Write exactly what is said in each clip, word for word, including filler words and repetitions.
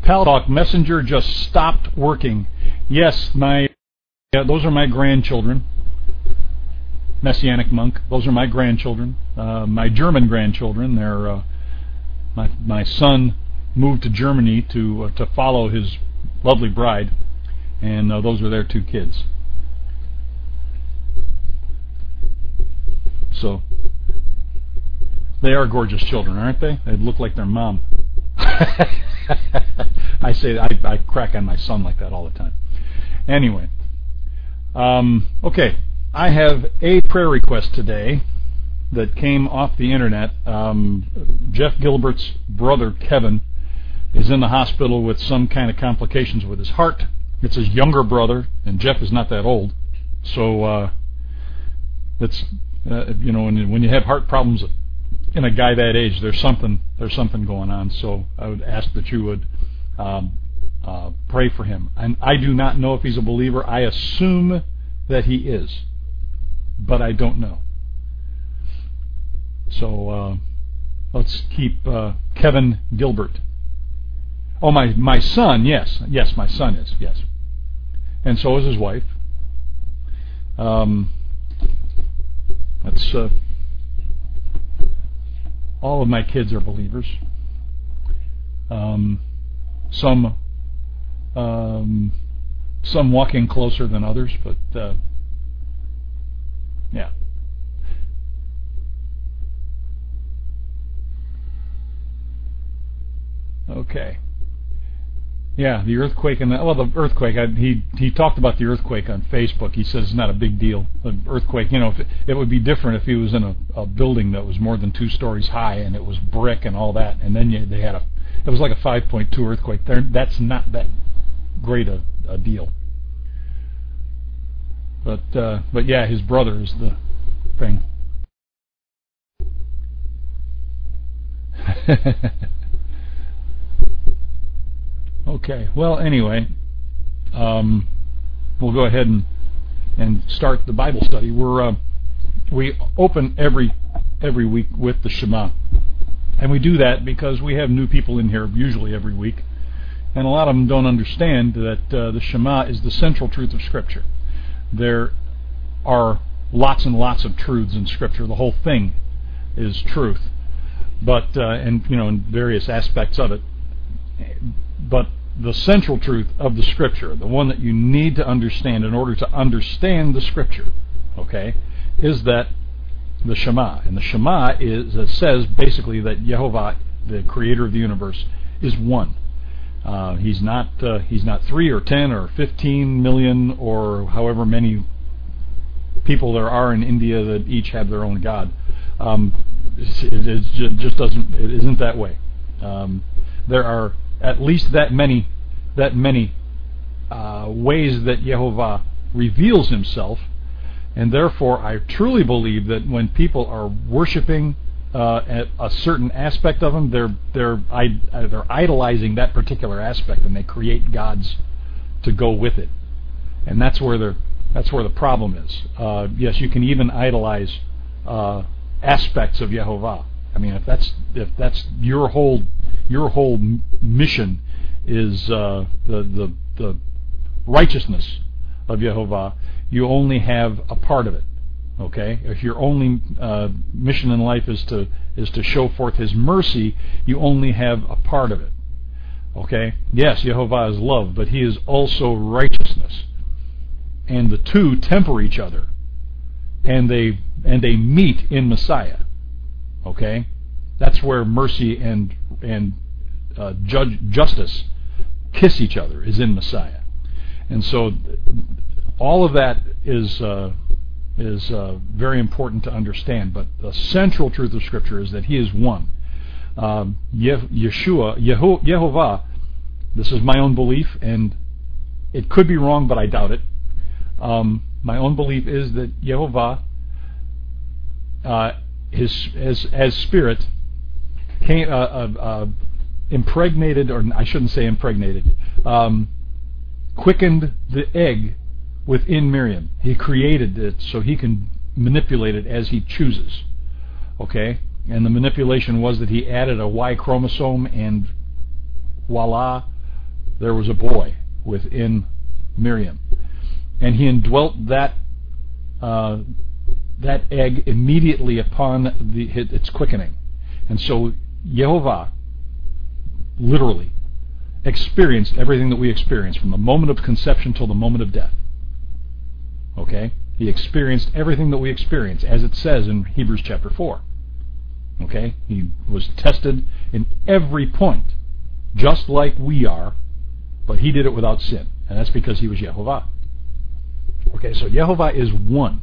Talk Messenger just stopped working. Yes, my yeah, those are my grandchildren. Messianic monk. Those are my grandchildren. Uh, my German grandchildren. They're uh, my my son moved to Germany to uh, to follow his lovely bride, and uh, those are their two kids. So they are gorgeous children, aren't they? They look like their mom. I say I, I crack on my son like that all the time. Anyway, um, okay, I have a prayer request today that came off the internet. Um, Jeff Gilbert's brother Kevin is in the hospital with some kind of complications with his heart. It's his younger brother, and Jeff is not that old, so uh, it's uh, you know when when you have heart problems in a guy that age, there's something there's something going on. So I would ask that you would um, uh, pray for him. And I do not know if he's a believer. I assume that he is, but I don't know. So uh, let's keep uh, Kevin Gilbert. Oh, my my son, yes, yes, my son is, yes, and so is his wife. Um, that's. Uh, All of my kids are believers. Um, some, um, some walking closer than others, but uh, yeah. Okay. Yeah, the earthquake and the, well, the earthquake. I, he he talked about the earthquake on Facebook. He says it's not a big deal. The earthquake, you know, if it, it would be different if he was in a, a building that was more than two stories high and it was brick and all that, and then you, they had a, it was like a five point two earthquake. There, that's not that great a, a deal. But uh, but yeah, his brother is the thing. Okay, well, anyway, um, we'll go ahead and and start the Bible study. We're uh, we open every every week with the Shema, and we do that because we have new people in here usually every week, and a lot of them don't understand that uh, the Shema is the central truth of Scripture. There are lots and lots of truths in Scripture. The whole thing is truth, but uh, and you know in various aspects of it. But the central truth of the Scripture, the one that you need to understand in order to understand the Scripture, okay, is that the Shema. And the Shema is it says basically that Yehovah, the Creator of the universe, is one. Uh, he's not uh, he's not three or ten or fifteen million or however many people there are in India that each have their own God. Um, it, it just doesn't. It isn't that way. Um, there are at least that many that many uh, ways that Yehovah reveals himself, and therefore I truly believe that when people are worshiping uh, at a certain aspect of him, they're they're they're idolizing that particular aspect, and they create gods to go with it, and that's where they're that's where the problem is. Uh, yes, you can even idolize uh, aspects of Yehovah. I mean, if that's if that's your whole your whole mission is uh, the the the righteousness of Yehovah, you only have a part of it. Okay, if your only uh, mission in life is to is to show forth His mercy, you only have a part of it. Okay, yes, Yehovah is love, but He is also righteousness, and the two temper each other, and they and they meet in Messiah. Okay, that's where mercy and and uh, judge, justice kiss each other, is in Messiah, and so all of that is uh, is uh, very important to understand. But the central truth of Scripture is that He is one. Um, Yeshua, Yeho, Yehovah. This is my own belief, and it could be wrong, but I doubt it. Um, my own belief is that Yehovah, uh, his as as spirit, came uh, uh, uh, impregnated, or I shouldn't say impregnated, um, quickened the egg within Miriam. He created it so He can manipulate it as He chooses. Okay, and the manipulation was that He added a Y chromosome, and voila, there was a boy within Miriam, and he indwelt that uh, that egg immediately upon the, its quickening. And so Yehovah literally experienced everything that we experience from the moment of conception till the moment of death. Okay? He experienced everything that we experience, as it says in Hebrews chapter four. Okay? He was tested in every point, just like we are, but he did it without sin. And that's because he was Yehovah. Okay, so Yehovah is one.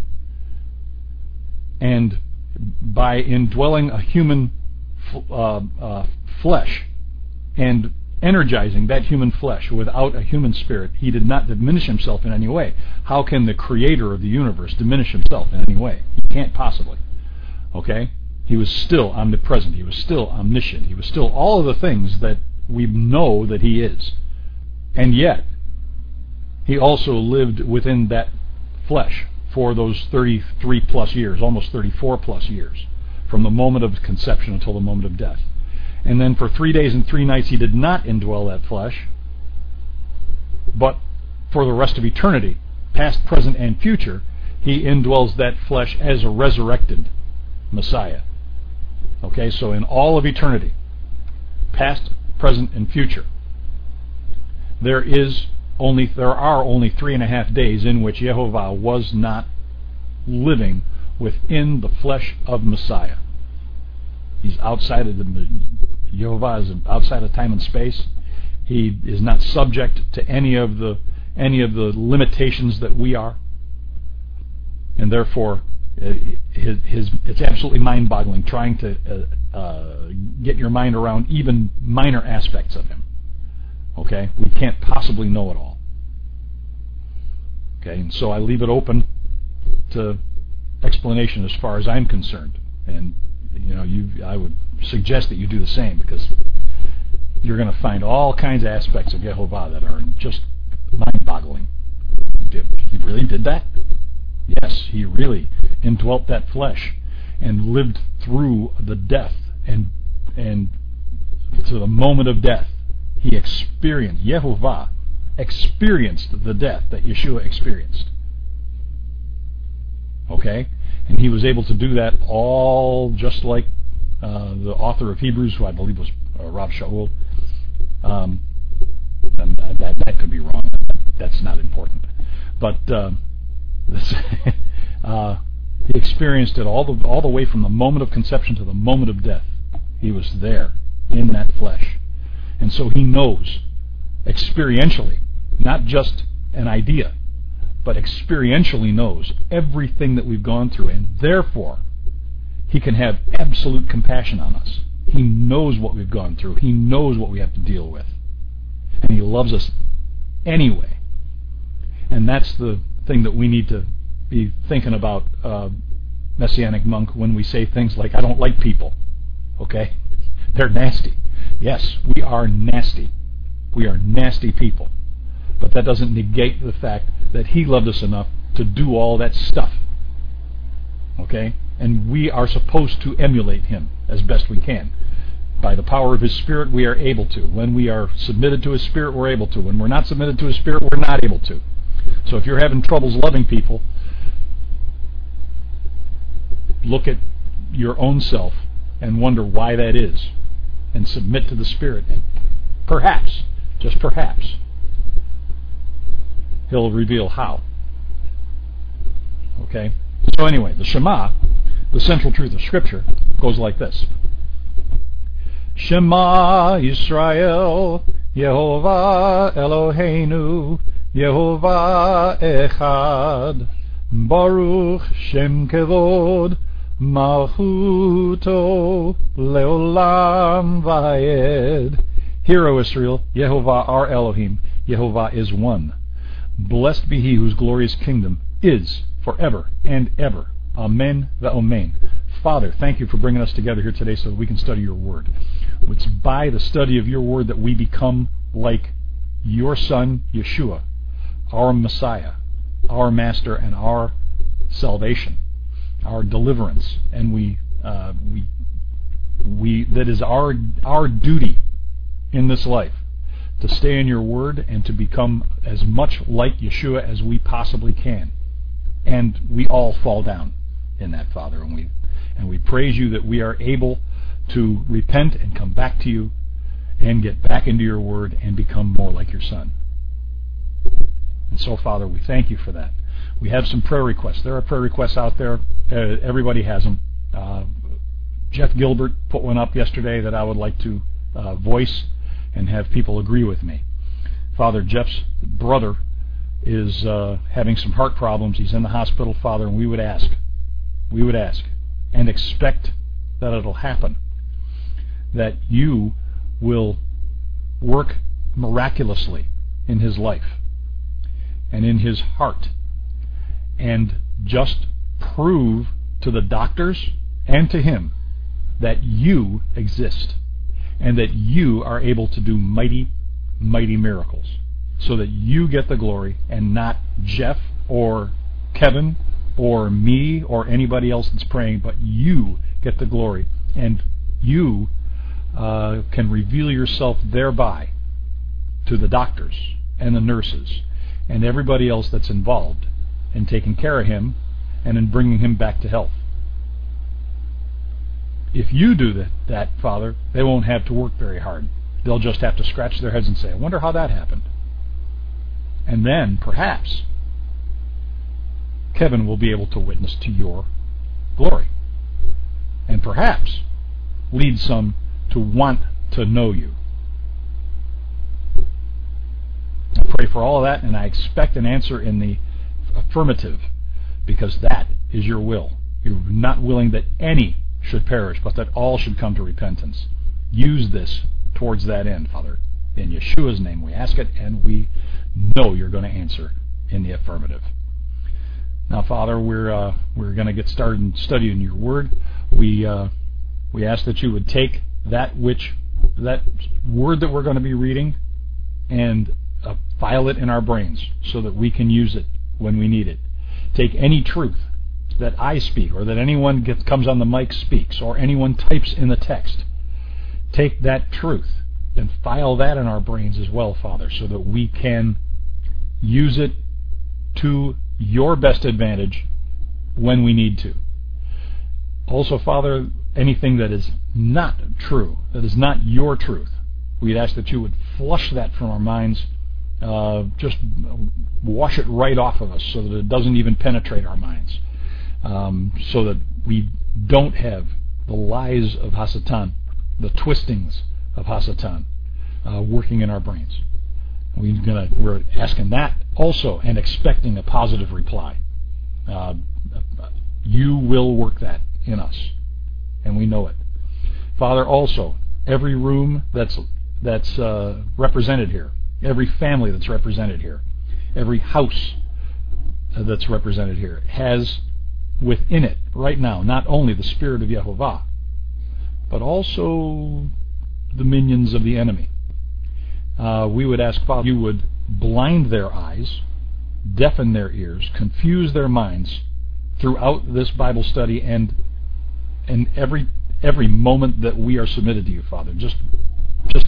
And by indwelling a human uh, uh, flesh and energizing that human flesh without a human spirit, he did not diminish himself in any way. How can the creator of the universe diminish himself in any way? He can't possibly. Okay? He was still omnipresent. He was still omniscient. He was still all of the things that we know that he is. And yet, he also lived within that flesh for those thirty-three plus years, almost thirty-four plus years, from the moment of conception until the moment of death. And then for three days and three nights he did not indwell that flesh, but for the rest of eternity, past, present, and future, he indwells that flesh as a resurrected Messiah. Okay, so in all of eternity, past, present, and future, there is only there are only three and a half days in which Yehovah was not living within the flesh of Messiah. He's outside of the Yehovah is outside of time and space. He is not subject to any of the any of the limitations that we are, and therefore, his, his it's absolutely mind-boggling trying to uh, uh, get your mind around even minor aspects of him. Okay, we can't possibly know it all. Okay, and so I leave it open to explanation as far as I'm concerned, and you know, you I would suggest that you do the same, because you're going to find all kinds of aspects of Yehovah that are just mind-boggling. He really did that? Yes, he really indwelt that flesh and lived through the death and and to the moment of death. He experienced, Yehovah experienced the death that Yeshua experienced. Okay? And he was able to do that all just like uh, the author of Hebrews, who I believe was uh, Rav Shaul. Um, and that, that could be wrong. That's not important. But uh, this, uh, he experienced it all the, all the way from the moment of conception to the moment of death. He was there in that flesh. And so he knows experientially, not just an idea, but experientially knows everything that we've gone through, and therefore he can have absolute compassion on us. He knows what we've gone through. He knows what we have to deal with. And he loves us anyway. And that's the thing that we need to be thinking about, uh, Messianic monk, when we say things like, I don't like people. Okay? They're nasty. Yes, we are nasty. We are nasty people. But that doesn't negate the fact that he loved us enough to do all that stuff. Okay? And we are supposed to emulate him as best we can. By the power of his Spirit, we are able to. When we are submitted to his Spirit, we're able to. When we're not submitted to his Spirit, we're not able to. So if you're having troubles loving people, look at your own self and wonder why that is, and submit to the Spirit. And perhaps, just perhaps, he'll reveal how. Okay? So anyway, the Shema, the central truth of Scripture, goes like this. Shema Yisrael, Yehovah Eloheinu, Yehovah Echad, Baruch Shem Kevod, Malchuto Leolam Vayed. Hear, O Israel, Yehovah our Elohim, Yehovah is one. Blessed be he whose glorious kingdom is forever and ever. Amen v'amen. Father, thank you for bringing us together here today so that we can study your word. It's by the study of your word that we become like your Son, Yeshua, our Messiah, our Master, and our salvation, our deliverance. And we, uh, we, we, that is our our duty in this life, to stay in your word and to become as much like Yeshua as we possibly can. And we all fall down in that, Father, and we and we praise you that we are able to repent and come back to you and get back into your word and become more like your Son. And so, Father, we thank you for that. We have some prayer requests. There are prayer requests out there. Uh, everybody has them. Uh, Jeff Gilbert put one up yesterday that I would like to uh, voice and have people agree with me. Father, Jeff's brother is uh, having some heart problems. He's in the hospital, Father, and we would ask, we would ask and expect that it'll happen, that you will work miraculously in his life and in his heart, and just prove to the doctors and to him that you exist and that you are able to do mighty, mighty miracles, so that you get the glory and not Jeff or Kevin or me or anybody else that's praying, but you get the glory, and you uh, can reveal yourself thereby to the doctors and the nurses and everybody else that's involved in taking care of him and in bringing him back to health. If you do that, that, Father, they won't have to work very hard. They'll just have to scratch their heads and say, I wonder how that happened. And then, perhaps, Kevin will be able to witness to your glory. And perhaps lead some to want to know you. I pray for all of that, and I expect an answer in the affirmative, because that is your will. You're not willing that any should perish, but that all should come to repentance. Use this towards that end, Father. In Yeshua's name we ask it, and we know you're going to answer in the affirmative. Now, Father, we're uh, we're going to get started in studying your word. We uh, we ask that you would take that which that word that we're going to be reading and uh, file it in our brains so that we can use it when we need it. Take any truth that I speak, or that anyone gets, comes on the mic speaks, or anyone types in the text. Take that truth and file that in our brains as well, Father, so that we can use it to your best advantage when we need to. Also, Father, anything that is not true, that is not your truth, we'd ask that you would flush that from our minds, uh, just wash it right off of us so that it doesn't even penetrate our minds, um, so that we don't have the lies of Hasatan, the twistings of Hasatan, uh, working in our brains. We're, gonna, we're asking that also and expecting a positive reply. Uh, you will work that in us, and we know it. Father, also, every room that's that's uh, represented here, every family that's represented here, every house that's represented here has within it right now not only the Spirit of Yehovah, but also the minions of the enemy. Uh, we would ask, Father, you would blind their eyes, deafen their ears, confuse their minds throughout this Bible study and and every every moment that we are submitted to you, Father. Just just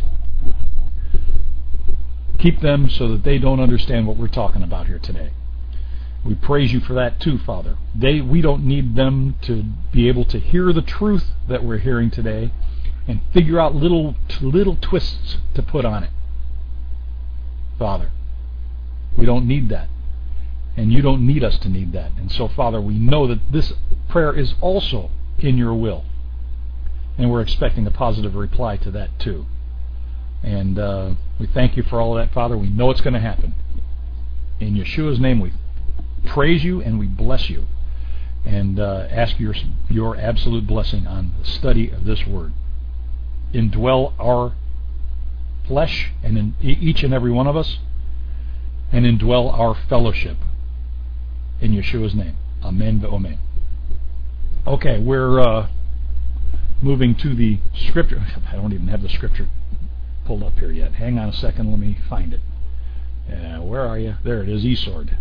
keep them so that they don't understand what we're talking about here today. We praise you for that too, Father. They we don't need them to be able to hear the truth that we're hearing today and figure out little little twists to put on it. Father, we don't need that. And you don't need us to need that. And so, Father, we know that this prayer is also in your will. And we're expecting a positive reply to that too. And uh, we thank you for all of that, Father. We know it's going to happen. In Yeshua's name, we praise you and we bless you. And uh, ask your, your absolute blessing on the study of this word. Indwell our flesh and in each and every one of us, and indwell our fellowship in Yeshua's name. Amen ve'omen. Okay, we're uh, moving to the scripture. I don't even have the scripture pulled up here yet. Hang on a second, let me find it. Uh, where are you? There it is, eSword.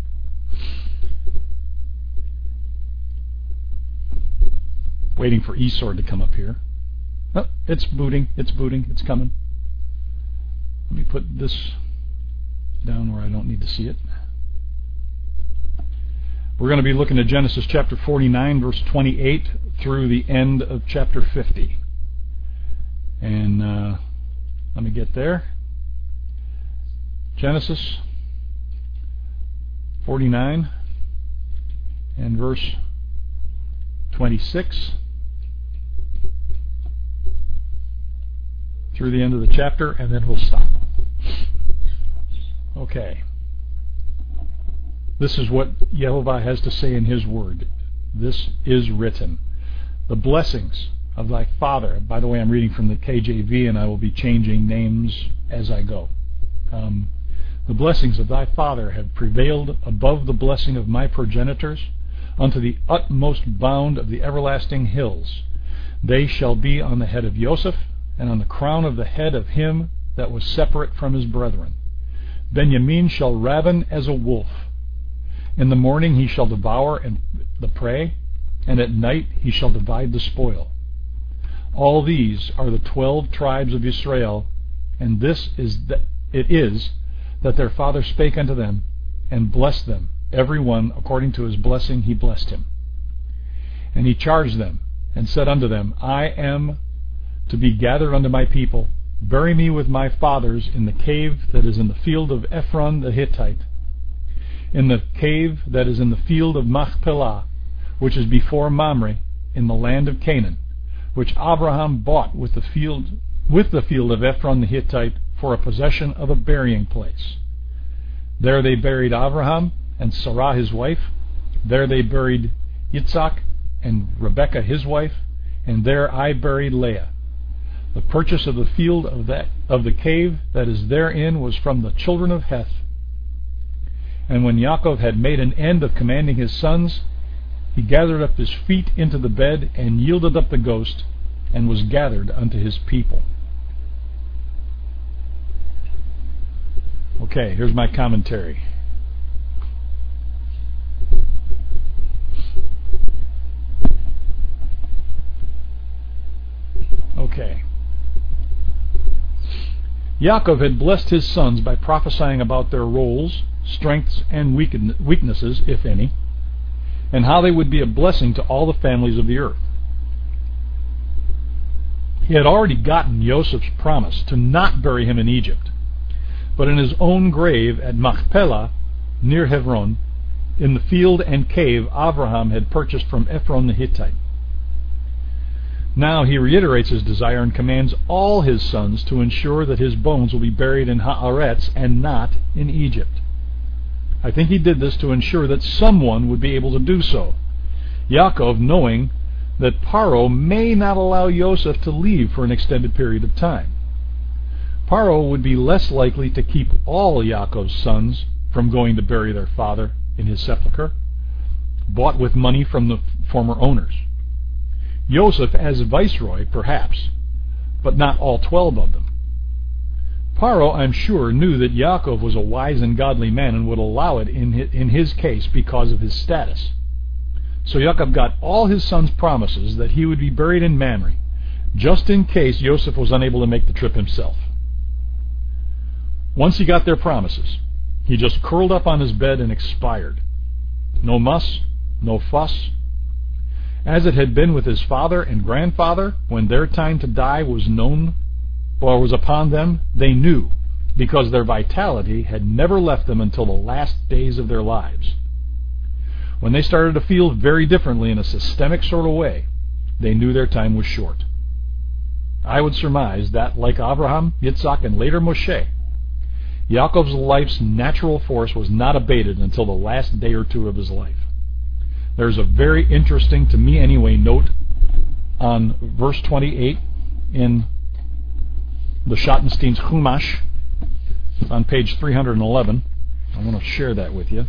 Waiting for eSword to come up here. Oh, it's booting, it's booting, it's coming. Let me put this down where I don't need to see it. We're going to be looking at Genesis chapter forty-nine, verse twenty-eight, through the end of chapter fifty. And uh, let me get there. Genesis forty-nine and verse twenty-six through the end of the chapter, and then we'll stop. Okay. This is what Yehovah has to say in His Word. This is written. The blessings of thy father. By the way, I'm reading from the K J V, and I will be changing names as I go. Um, the blessings of thy father have prevailed above the blessing of my progenitors unto the utmost bound of the everlasting hills. They shall be on the head of Joseph, and on the crown of the head of him that was separate from his brethren. Benjamin shall raven as a wolf. In the morning he shall devour the prey, and at night he shall divide the spoil. All these are the twelve tribes of Israel, and this is the, it is that their father spake unto them, and blessed them, every one according to his blessing he blessed him. And he charged them, and said unto them, I am to be gathered unto my people. Bury me with my fathers in the cave that is in the field of Ephron the Hittite, in the cave that is in the field of Machpelah, which is before Mamre, in the land of Canaan, which Abraham bought with the field with the field of Ephron the Hittite for a possession of a burying place. There they buried Abraham and Sarah his wife. There they buried Yitzhak and Rebekah his wife, and there I buried Leah. The purchase of the field of that of the cave that is therein was from the children of Heth. And when Yaakov had made an end of commanding his sons, he gathered up his feet into the bed, and yielded up the ghost, and was gathered unto his people. Okay, here's my commentary. Okay. Yaakov had blessed his sons by prophesying about their roles, strengths, and weaknesses, if any, and how they would be a blessing to all the families of the earth. He had already gotten Joseph's promise to not bury him in Egypt, but in his own grave at Machpelah, near Hebron, in the field and cave Abraham had purchased from Ephron the Hittite. Now he reiterates his desire and commands all his sons to ensure that his bones will be buried in Haaretz and not in Egypt. I think he did this to ensure that someone would be able to do so. Yaakov, knowing that Paro may not allow Yosef to leave for an extended period of time. Paro would be less likely to keep all Yaakov's sons from going to bury their father in his sepulchre, bought with money from the former owners. Yosef as viceroy, perhaps, but not all twelve of them. Paro, I'm sure, knew that Yaakov was a wise and godly man and would allow it in his, in his case because of his status. So Yaakov got all his sons' promises that he would be buried in Mamre, just in case Yosef was unable to make the trip himself. Once he got their promises, he just curled up on his bed and expired. No muss, no fuss. As it had been with his father and grandfather, when their time to die was known or was upon them, they knew, because their vitality had never left them until the last days of their lives. When they started to feel very differently in a systemic sort of way, they knew their time was short. I would surmise that, like Abraham, Yitzhak, and later Moshe, Yaakov's life's natural force was not abated until the last day or two of his life. There's a very interesting, to me anyway, note on verse twenty-eight in the Schottenstein's Chumash on page three hundred eleven. I want to share that with you.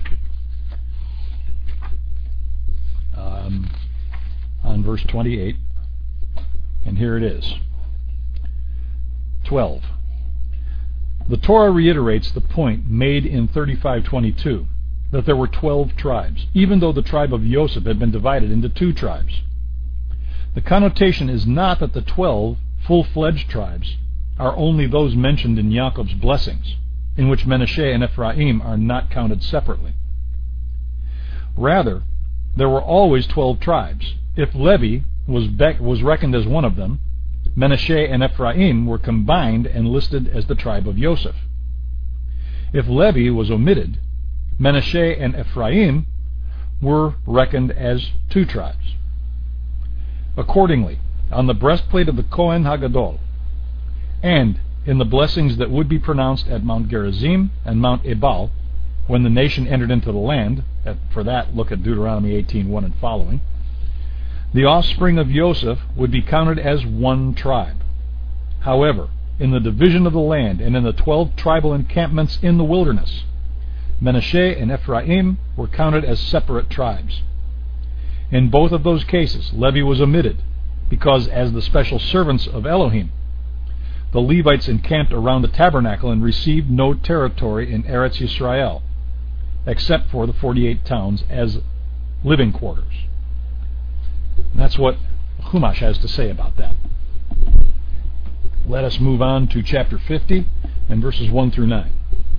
Um, on verse twenty-eight, and here it is. twelve. The Torah reiterates the point made in thirty-five twenty-two, that there were twelve tribes, even though the tribe of Joseph had been divided into two tribes. The connotation is not that the twelve full-fledged tribes are only those mentioned in Yaakov's blessings, in which Menashe and Ephraim are not counted separately. Rather, there were always twelve tribes. If Levi was, be- was reckoned as one of them, Menashe and Ephraim were combined and listed as the tribe of Yosef. If Levi was omitted, Menashe and Ephraim were reckoned as two tribes. Accordingly, on the breastplate of the Kohen Hagadol, and in the blessings that would be pronounced at Mount Gerizim and Mount Ebal, when the nation entered into the land, for that look at Deuteronomy eighteen one and following, the offspring of Yosef would be counted as one tribe. However, in the division of the land and in the twelve tribal encampments in the wilderness, Menashe and Ephraim were counted as separate tribes. In both of those cases, Levi was omitted, because as the special servants of Elohim, the Levites encamped around the tabernacle and received no territory in Eretz Yisrael, except for the forty-eight towns as living quarters. That's what Chumash has to say about that. Let us move on to chapter fifty and verses one through nine,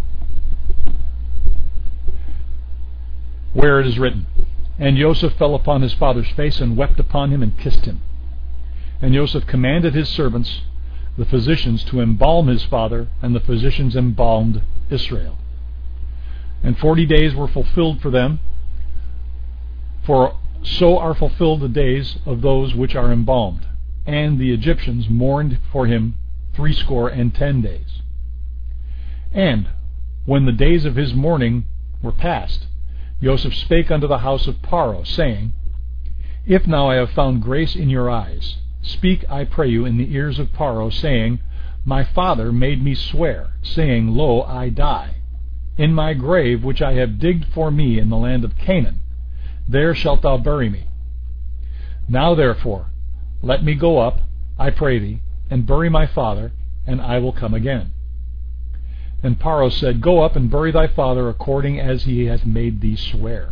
where it is written, "And Yosef fell upon his father's face and wept upon him and kissed him. And Yosef commanded his servants, the physicians, to embalm his father, and the physicians embalmed Israel. And forty days were fulfilled for them, for so are fulfilled the days of those which are embalmed. And the Egyptians mourned for him threescore and ten days. And when the days of his mourning were past, Yosef spake unto the house of Paro, saying, If now I have found grace in your eyes, speak, I pray you, in the ears of Paro, saying, My father made me swear, saying, Lo, I die. In my grave which I have digged for me in the land of Canaan, there shalt thou bury me. Now therefore, let me go up, I pray thee, and bury my father, and I will come again. And Paro said, Go up and bury thy father according as he hath made thee swear.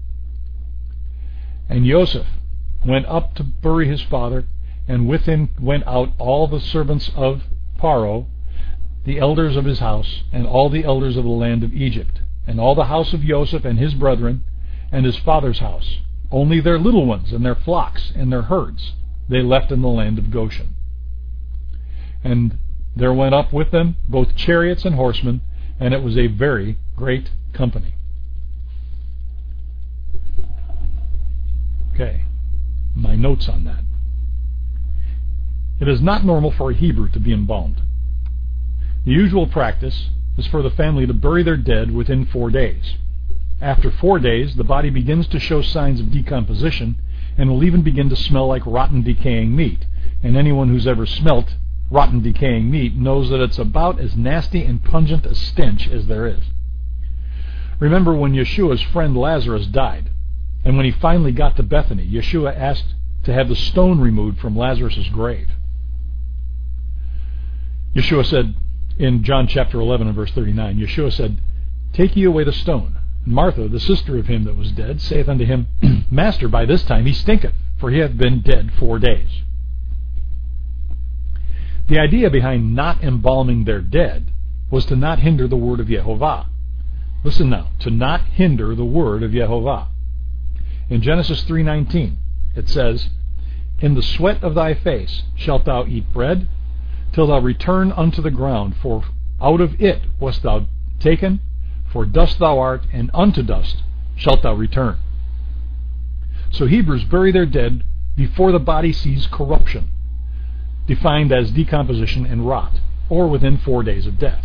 And Yosef went up to bury his father, and with him went out all the servants of Paro, the elders of his house, and all the elders of the land of Egypt, and all the house of Yosef and his brethren, and his father's house. Only their little ones and their flocks and their herds they left in the land of Goshen. And there went up with them both chariots and horsemen, and it was a very great company." Okay, my notes on that. It is not normal for a Hebrew to be embalmed. The usual practice is for the family to bury their dead within four days. After four days, the body begins to show signs of decomposition and will even begin to smell like rotten, decaying meat. And anyone who's ever smelt rotten, decaying meat knows that it's about as nasty and pungent a stench as there is. Remember when Yeshua's friend Lazarus died, and when he finally got to Bethany, Yeshua asked to have the stone removed from Lazarus' grave. Yeshua said, in John chapter eleven and verse thirty-nine, Yeshua said, Take ye away the stone. And Martha, the sister of him that was dead, saith unto him, Master, by this time he stinketh, for he hath been dead four days. The idea behind not embalming their dead was to not hinder the word of Yehovah. Listen now, to not hinder the word of Yehovah. In Genesis three nineteen, it says, In the sweat of thy face shalt thou eat bread, till thou return unto the ground, for out of it wast thou taken, for dust thou art, and unto dust shalt thou return. So Hebrews bury their dead before the body sees corruption, defined as decomposition and rot, or within four days of death.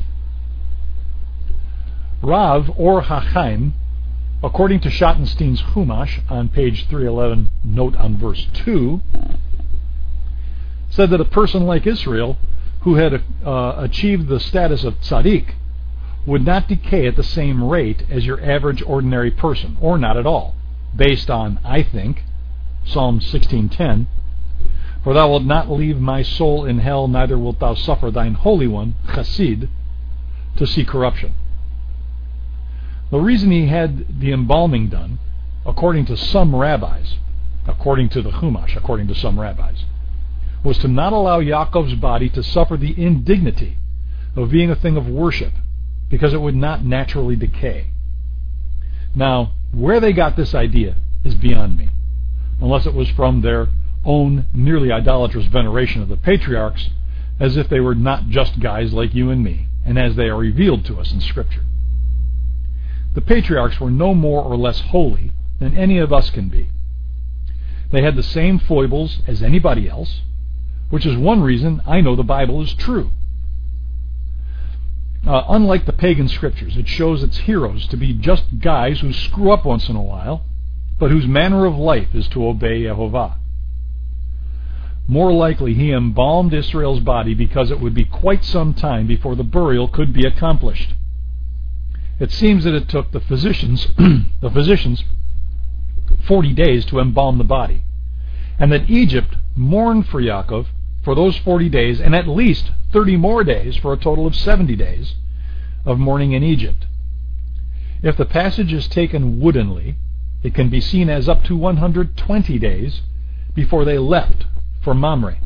Rav or Hachaim, according to Schottenstein's Chumash on page three eleven, note on verse two, said that a person like Israel, who had uh, achieved the status of tzaddik, would not decay at the same rate as your average ordinary person, or not at all, based on, I think, Psalm sixteen ten, For thou wilt not leave my soul in hell, neither wilt thou suffer thine Holy One, Chassid, to see corruption. The reason he had the embalming done, according to some rabbis, according to the Chumash, according to some rabbis, was to not allow Yaakov's body to suffer the indignity of being a thing of worship, because it would not naturally decay. Now, where they got this idea is beyond me, unless it was from their own nearly idolatrous veneration of the patriarchs, as if they were not just guys like you and me, and as they are revealed to us in Scripture. The patriarchs were no more or less holy than any of us can be. They had the same foibles as anybody else, which is one reason I know the Bible is true. Uh, unlike the pagan scriptures, it shows its heroes to be just guys who screw up once in a while, but whose manner of life is to obey Yehovah. More likely he embalmed Israel's body because it would be quite some time before the burial could be accomplished. It seems that it took the physicians, the physicians forty days to embalm the body, and that Egypt mourned for Yaakov for those forty days, and at least thirty more days, for a total of seventy days of mourning in Egypt. If the passage is taken woodenly, it can be seen as up to one hundred twenty days before they left for Mamre.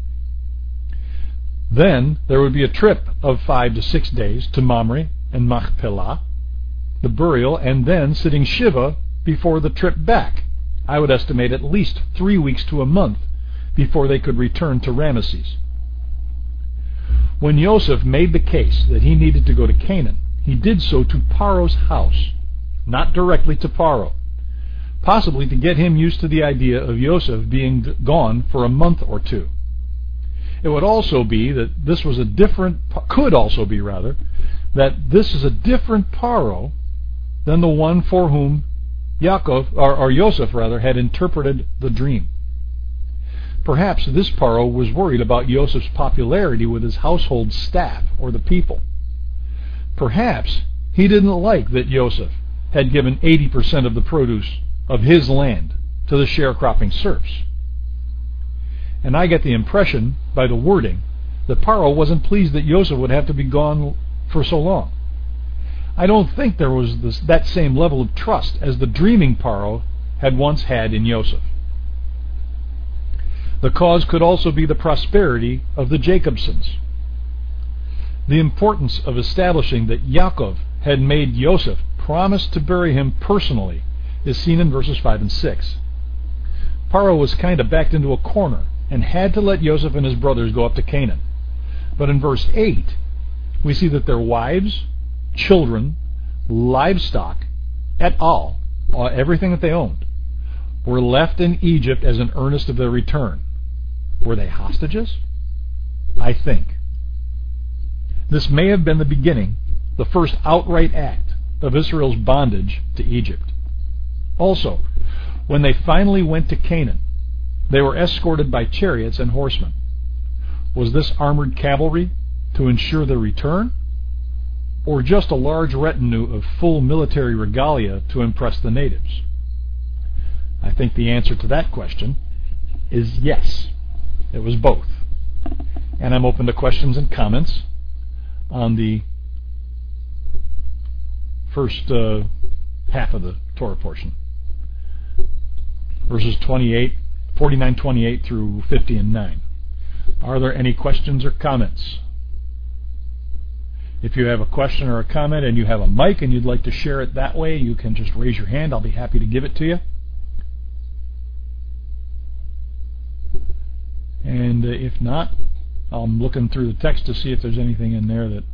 Then there would be a trip of five to six days to Mamre and Machpelah, the burial, and then sitting Shiva before the trip back. I would estimate at least three weeks to a month before they could return to Ramesses. When Yosef made the case that he needed to go to Canaan, he did so to Paro's house, not directly to Paro, possibly to get him used to the idea of Yosef being gone for a month or two. It would also be that this was a different, could also be rather, that this is a different Paro than the one for whom Yaakov, or, or Yosef rather, had interpreted the dream. Perhaps this Paro was worried about Yosef's popularity with his household staff or the people. Perhaps he didn't like that Yosef had given eighty percent of the produce of his land to the sharecropping serfs. And I get the impression, by the wording, that Paro wasn't pleased that Yosef would have to be gone for so long. I don't think there was this, that same level of trust as the dreaming Paro had once had in Yosef. The cause could also be the prosperity of the Jacobsons. The importance of establishing that Yaakov had made Yosef promise to bury him personally is seen in verses five and six. Paro was kind of backed into a corner and had to let Yosef and his brothers go up to Canaan. But in verse eight, we see that their wives, children, livestock, et al., everything that they owned, were left in Egypt as an earnest of their return. Were they hostages? I think. This may have been the beginning, the first outright act of Israel's bondage to Egypt. Also, when they finally went to Canaan, they were escorted by chariots and horsemen. Was this armored cavalry to ensure their return, or just a large retinue of full military regalia to impress the natives? I think the answer to that question is yes. It was both. And I'm open to questions and comments on the first uh, half of the Torah portion. Verses twenty-eight, forty-nine twenty-eight through fifty and nine. Are there any questions or comments? If you have a question or a comment and you have a mic and you'd like to share it that way, you can just raise your hand. I'll be happy to give it to you. And uh, if not, I'm looking through the text to see if there's anything in there that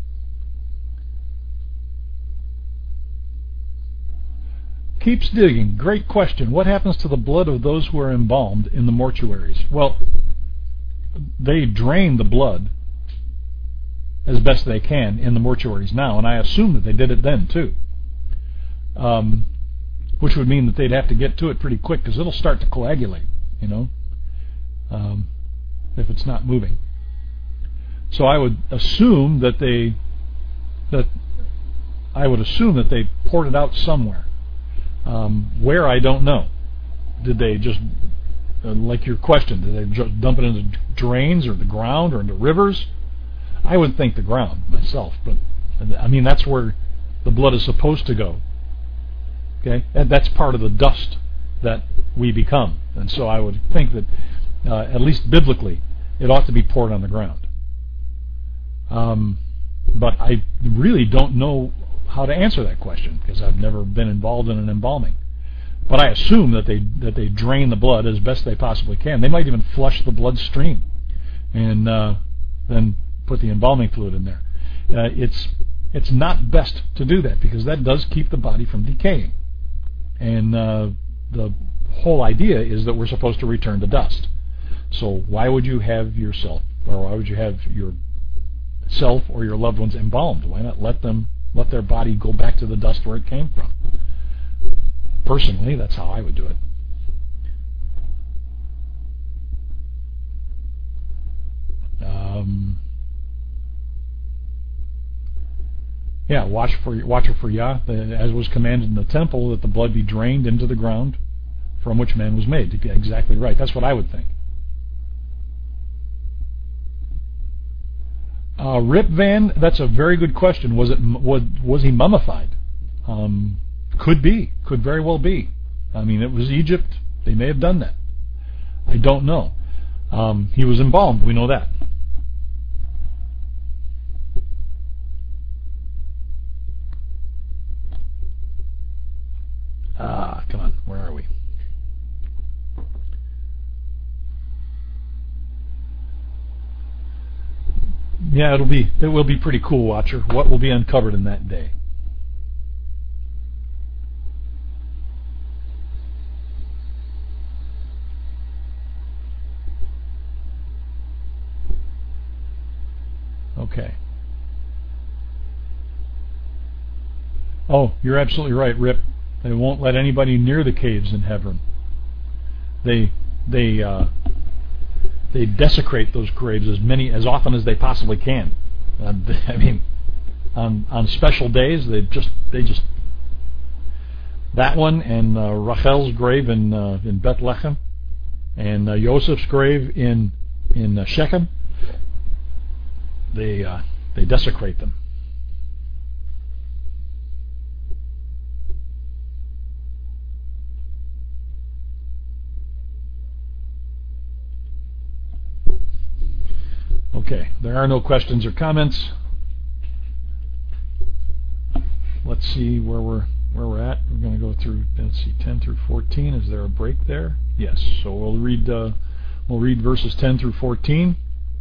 keeps digging. Great question. What happens to the blood of those who are embalmed in the mortuaries? Well, they drain the blood as best they can in the mortuaries now, and I assume that they did it then too. Um, which would mean that they'd have to get to it pretty quick because it'll start to coagulate, you know, um, if it's not moving. So I would assume that they that I would assume that they poured it out somewhere. Um, where, I don't know. Did they just, uh, like your question, did they just dump it into drains or the ground or into rivers? I would think the ground myself, but I mean that's where the blood is supposed to go. Okay, and that's part of the dust that we become, and so I would think that uh, at least biblically, it ought to be poured on the ground. Um, but I really don't know how to answer that question because I've never been involved in an embalming. But I assume that they that they drain the blood as best they possibly can. They might even flush the bloodstream and uh, then put the embalming fluid in there. Uh, it's it's not best to do that because that does keep the body from decaying. And uh, the whole idea is that we're supposed to return to dust. So why would you have yourself, or why would you have your self or your loved ones embalmed? Why not let them let their body go back to the dust where it came from? Personally, that's how I would do it. Um, yeah, watch for watch for Yah, as was commanded in the temple, that the blood be drained into the ground from which man was made. Exactly right. That's what I would think. Uh, Rip Van, that's a very good question. Was it was was he mummified? Um, could be, could very well be. I mean, it was Egypt. They may have done that. I don't know. Um, he was embalmed. We know that. Ah, come on. Where are we? Yeah, it'll be it will be pretty cool, Watcher. What will be uncovered in that day? Okay. Oh, you're absolutely right, Rip. They won't let anybody near the caves in Hebron. They they uh, they desecrate those graves as many as often as they possibly can. Uh, I mean, on on special days, they just they just that one and uh, Rachel's grave in uh, in Bethlehem, and uh, Joseph's grave in in uh, Shechem. They uh, they desecrate them. Okay, there are no questions or comments. Let's see where we're where we're at. We're going to go through. Let's see, ten through fourteen. Is there a break there? Yes. So we'll read uh, we'll read verses ten through fourteen.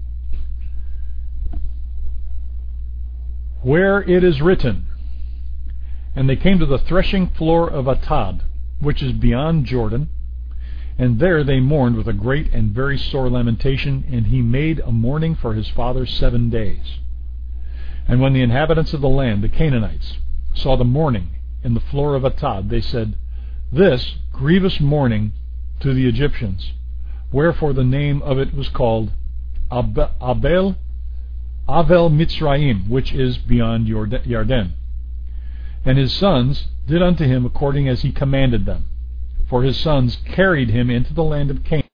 Where it is written, and they came to the threshing floor of Atad, which is beyond Jordan, and there they mourned with a great and very sore lamentation, and he made a mourning for his father seven days. And when the inhabitants of the land, the Canaanites, saw the mourning in the floor of Atad, they said, This grievous mourning to the Egyptians, wherefore the name of it was called Ab- Abel Avel Mitzrayim, which is beyond Yarden. And his sons did unto him according as he commanded them, for his sons carried him into the land of Canaan.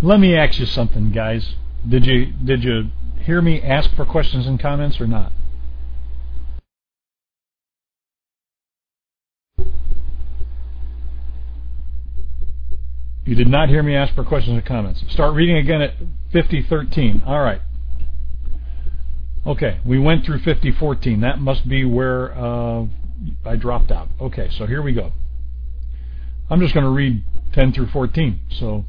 Let me ask you something, guys. Did you did you hear me ask for questions and comments or not? You did not hear me ask for questions and comments. Start reading again at fifty thirteen. All right. Okay, we went through fifty fourteen. That must be where uh, I dropped out. Okay, so here we go. I'm just going to read ten through fourteen. So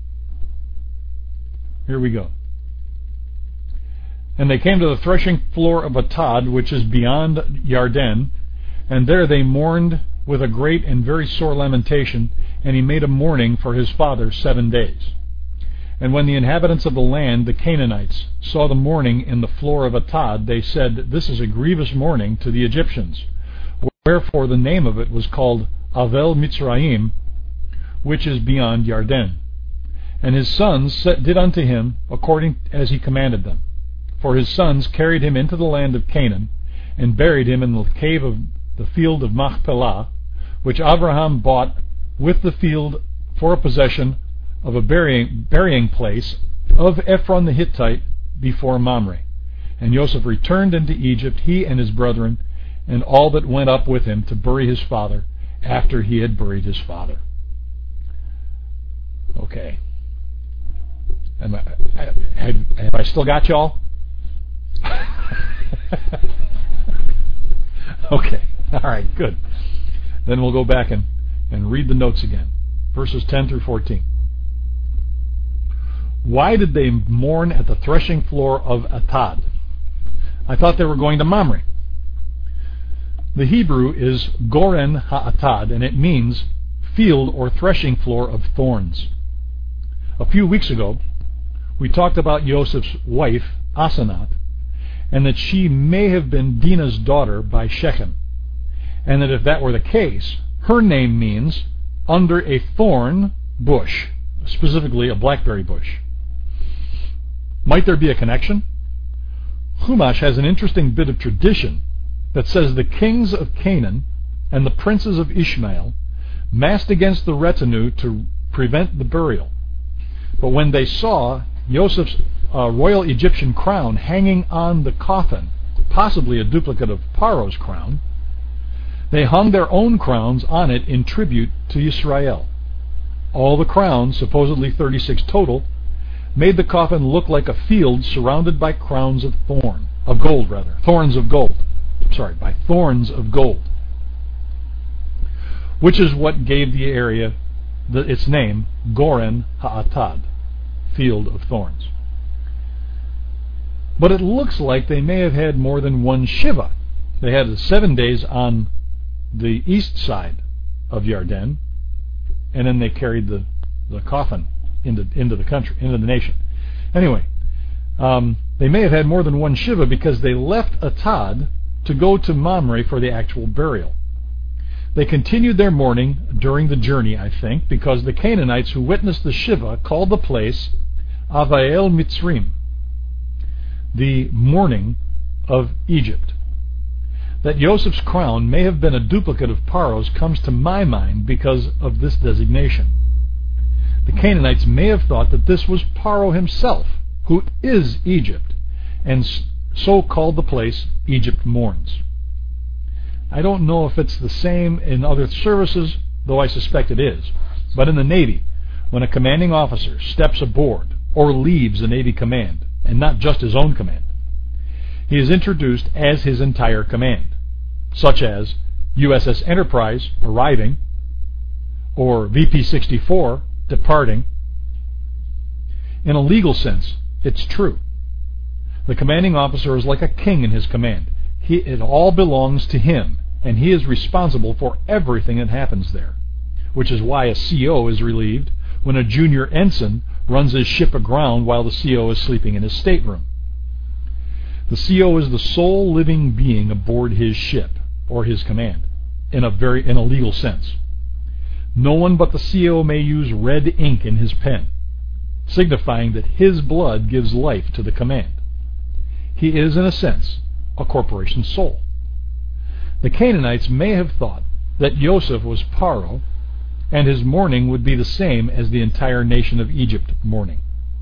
here we go. And they came to the threshing floor of Atad, which is beyond Yarden, and there they mourned with a great and very sore lamentation, and he made a mourning for his father seven days. And when the inhabitants of the land, the Canaanites, saw the mourning in the floor of Atad, they said, This is a grievous mourning to the Egyptians. Wherefore the name of it was called Avel Mitzrayim, which is beyond Yarden. And his sons did unto him according as he commanded them. For his sons carried him into the land of Canaan, and buried him in the cave of the field of Machpelah, which Abraham bought with the field for a possession of a burying, burying place of Ephron the Hittite before Mamre. And Joseph returned into Egypt, he and his brethren, and all that went up with him to bury his father, after he had buried his father. Okay. Am I, have, have I still got y'all? Okay. All right, good. Then we'll go back and, and read the notes again. Verses ten through fourteen. Why did they mourn at the threshing floor of Atad? I thought they were going to Mamre. The Hebrew is Goren HaAtad, and it means field or threshing floor of thorns. A few weeks ago, we talked about Joseph's wife, Asenat, and that she may have been Dinah's daughter by Shechem, and that if that were the case, her name means under a thorn bush, specifically a blackberry bush. Might there be a connection? Chumash has an interesting bit of tradition that says the kings of Canaan and the princes of Ishmael massed against the retinue to prevent the burial. But when they saw Joseph's uh, royal Egyptian crown hanging on the coffin, possibly a duplicate of Paro's crown, they hung their own crowns on it in tribute to Yisrael. All the crowns, supposedly thirty-six total, made the coffin look like a field surrounded by crowns of thorn, of gold rather, thorns of gold. Sorry, by thorns of gold, which is what gave the area the, its name, Goren HaAtad, field of thorns. But it looks like they may have had more than one Shiva. They had seven days on the east side of Yarden, and then they carried the, the coffin into into the country, into the nation. Anyway, um, they may have had more than one Shiva because they left Atad to go to Mamre for the actual burial. They continued their mourning during the journey, I think, because the Canaanites who witnessed the Shiva called the place Avael Mitzrim, the mourning of Egypt. That Joseph's crown may have been a duplicate of Paro's comes to my mind because of this designation. The Canaanites may have thought that this was Paro himself, who is Egypt, and so called the place Egypt Mourns. I don't know if it's the same in other services, though I suspect it is. But in the Navy, when a commanding officer steps aboard or leaves a Navy command, and not just his own command, he is introduced as his entire command, such as U S S Enterprise arriving, or V P sixty-four departing. In a legal sense, it's true. The commanding officer is like a king in his command. He, it all belongs to him, and he is responsible for everything that happens there, which is why a C O is relieved when a junior ensign runs his ship aground while the C O is sleeping in his stateroom. The C O is the sole living being aboard his ship, or his command, in a very in a legal sense. No one but the C O may use red ink in his pen, signifying that his blood gives life to the command. He is, in a sense, a corporation soul. The Canaanites may have thought that Joseph was Paro, and his mourning would be the same as the entire nation of Egypt mourning.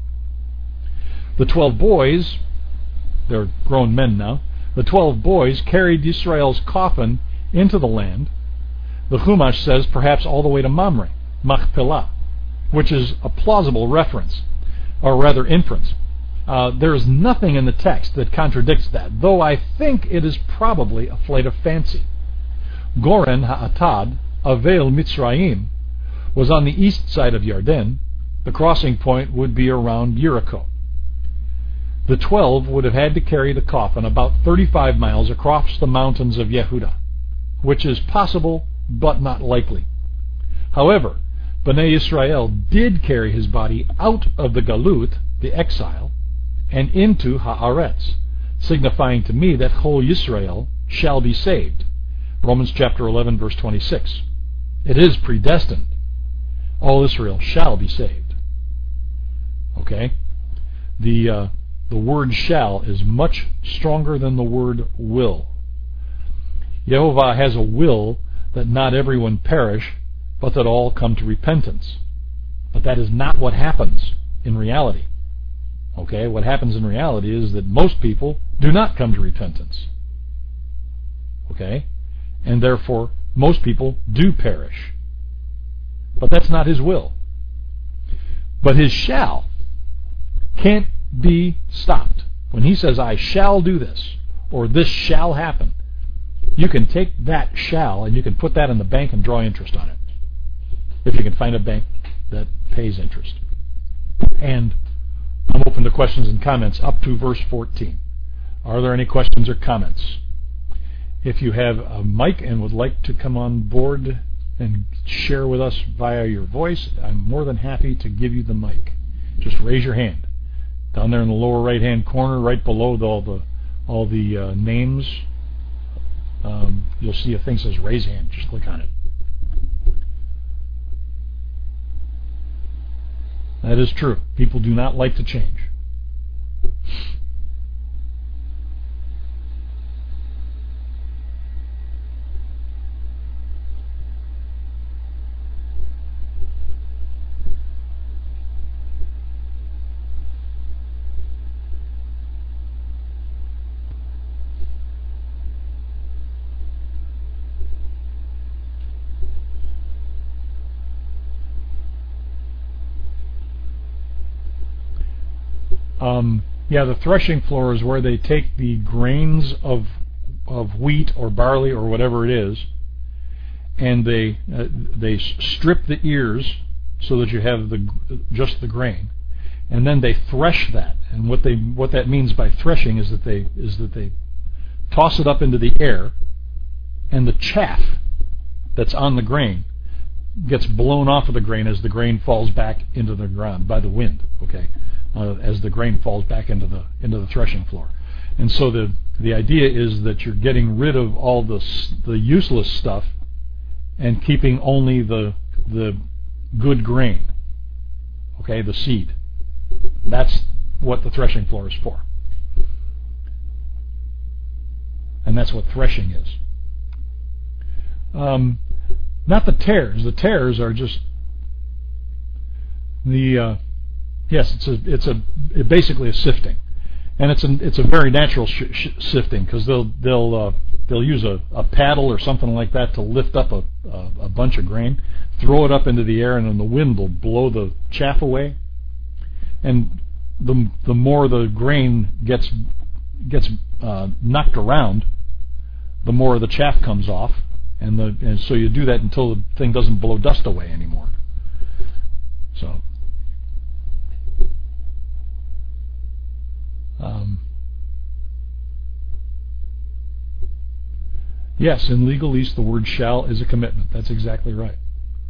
The twelve boys, they're grown men now, the twelve boys carried Yisrael's coffin into the land. The Chumash says perhaps all the way to Mamre, Machpelah, which is a plausible reference, or rather inference. Uh, there is nothing in the text that contradicts that, though I think it is probably a flight of fancy. Goren Ha'atad, Avel Mitzrayim, was on the east side of Yarden. The crossing point would be around Jericho. The twelve would have had to carry the coffin about thirty-five miles across the mountains of Yehuda, which is possible but not likely. However, Bnei Yisrael did carry his body out of the Galut, the exile, and into Haaretz, signifying to me that whole Yisrael shall be saved. Romans chapter eleven, verse twenty-six. It is predestined. All Israel shall be saved. Okay? The uh, the word shall is much stronger than the word will. Yehovah has a will that not everyone perish, but that all come to repentance. But that is not what happens in reality. Okay? What happens in reality is that most people do not come to repentance. Okay? And therefore, most people do perish. But that's not his will. But his shall can't be stopped. When he says, I shall do this, or this shall happen, you can take that shall and you can put that in the bank and draw interest on it. If you can find a bank that pays interest. And I'm open to questions and comments up to verse fourteen. Are there any questions or comments? If you have a mic and would like to come on board and share with us via your voice, I'm more than happy to give you the mic. Just raise your hand. Down there in the lower right-hand corner, right below the, all the all the uh, names, um, you'll see a thing that says raise hand. Just click on it. That is true. People do not like to change. Um, yeah, the threshing floor is where they take the grains of of wheat or barley or whatever it is, and they uh, they strip the ears so that you have the just the grain, and then they thresh that. And what they what that means by threshing is that they is that they toss it up into the air, and the chaff that's on the grain gets blown off of the grain as the grain falls back into the ground by the wind. Okay. Uh, as the grain falls back into the into the threshing floor, and so the the idea is that you're getting rid of all the the useless stuff and keeping only the the good grain. Okay, the seed. That's what the threshing floor is for, and that's what threshing is. Um, not the tares. The tares are just the uh, Yes, it's a it's a it basically a sifting, and it's a it's a very natural sh- sh- sifting because they'll they'll uh, they'll use a, a paddle or something like that to lift up a, a a bunch of grain, throw it up into the air, and then the wind will blow the chaff away. And the the more the grain gets gets uh, knocked around, the more the chaff comes off, and the and so you do that until the thing doesn't blow dust away anymore. So. Um, yes, in legalese, the word shall is a commitment. That's exactly right.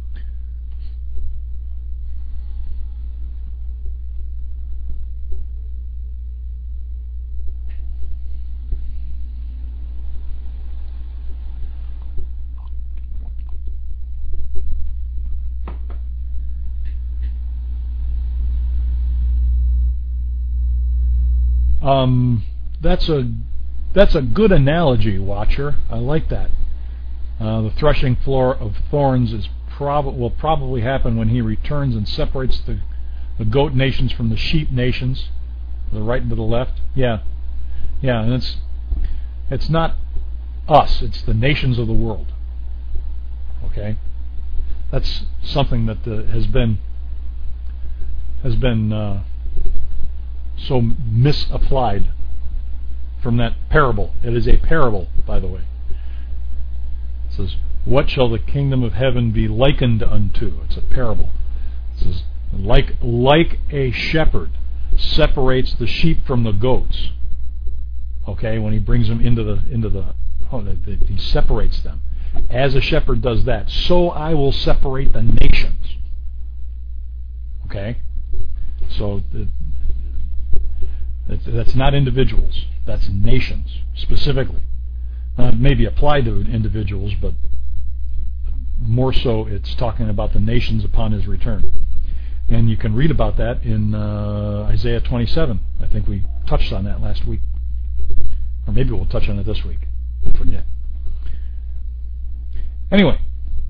Um, that's a that's a good analogy, Watcher. I like that. Uh, the threshing floor of thorns is prob- will probably happen when he returns and separates the, the goat nations from the sheep nations, the right and to the left. Yeah, yeah, and it's it's not us; it's the nations of the world. Okay, that's something that uh, has been has been uh, so misapplied from that parable. It is a parable, by the way. It says, "What shall the kingdom of heaven be likened unto?" It's a parable. It says, like like a shepherd separates the sheep from the goats. Okay, when he brings them into the into the oh, he separates them. As a shepherd does that, so I will separate the nations. Okay, so the, that's not individuals. That's nations specifically. Now, it may be applied to individuals, but more so it's talking about the nations upon his return. And you can read about that in uh, Isaiah twenty-seven. I think we touched on that last week. Or maybe we'll touch on it this week. I forget. Anyway.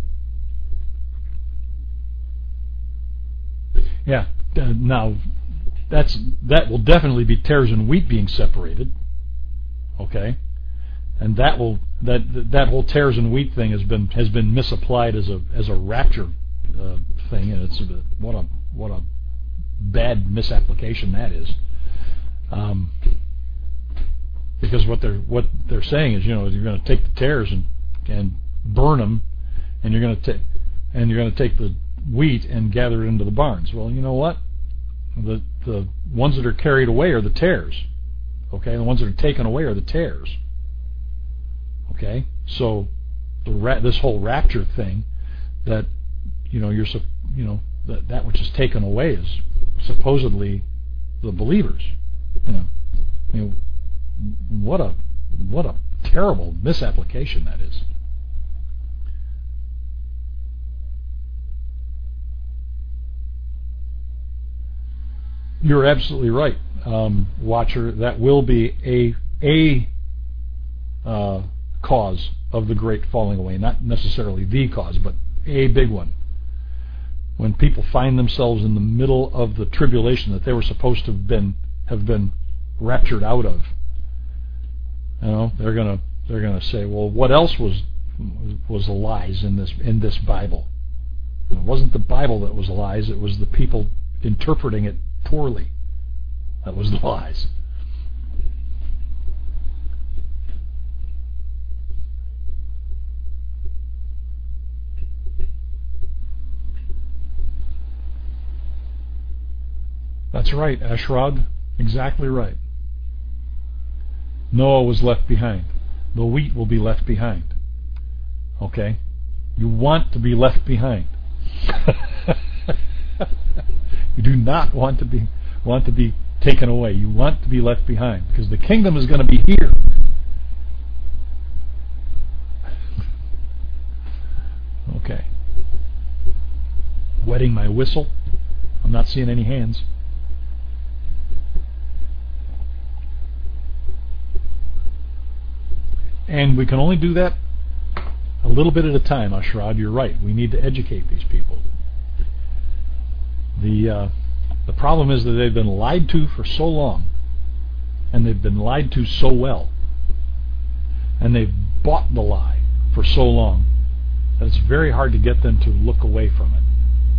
Yeah. Uh, now, that's that will definitely be tares and wheat being separated. Okay? And that will that that whole tares and wheat thing has been has been misapplied as a as a rapture uh, thing, and it's a, what a what a bad misapplication that is. Um, because what they're what they're saying is, you know, you're going to take the tares and and burn them, and you're going to take and you're going to take the wheat and gather it into the barns. Well, you know what? The the ones that are carried away are the tares. Okay, the ones that are taken away are the tares. Okay, so the ra- this whole rapture thing, that you know you're you know that that which is taken away is supposedly the believers. You know, I mean, what a what a terrible misapplication that is. You're absolutely right, um, Watcher. That will be a a uh, cause of the great falling away. Not necessarily the cause, but a big one. When people find themselves in the middle of the tribulation that they were supposed to have been have been raptured out of, you know, they're gonna they're gonna say, well, what else was was lies in this in this Bible? It wasn't the Bible that was lies. It was the people interpreting it poorly. That was the lies. That's right, Ashrod. Exactly right. Noah was left behind. The wheat will be left behind. Okay? You want to be left behind. You do not want to be want to be taken away. You want to be left behind, because the kingdom is going to be here. Okay. Wetting my whistle. I'm not seeing any hands. And we can only do that a little bit at a time, Ashrad. You're right. We need to educate these people. The uh, the problem is that they've been lied to for so long, and they've been lied to so well, and they've bought the lie for so long that it's very hard to get them to look away from it.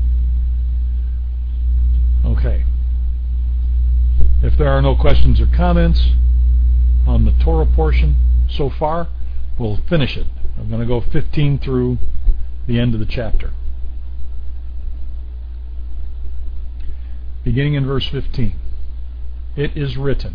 Okay. If there are no questions or comments on the Torah portion so far, we'll finish it. I'm going to go fifteen through the end of the chapter. Beginning in verse fifteen. It is written,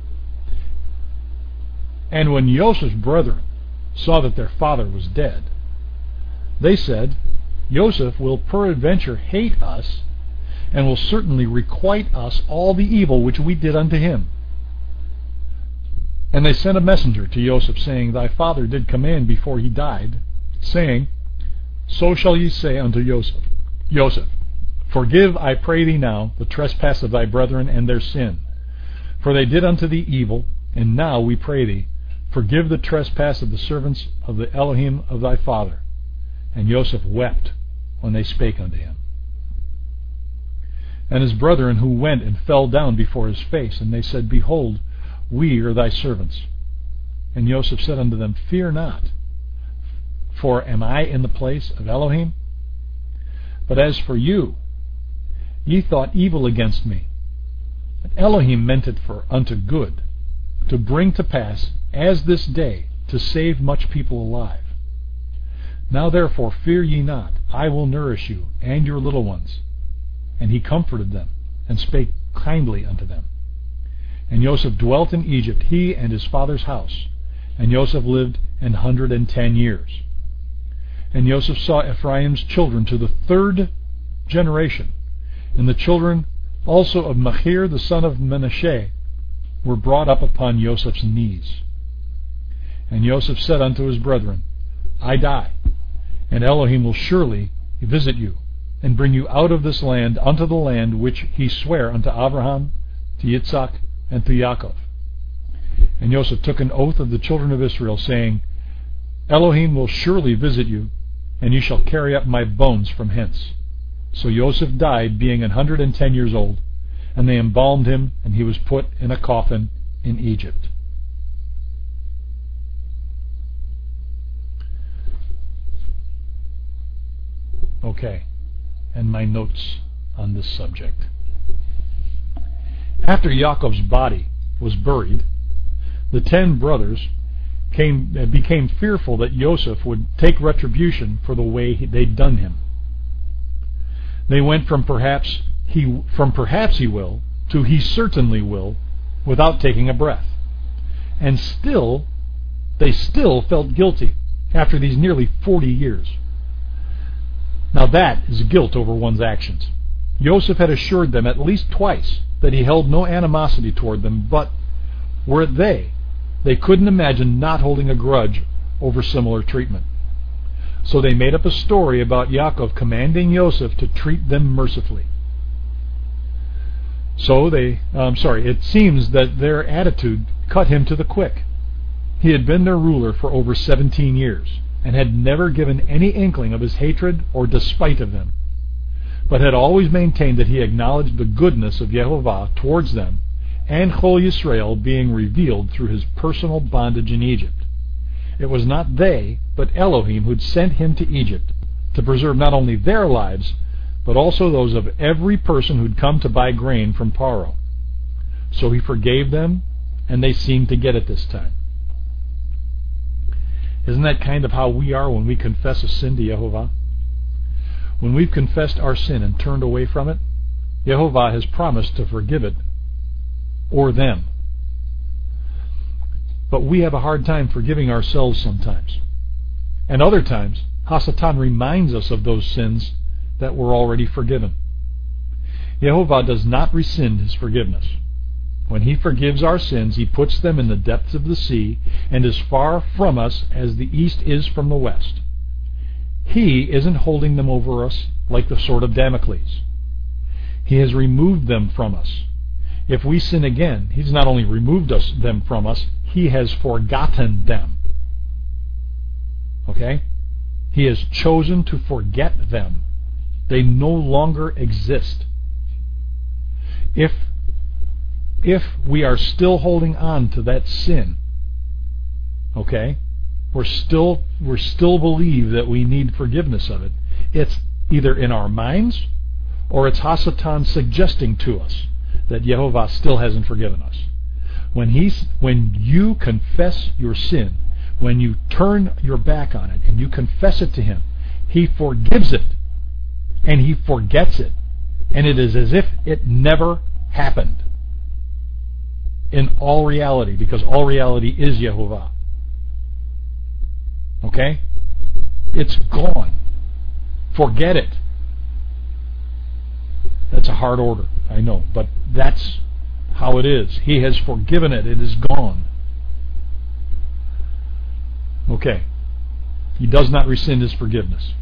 "And when Joseph's brethren saw that their father was dead, they said, Joseph will peradventure hate us, and will certainly requite us all the evil which we did unto him. And they sent a messenger to Joseph, saying, Thy father did command before he died, saying, So shall ye say unto Joseph, Joseph, Forgive, I pray thee now, the trespass of thy brethren and their sin. For they did unto thee evil, and now we pray thee, forgive the trespass of the servants of the Elohim of thy father. And Joseph wept when they spake unto him. And his brethren who went and fell down before his face, and they said, Behold, we are thy servants. And Joseph said unto them, Fear not, for am I in the place of Elohim? But as for you, ye thought evil against me, but Elohim meant it for unto good, to bring to pass, as this day, to save much people alive. Now therefore fear ye not, I will nourish you, and your little ones. And he comforted them, and spake kindly unto them. And Joseph dwelt in Egypt, he and his father's house. And Joseph lived an hundred and ten years. And Joseph saw Ephraim's children to the third generation. And the children also of Machir the son of Manasseh were brought up upon Joseph's knees. And Joseph said unto his brethren, I die, and Elohim will surely visit you, and bring you out of this land unto the land which he sware unto Abraham, to Yitzchak, and to Yaakov. And Joseph took an oath of the children of Israel, saying, Elohim will surely visit you, and you shall carry up my bones from hence. So Joseph died, being an hundred and ten years old, and they embalmed him, and he was put in a coffin in Egypt. Okay, and my notes on this subject. After Yaakov's body was buried, the ten brothers came, uh, became fearful that Joseph would take retribution for the way he, they'd done him. They went from perhaps he from perhaps he will to he certainly will, without taking a breath. And still, they still felt guilty after these nearly forty years. Now that is guilt over one's actions. Joseph had assured them at least twice that he held no animosity toward them, but were it they, they couldn't imagine not holding a grudge over similar treatment. So they made up a story about Yaakov commanding Joseph to treat them mercifully. So they, I'm sorry, it seems that their attitude cut him to the quick. He had been their ruler for over seventeen years, and had never given any inkling of his hatred or despite of them, but had always maintained that he acknowledged the goodness of Yehovah towards them, and Chol Yisrael being revealed through his personal bondage in Egypt. It was not they, but Elohim who'd sent him to Egypt to preserve not only their lives, but also those of every person who'd come to buy grain from Paro. So he forgave them, and they seemed to get it this time. Isn't that kind of how we are when we confess a sin to Yehovah? When we've confessed our sin and turned away from it, Yehovah has promised to forgive it, or them. But we have a hard time forgiving ourselves sometimes. And other times, Hasatan reminds us of those sins that were already forgiven. Yehovah does not rescind his forgiveness. When he forgives our sins, he puts them in the depths of the sea and as far from us as the east is from the west. He isn't holding them over us like the sword of Damocles. He has removed them from us. If we sin again, he's not only removed us them from us, he has forgotten them. Okay? He has chosen to forget them. They no longer exist. If if we are still holding on to that sin, okay, we're still we're still believe that we need forgiveness of it. It's either in our minds or it's Hasatan suggesting to us that Yehovah still hasn't forgiven us. When he's when you confess your sin, when you turn your back on it and you confess it to him, he forgives it and he forgets it, and it is as if it never happened. In all reality, because all reality is Yehovah. Okay? It's gone. Forget it. That's a hard order, I know, but that's how it is. He has forgiven it. It is gone. Okay. He does not rescind his forgiveness.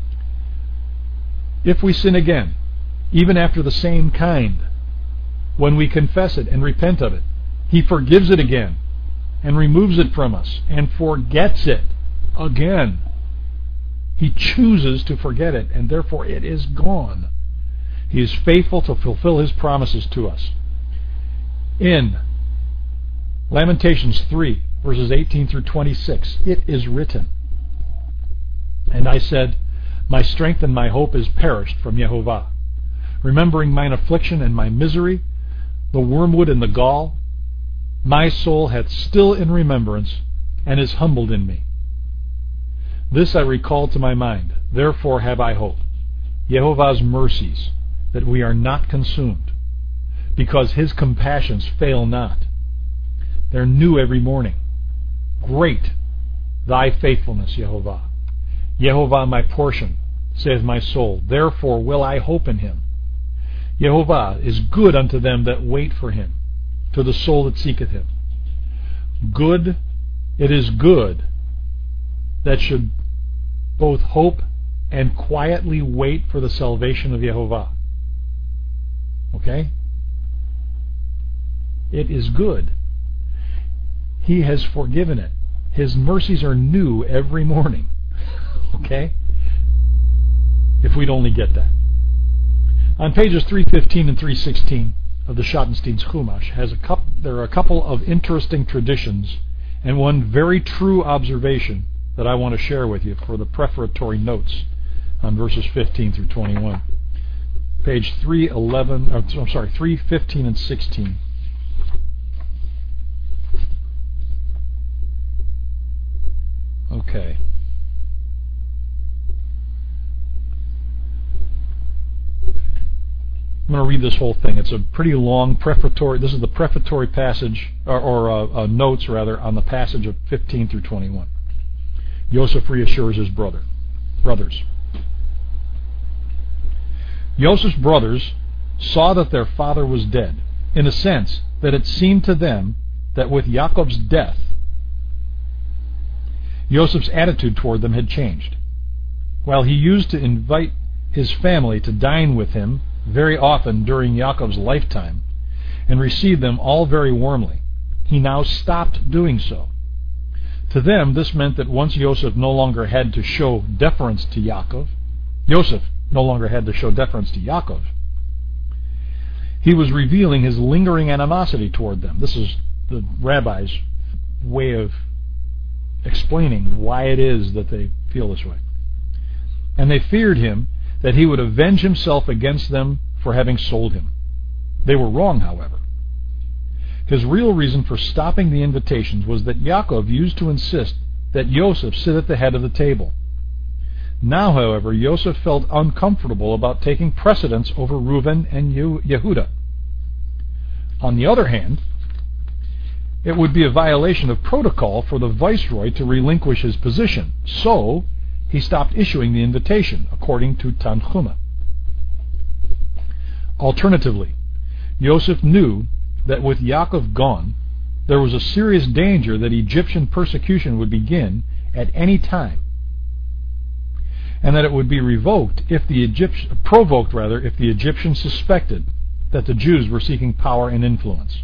If we sin again, even after the same kind, when we confess it and repent of it, he forgives it again and removes it from us and forgets it again. He chooses to forget it, and therefore it is gone. He is faithful to fulfill his promises to us. In Lamentations three, verses eighteen through twenty-six, it is written, "And I said, My strength and my hope is perished from Yehovah. Remembering mine affliction and my misery, the wormwood and the gall, my soul hath still in remembrance, and is humbled in me. This I recall to my mind, therefore have I hope. Yehovah's mercies, that we are not consumed, because his compassions fail not. They're new every morning. Great thy faithfulness, Yehovah. Yehovah my portion, saith my soul, therefore will I hope in him. Yehovah is good unto them that wait for him, to the soul that seeketh him. Good, it is good that should both hope and quietly wait for the salvation of Yehovah. Okay? It is good. He has forgiven it. His mercies are new every morning. Okay? If we'd only get that. On pages three fifteen and three sixteen of the Schottenstein's Chumash, has a couple, there are a couple of interesting traditions and one very true observation that I want to share with you for the prefatory notes on verses fifteen through twenty-one. Page three eleven, or, I'm sorry, three fifteen and sixteen. Okay. I'm going to read this whole thing. It's a pretty long prefatory. This is the prefatory passage, or, or uh, uh, notes rather, on the passage of fifteen through twenty-one. Yosef reassures his brother, brothers. Yosef's brothers saw that their father was dead, in a sense that it seemed to them that with Yaakov's death, Yosef's attitude toward them had changed. While he used to invite his family to dine with him very often during Yaakov's lifetime and received them all very warmly, he now stopped doing so. To them, this meant that once Yosef no longer had to show deference to Yaakov, Yosef no longer had to show deference to Yaakov, he was revealing his lingering animosity toward them. This is the rabbi's way of explaining why it is that they feel this way. And they feared him that he would avenge himself against them for having sold him. They were wrong, however. His real reason for stopping the invitations was that Yaakov used to insist that Yosef sit at the head of the table. Now, however, Yosef felt uncomfortable about taking precedence over Reuben and Yehuda. On the other hand, it would be a violation of protocol for the viceroy to relinquish his position, so he stopped issuing the invitation, according to Tanchuma. Alternatively, Yosef knew that with Yaakov gone, there was a serious danger that Egyptian persecution would begin at any time, and that it would be revoked if the Egypt, provoked rather if the Egyptians suspected that the Jews were seeking power and influence.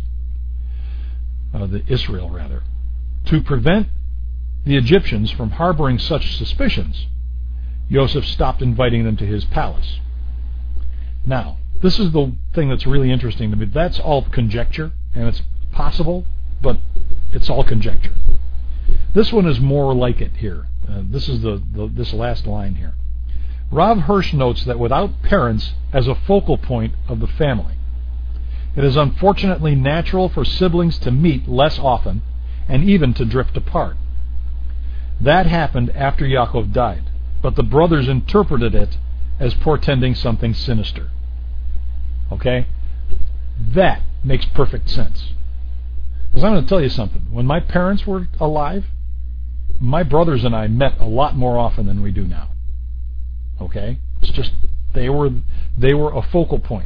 Uh, the Israel rather. To prevent the Egyptians from harboring such suspicions, Yosef stopped inviting them to his palace. Now, this is the thing that's really interesting to me. That's all conjecture, and it's possible, but it's all conjecture. This one is more like it here. Uh, this is the, the this last line here. Rav Hirsch notes that without parents as a focal point of the family, it is unfortunately natural for siblings to meet less often and even to drift apart. That happened after Yaakov died, but the brothers interpreted it as portending something sinister. Okay? That makes perfect sense. Because I'm going to tell you something. When my parents were alive, my brothers and I met a lot more often than we do now. Okay? It's just, they were they were a focal point.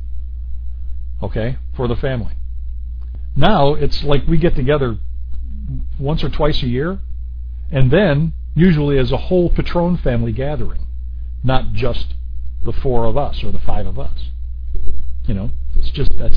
Okay? For the family. Now, it's like we get together once or twice a year, and then, usually as a whole Patron family gathering, not just the four of us or the five of us. You know, it's just, that's,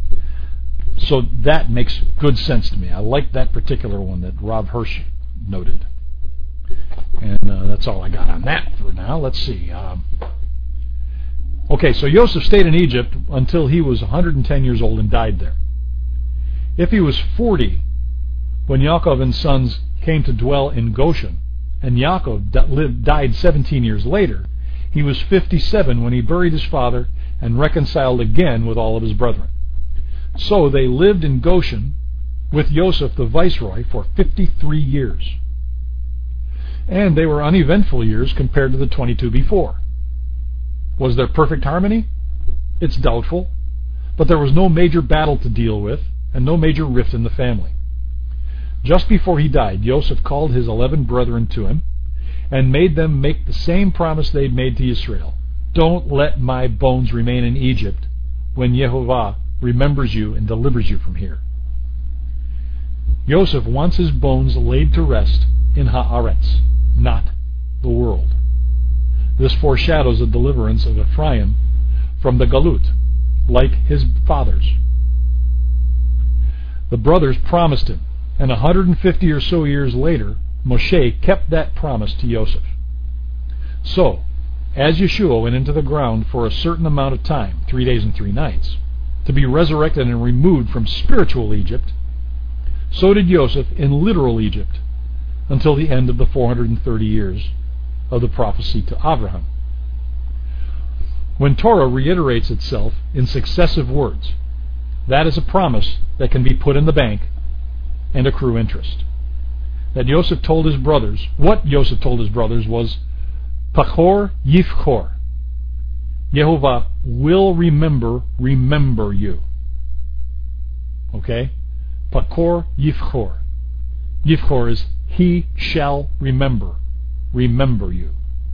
so that makes good sense to me. I like that particular one that Rav Hirsch noted. And uh, that's That's all I got on that for now. Let's see. Um, okay, so Joseph stayed in Egypt until he was one hundred ten years old and died there. If he was forty when Yaakov and sons came to dwell in Goshen, and Yaakov d- lived, died seventeen years later, he was fifty-seven when he buried his father and reconciled again with all of his brethren. So they lived in Goshen with Joseph the viceroy for fifty-three years. And they were uneventful years compared to the twenty-two before. Was there perfect harmony? It's doubtful, but there was no major battle to deal with and no major rift in the family. Just before he died, Joseph called his eleven brethren to him and made them make the same promise they'd made to Israel. Don't let my bones remain in Egypt when Yehovah remembers you and delivers you from here. Joseph wants his bones laid to rest in Haaretz, not the world. This foreshadows the deliverance of Ephraim from the Galut, like his fathers. The brothers promised him, and one hundred fifty or so years later, Moshe kept that promise to Joseph. So, as Yeshua went into the ground for a certain amount of time, three days and three nights, to be resurrected and removed from spiritual Egypt, so did Joseph in literal Egypt until the end of the four hundred thirty years of the prophecy to Abraham. When Torah reiterates itself in successive words, that is a promise that can be put in the bank and accrue interest. That Joseph told his brothers, what Joseph told his brothers was, Pachor Yifchor. Yehovah will remember, remember you. Okay? Pachor Yifchor. Yifchor is he shall remember, remember you.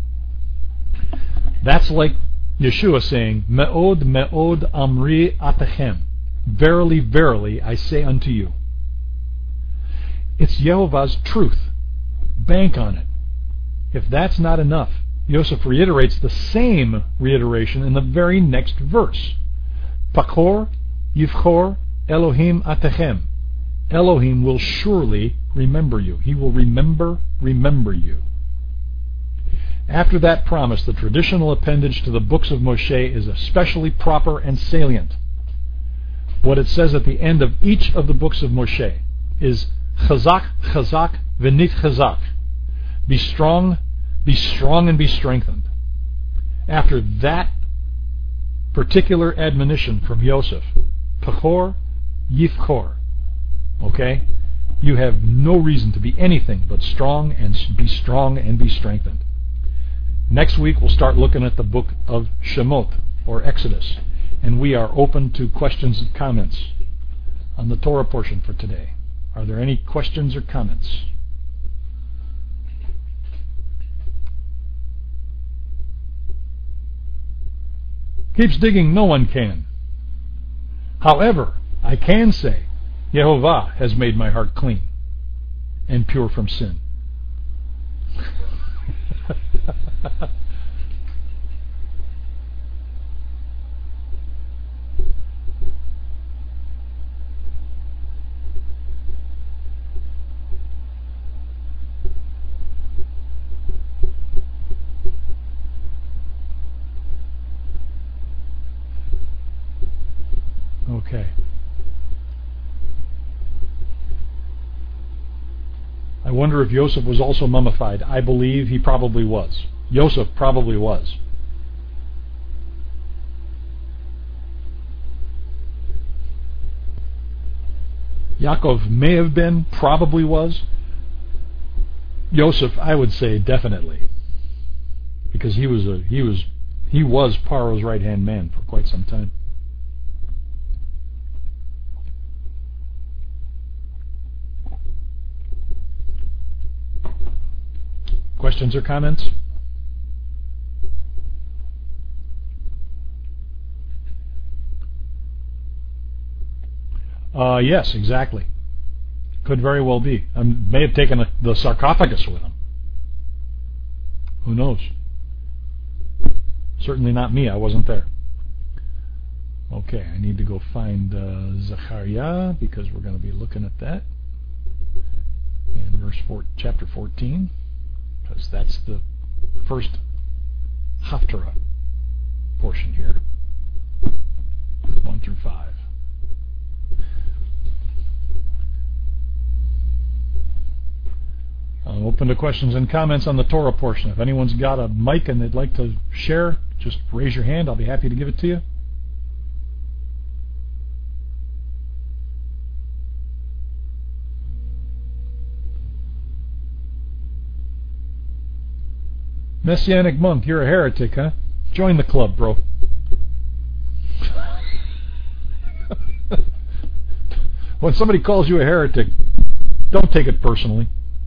That's like Yeshua saying, Me'od, me'od amri atechem. Verily, verily, I say unto you. It's Yehovah's truth. Bank on it. If that's not enough, Yosef reiterates the same reiteration in the very next verse. Pachor yivchor Elohim atechem. Elohim will surely remember you. He will remember, remember you. After that promise, the traditional appendage to the books of Moshe is especially proper and salient. What it says at the end of each of the books of Moshe is Chazak, Chazak, V'nit Chazak. Be strong, be strong and be strengthened. After that particular admonition from Yosef, Pachor Yifchor, okay, you have no reason to be anything but strong and be strong and be strengthened. Next week we'll start looking at the book of Shemot, or Exodus, and we are open to questions and comments on the Torah portion for today. Are there any questions or comments? Keeps digging, no one can. However, I can say, Yehovah has made my heart clean and pure from sin. Okay. I wonder if Yosef was also mummified. I believe he probably was. Yosef probably was. Yaakov may have been, probably was. Yosef, I would say definitely, because he was a he was he was Paro's right hand man for quite some time. Questions or comments? Uh, yes, exactly. Could very well be. I may have taken a, the sarcophagus with him. Who knows? Certainly not me. I wasn't there. Okay, I need to go find uh, Zechariah because we're going to be looking at that in verse four, chapter fourteen, because that's the first Haftarah portion here, one through five. I'm open to questions and comments on the Torah portion. If anyone's got a mic and they'd like to share, just raise your hand. I'll be happy to give it to you. Messianic monk, you're a heretic, huh? Join the club, bro. When somebody calls you a heretic, don't take it personally.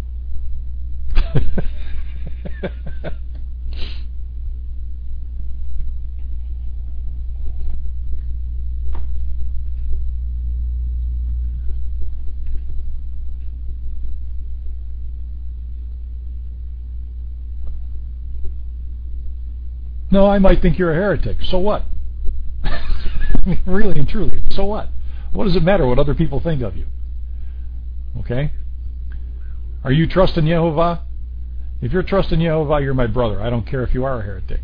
No, I might think you're a heretic. So what? I mean, really and truly, so what? What does it matter what other people think of you? Okay? Are you trusting Yehovah? If you're trusting Yehovah, you're my brother. I don't care if you are a heretic.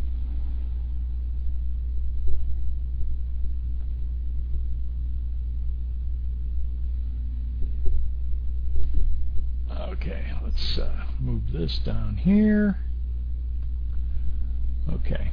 Okay, let's uh, move this down here. Okay.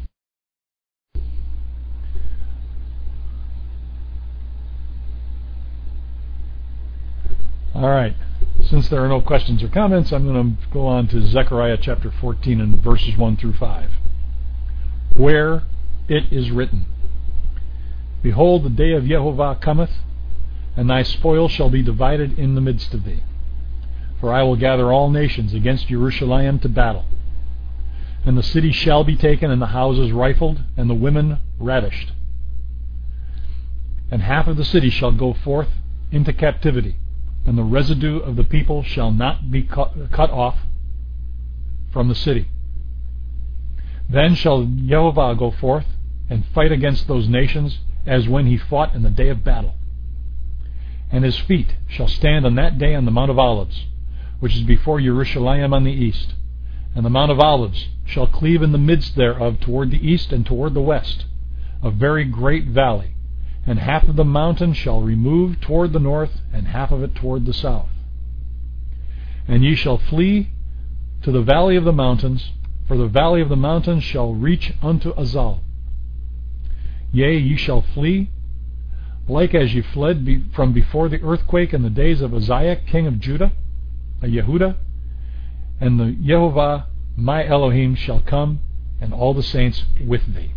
All right. Since there are no questions or comments, I'm going to go on to Zechariah chapter fourteen and verses one through five. Where it is written, Behold, the day of Yehovah cometh, and thy spoil shall be divided in the midst of thee. For I will gather all nations against Jerusalem to battle. And the city shall be taken, and the houses rifled, and the women ravished. And half of the city shall go forth into captivity, and the residue of the people shall not be cut, cut off from the city. Then shall Yehovah go forth and fight against those nations, as when he fought in the day of battle. And his feet shall stand on that day on the Mount of Olives, which is before Jerusalem on the east. And the Mount of Olives shall cleave in the midst thereof toward the east and toward the west, a very great valley, and half of the mountain shall remove toward the north, and half of it toward the south. And ye shall flee to the valley of the mountains, for the valley of the mountains shall reach unto Azal. Yea, ye shall flee, like as ye fled be from before the earthquake in the days of Uzziah king of Judah, a Yehudah, and the Yehovah my Elohim shall come, and all the saints with thee.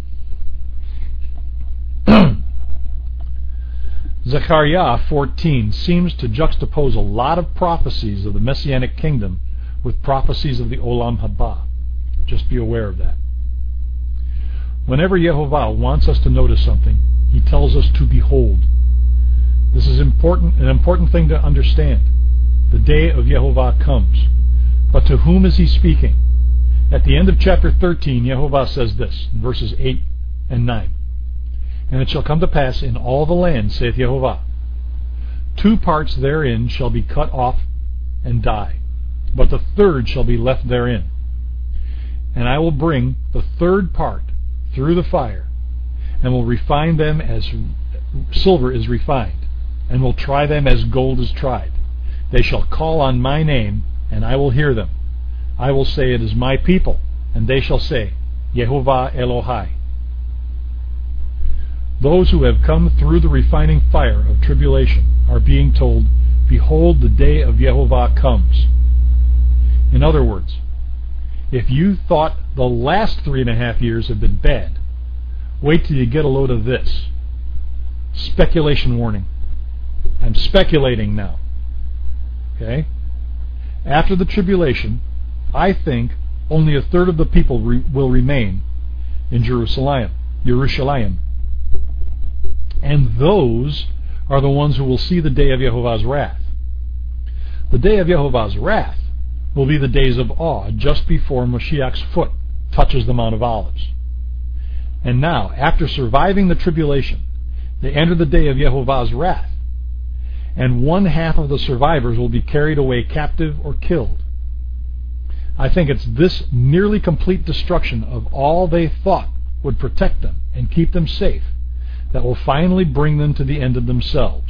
Zechariah fourteen seems to juxtapose a lot of prophecies of the Messianic kingdom with prophecies of the Olam Haba. Just be aware of that. Whenever Yehovah wants us to notice something, he tells us to behold. This is important, an important thing to understand. The day of Yehovah comes. But to whom is he speaking? At the end of chapter thirteen, Yehovah says this, in verses eight and nine. And it shall come to pass in all the land, saith Yehovah, two parts therein shall be cut off and die, but the third shall be left therein. And I will bring the third part through the fire, and will refine them as silver is refined, and will try them as gold is tried. They shall call on my name, and I will hear them. I will say, it is my people, and they shall say, Yehovah Elohai. Those who have come through the refining fire of tribulation are being told, Behold, the day of Yehovah comes. In other words, if you thought the last three and a half years have been bad, wait till you get a load of this. Speculation warning. I'm speculating now. Okay? After the tribulation, I think only a third of the people re- will remain in Jerusalem. Jerusalem. And those are the ones who will see the day of Yehovah's wrath. The day of Yehovah's wrath will be the days of awe just before Moshiach's foot touches the Mount of Olives. And now, after surviving the tribulation, they enter the day of Yehovah's wrath, and one half of the survivors will be carried away captive or killed. I think it's this nearly complete destruction of all they thought would protect them and keep them safe that will finally bring them to the end of themselves.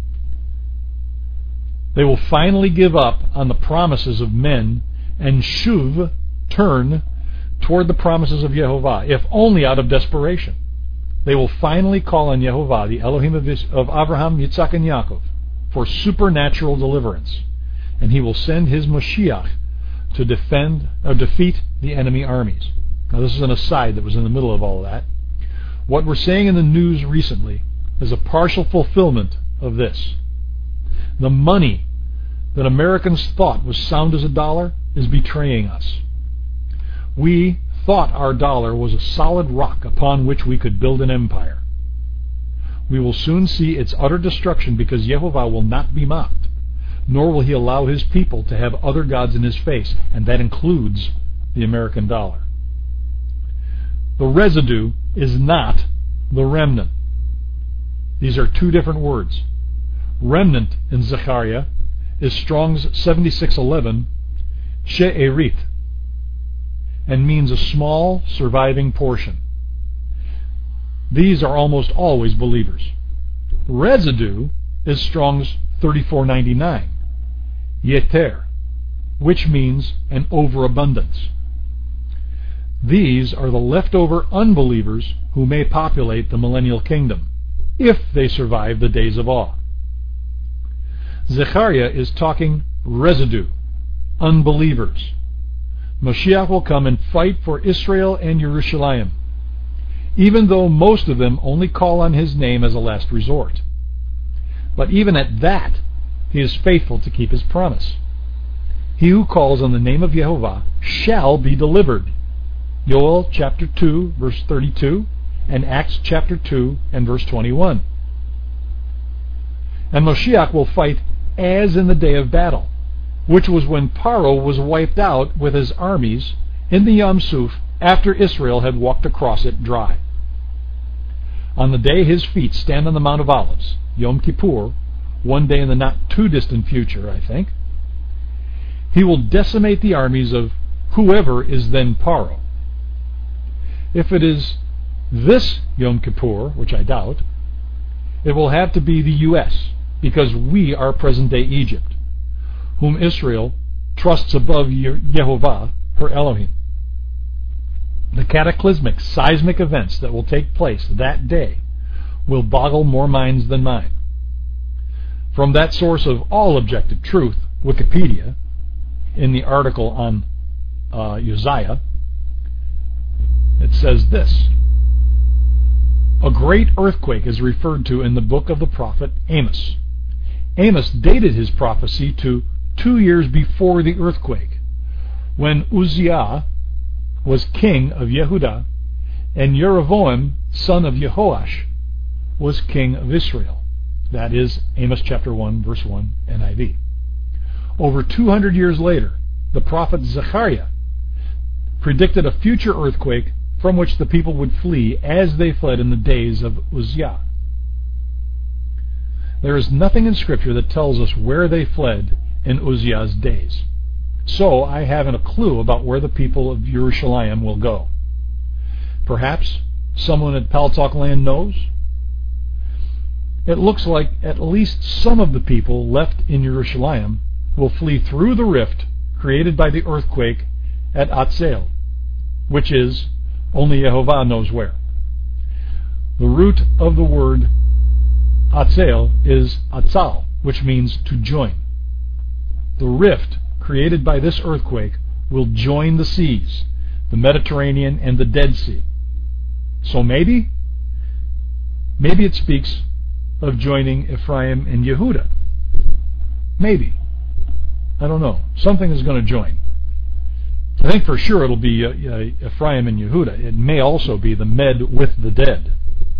They will finally give up on the promises of men and shuv, turn, toward the promises of Yehovah, if only out of desperation. They will finally call on Yehovah, the Elohim of, Is- of Abraham, Yitzhak, and Yaakov, for supernatural deliverance, and he will send his Mashiach to defend or defeat the enemy armies. Now, this is an aside that was in the middle of all of that. What we're saying in the news recently is a partial fulfillment of this. The money that Americans thought was sound as a dollar is betraying us. We thought our dollar was a solid rock upon which we could build an empire. We will soon see its utter destruction because Yehovah will not be mocked, nor will he allow his people to have other gods in his face, and that includes the American dollar. The residue is not the remnant. These are two different words. Remnant in Zechariah is Strong's seventy-six eleven, she'erit, and means a small surviving portion. These are almost always believers. Residue is Strong's thirty-four ninety-nine, yeter, which means an overabundance. These are the leftover unbelievers who may populate the millennial kingdom, if they survive the days of awe. Zechariah is talking residue, unbelievers. Mashiach will come and fight for Israel and Jerusalem, even though most of them only call on his name as a last resort. But even at that, he is faithful to keep his promise. He who calls on the name of Yehovah shall be delivered. Yoel chapter two, verse thirty-two, and Acts chapter two and verse twenty-one. And Mashiach will fight as in the day of battle, which was when Paro was wiped out with his armies in the Yam Suf after Israel had walked across it dry. On the day his feet stand on the Mount of Olives, Yom Kippur, one day in the not-too-distant future, I think, he will decimate the armies of whoever is then Paro. If it is this Yom Kippur, which I doubt, it will have to be the U S, because we are present-day Egypt, whom Israel trusts above Yehovah, her Elohim. The cataclysmic, seismic events that will take place that day will boggle more minds than mine. From that source of all objective truth, Wikipedia, in the article on uh, Uzziah, it says this: a great earthquake is referred to in the book of the prophet Amos. Amos dated his prophecy to two years before the earthquake, when Uzziah was king of Yehudah, and Jeroboam, son of Jehoash, was king of Israel. That is Amos chapter one, verse one, N I V. Over two hundred years later, the prophet Zechariah predicted a future earthquake from which the people would flee as they fled in the days of Uzziah. There is nothing in Scripture that tells us where they fled in Uzziah's days. So I haven't a clue about where the people of Jerusalem will go. Perhaps someone at Paltalk Land knows? It looks like at least some of the people left in Jerusalem will flee through the rift created by the earthquake at Atzel, which is only Yehovah knows where. The root of the word Atzel is Atzal, which means to join. The rift created by this earthquake will join the seas, the Mediterranean and the Dead Sea. So maybe, maybe it speaks of joining Ephraim and Yehudah. Maybe. I don't know. Something is going to join. I think for sure it'll be uh, uh, Ephraim and Yehudah. It may also be the Med with the dead.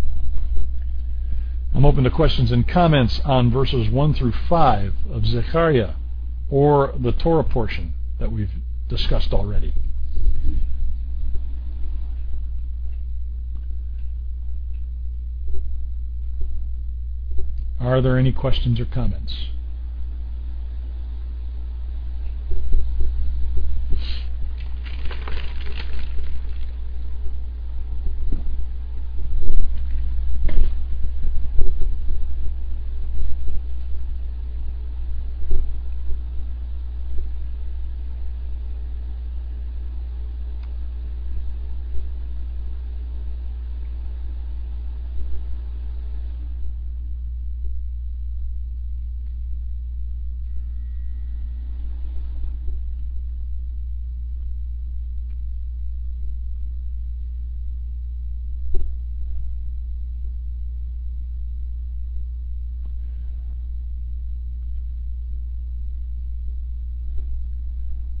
I'm open to questions and comments on verses one through five of Zechariah, or the Torah portion that we've discussed already. Are there any questions or comments?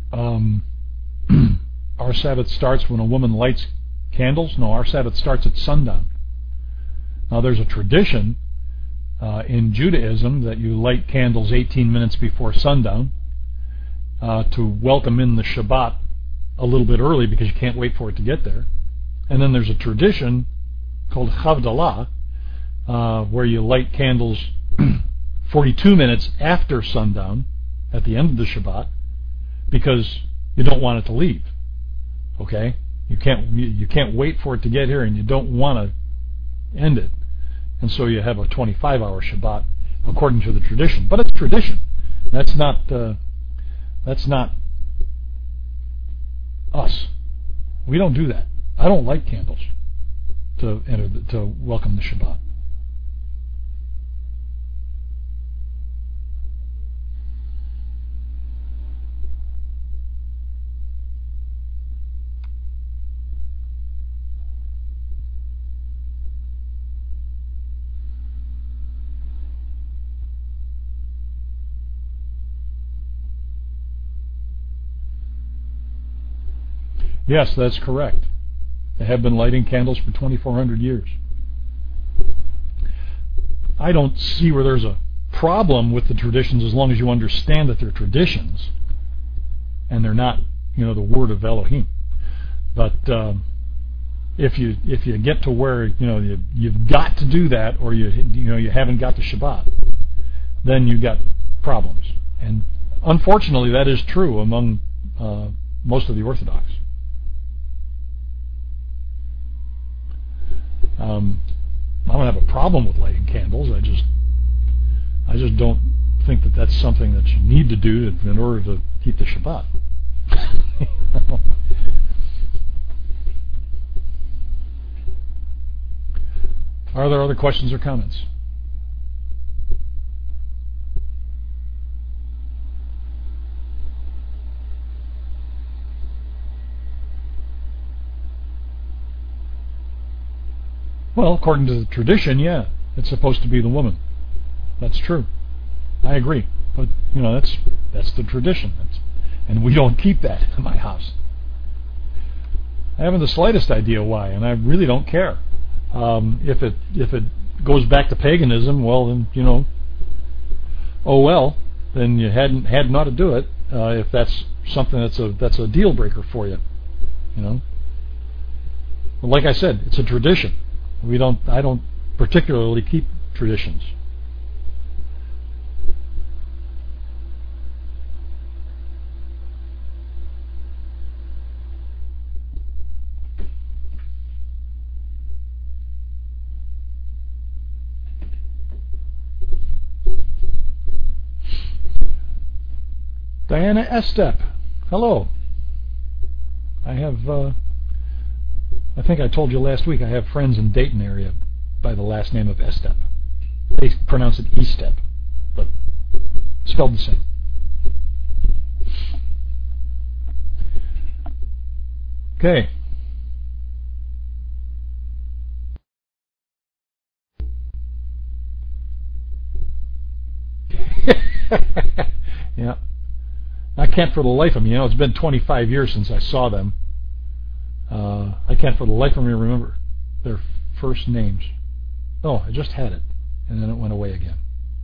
um, our Sabbath starts when a woman lights candles. No, our Sabbath starts at sundown. Now, there's a tradition uh, in Judaism that you light candles eighteen minutes before sundown uh, to welcome in the Shabbat a little bit early because you can't wait for it to get there. And then there's a tradition called Havdalah uh, where you light candles forty-two minutes after sundown at the end of the Shabbat because you don't want it to leave. Okay? You can't you, you can't wait for it to get here, and you don't want to end it. And so you have a twenty-five hour Shabbat according to the tradition. But it's tradition. That's not uh, that's not us. We don't do that. I don't light candles to enter the, to welcome the Shabbat. Yes, that's correct. They have been lighting candles for twenty-four hundred years. I don't see where there's a problem with the traditions as long as you understand that they're traditions and they're not, you know, the word of Elohim. But um, if you if you get to where, you know, you, you've got to do that, or you you know you haven't got the Shabbat, then you got problems. And unfortunately, that is true among uh, most of the Orthodox. Um, I don't have a problem with lighting candles. I just, I just don't think that that's something that you need to do in order to keep the Shabbat. Are there other questions or comments? Well, according to the tradition, yeah, it's supposed to be the woman. That's true. I agree. But, you know, that's that's the tradition. That's, and we don't keep that in my house. I haven't the slightest idea why, and I really don't care. Um, if it if it goes back to paganism, well, then, you know, oh well, then you hadn't hadn't ought to do it. Uh, if that's something that's a that's a deal breaker for you, you know. But like I said, it's a tradition. We don't. I don't particularly keep traditions. Diana Estep, hello. I have. Uh, I think I told you last week I have friends in Dayton area by the last name of Estep. They pronounce it Estep, but spelled the same. Okay. Yeah. I can't for the life of me. You know, it's been twenty-five years since I saw them. Uh, I can't for the life of me remember their first names. Oh, I just had it, and then it went away again.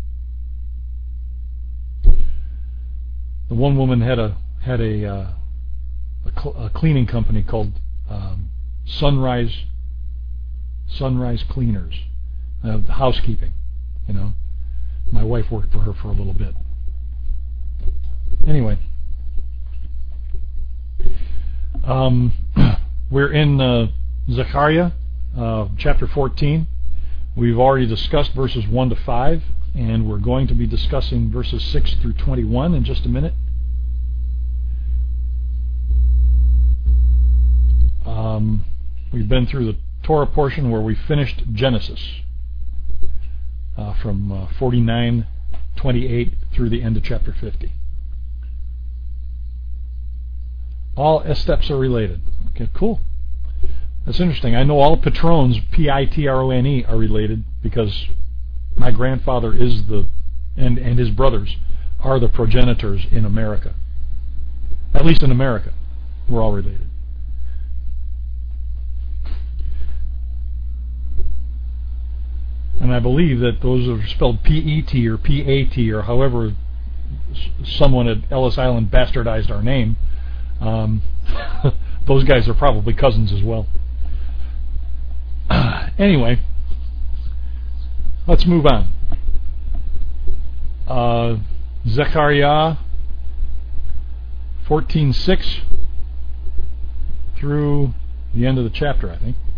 The one woman had a had a uh, a, cl- a cleaning company called um, Sunrise Sunrise Cleaners, uh, housekeeping. You know, my wife worked for her for a little bit. Anyway, um, we're in uh, Zechariah, uh, chapter fourteen. We've already discussed verses one to five, and we're going to be discussing verses six through twenty-one in just a minute. Um, we've been through the Torah portion where we finished Genesis uh, from uh, forty-nine twenty-eight through the end of chapter fifty. All Esteps are related. Okay, cool. That's interesting. I know all Patrons, P I T R O N E, are related because my grandfather is the, and, and his brothers are the progenitors in America. At least in America, we're all related. And I believe that those are spelled P E T or P A T or however someone at Ellis Island bastardized our name. Um, those guys are probably cousins as well. Anyway, let's move on. Uh, Zechariah fourteen six through the end of the chapter, I think.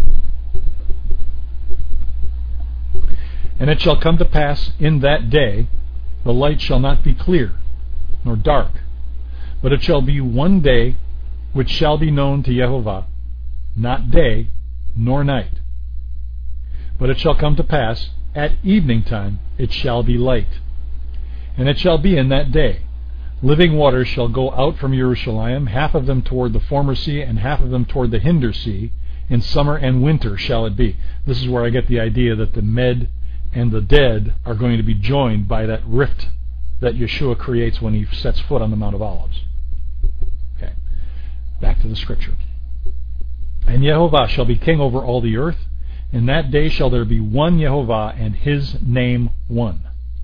And it shall come to pass in that day, the light shall not be clear, nor dark, but it shall be one day which shall be known to Yehovah, not day nor night. But it shall come to pass, at evening time it shall be light. And it shall be in that day, living waters shall go out from Jerusalem, half of them toward the former sea, and half of them toward the hinder sea. In summer and winter shall it be. This is where I get the idea that the Med and the dead are going to be joined by that rift that Yeshua creates when he sets foot on the Mount of Olives. Okay, back to the scripture. And Yehovah shall be king over all the earth. In that day shall there be one Yehovah, and his name one.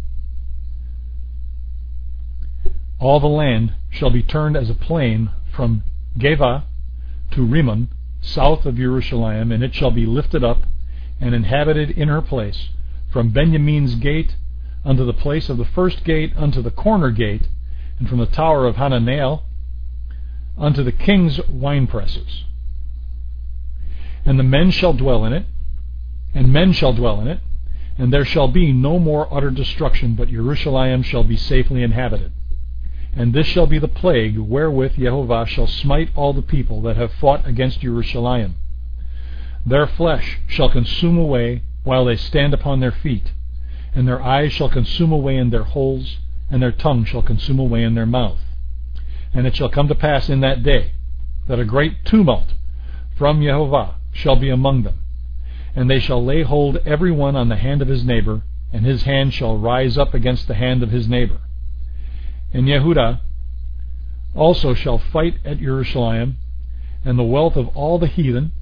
All the land shall be turned as a plain from Geva to Rimmon, south of Jerusalem, and it shall be lifted up and inhabited in her place, from Benjamin's gate unto the place of the first gate unto the corner gate, and from the tower of Hananel unto the king's winepresses. And the men shall dwell in it, and men shall dwell in it, and there shall be no more utter destruction, but Jerusalem shall be safely inhabited. And this shall be the plague wherewith Yehovah shall smite all the people that have fought against Jerusalem. Their flesh shall consume away while they stand upon their feet, and their eyes shall consume away in their holes, and their tongue shall consume away in their mouth. And it shall come to pass in that day that a great tumult from Yehovah shall be among them, and they shall lay hold every one on the hand of his neighbor, and his hand shall rise up against the hand of his neighbor. And Yehudah also shall fight at Jerusalem, and the wealth of all the heathen.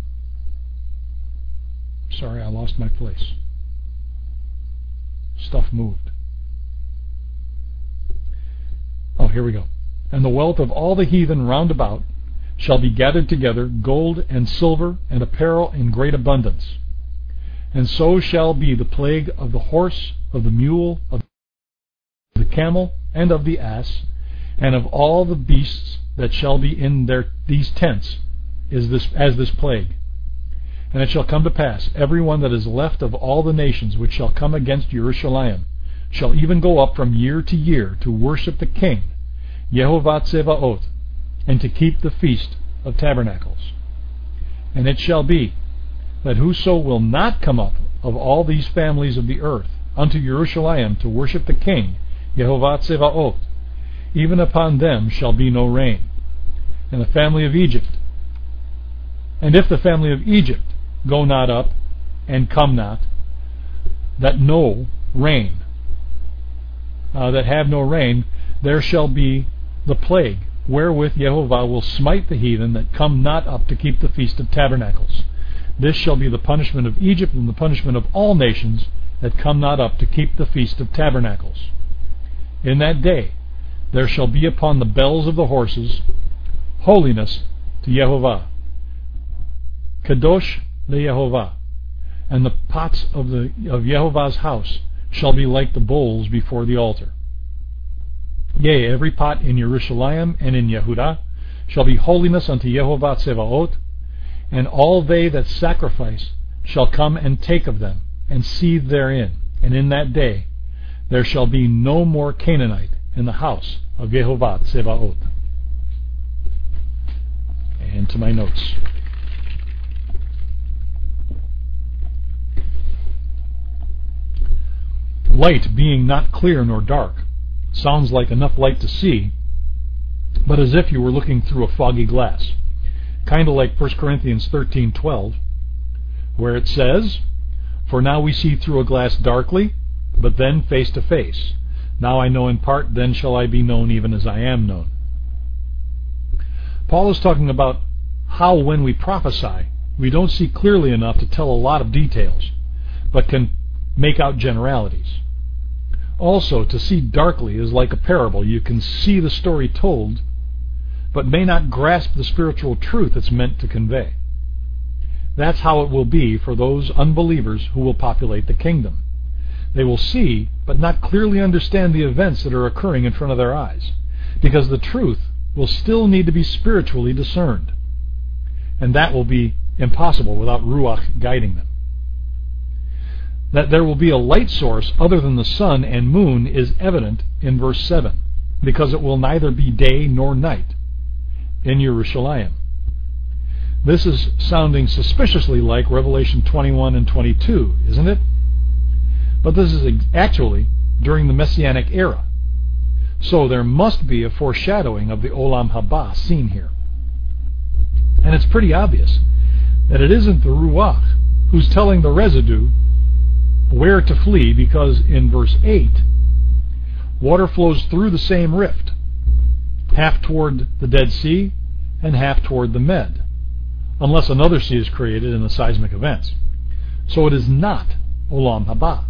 Sorry, I lost my place. Stuff moved. Oh, here we go. And the wealth of all the heathen round about shall be gathered together, gold and silver and apparel in great abundance. And so shall be the plague of the horse, of the mule, of the camel, and of the ass, and of all the beasts that shall be in their these tents, is this as this plague. And it shall come to pass, every one that is left of all the nations which shall come against Jerusalem shall even go up from year to year to worship the King, Yehovah Tsevaot, and to keep the Feast of Tabernacles. And it shall be that whoso will not come up of all these families of the earth unto Jerusalem to worship the King, Yehovah Tsevaot, even upon them shall be no rain. And the family of Egypt, and if the family of Egypt go not up, and come not, that no rain, uh, that have no rain, there shall be the plague, wherewith Yehovah will smite the heathen that come not up to keep the Feast of Tabernacles. This shall be the punishment of Egypt, and the punishment of all nations that come not up to keep the Feast of Tabernacles. In that day there shall be upon the bells of the horses holiness to Yehovah, Kadosh LeYehovah, and the pots of the of Yehovah's house shall be like the bowls before the altar. Yea, every pot in Jerusalem and in Yehudah shall be holiness unto Yehovah Tsevaot, and all they that sacrifice shall come and take of them, and seethe therein. And in that day there shall be no more Canaanite in the house of Yehovah Tsevaot. And to my notes. Light being not clear nor dark sounds like enough light to see, but as if you were looking through a foggy glass. Kind of like First Corinthians thirteen twelve, where it says, "For now we see through a glass darkly, but then face to face. Now I know in part, then shall I be known even as I am known." Paul is talking about how when we prophesy, we don't see clearly enough to tell a lot of details, but can make out generalities. Also, to see darkly is like a parable. You can see the story told, but may not grasp the spiritual truth it's meant to convey. That's how it will be for those unbelievers who will populate the kingdom. They will see, but not clearly understand the events that are occurring in front of their eyes, because the truth will still need to be spiritually discerned. And that will be impossible without Ruach guiding them. That there will be a light source other than the sun and moon is evident in verse seven, because it will neither be day nor night in Yerushalayim. This is sounding suspiciously like Revelation twenty-one and twenty-two, isn't it? But this is actually during the Messianic era. So there must be a foreshadowing of the Olam Haba seen here. And it's pretty obvious that it isn't the Ruach who's telling the residue where to flee, because in verse eight, water flows through the same rift, half toward the Dead Sea and half toward the Med, unless another sea is created in the seismic events. So it is not Olam Haba.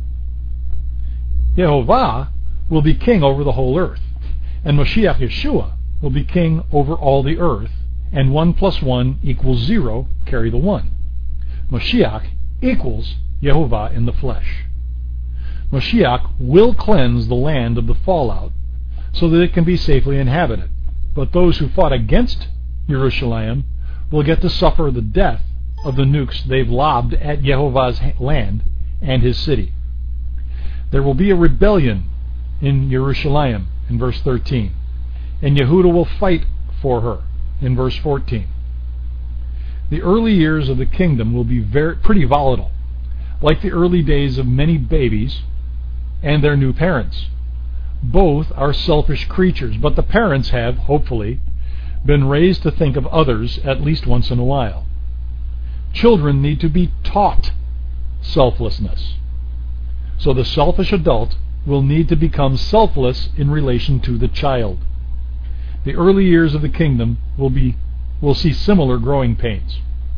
Yehovah will be king over the whole earth, and Mashiach Yeshua will be king over all the earth, and one plus one equals zero, carry the one. Mashiach equals Yehovah in the flesh. Mashiach will cleanse the land of the fallout so that it can be safely inhabited, but those who fought against Yerushalayim will get to suffer the death of the nukes they've lobbed at Yehovah's land and his city. There will be a rebellion in Yerushalayim in verse thirteen, and Yehuda will fight for her in verse fourteen. The early years of the kingdom will be very pretty volatile, like the early days of many babies and their new parents. Both are selfish creatures, but the parents have, hopefully, been raised to think of others at least once in a while. Children need to be taught selflessness. So the selfish adult will need to become selfless in relation to the child. The early years of the kingdom will be will see similar growing pains.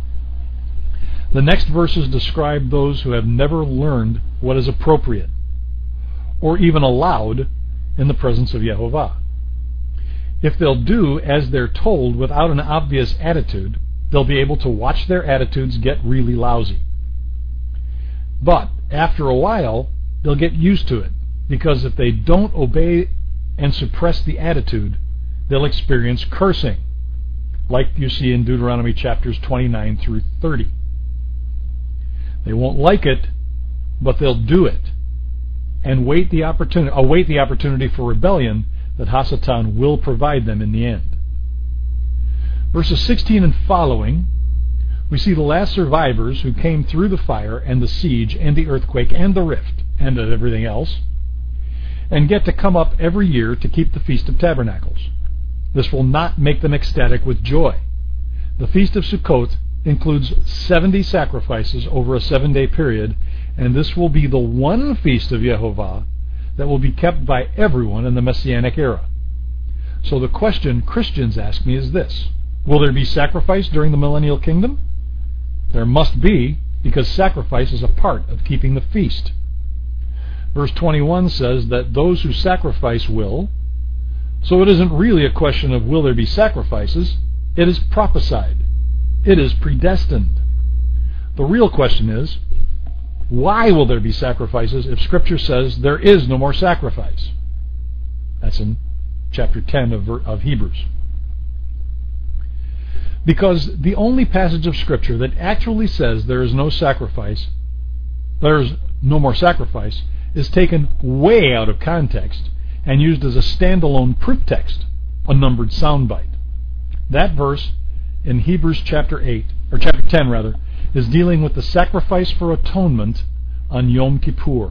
The next verses describe those who have never learned what is appropriate or even allowed in the presence of Yehovah. If they'll do as they're told without an obvious attitude, they'll be able to watch their attitudes get really lousy. But after a while, they'll get used to it, because if they don't obey and suppress the attitude, they'll experience cursing, like you see in Deuteronomy chapters twenty-nine through thirty. They won't like it, but they'll do it, and wait the opportunity, await the opportunity for rebellion that Hasatan will provide them in the end. Verses sixteen and following, we see the last survivors who came through the fire and the siege and the earthquake and the rift and everything else, and get to come up every year to keep the Feast of Tabernacles. This will not make them ecstatic with joy. The Feast of Sukkot includes seventy sacrifices over a seven-day period, and this will be the one feast of Yehovah that will be kept by everyone in the Messianic era. So the question Christians ask me is this: will there be sacrifice during the millennial kingdom? There must be, because sacrifice is a part of keeping the feast. Verse twenty-one says that those who sacrifice will, so it isn't really a question of will there be sacrifices, it is prophesied. It is predestined. The real question is, why will there be sacrifices if Scripture says there is no more sacrifice? That's in chapter ten of, of Hebrews. Because the only passage of Scripture that actually says there is no sacrifice, there is no more sacrifice, is taken way out of context and used as a standalone proof text, a numbered soundbite. That verse in Hebrews chapter eight, or chapter ten rather, is dealing with the sacrifice for atonement on Yom Kippur.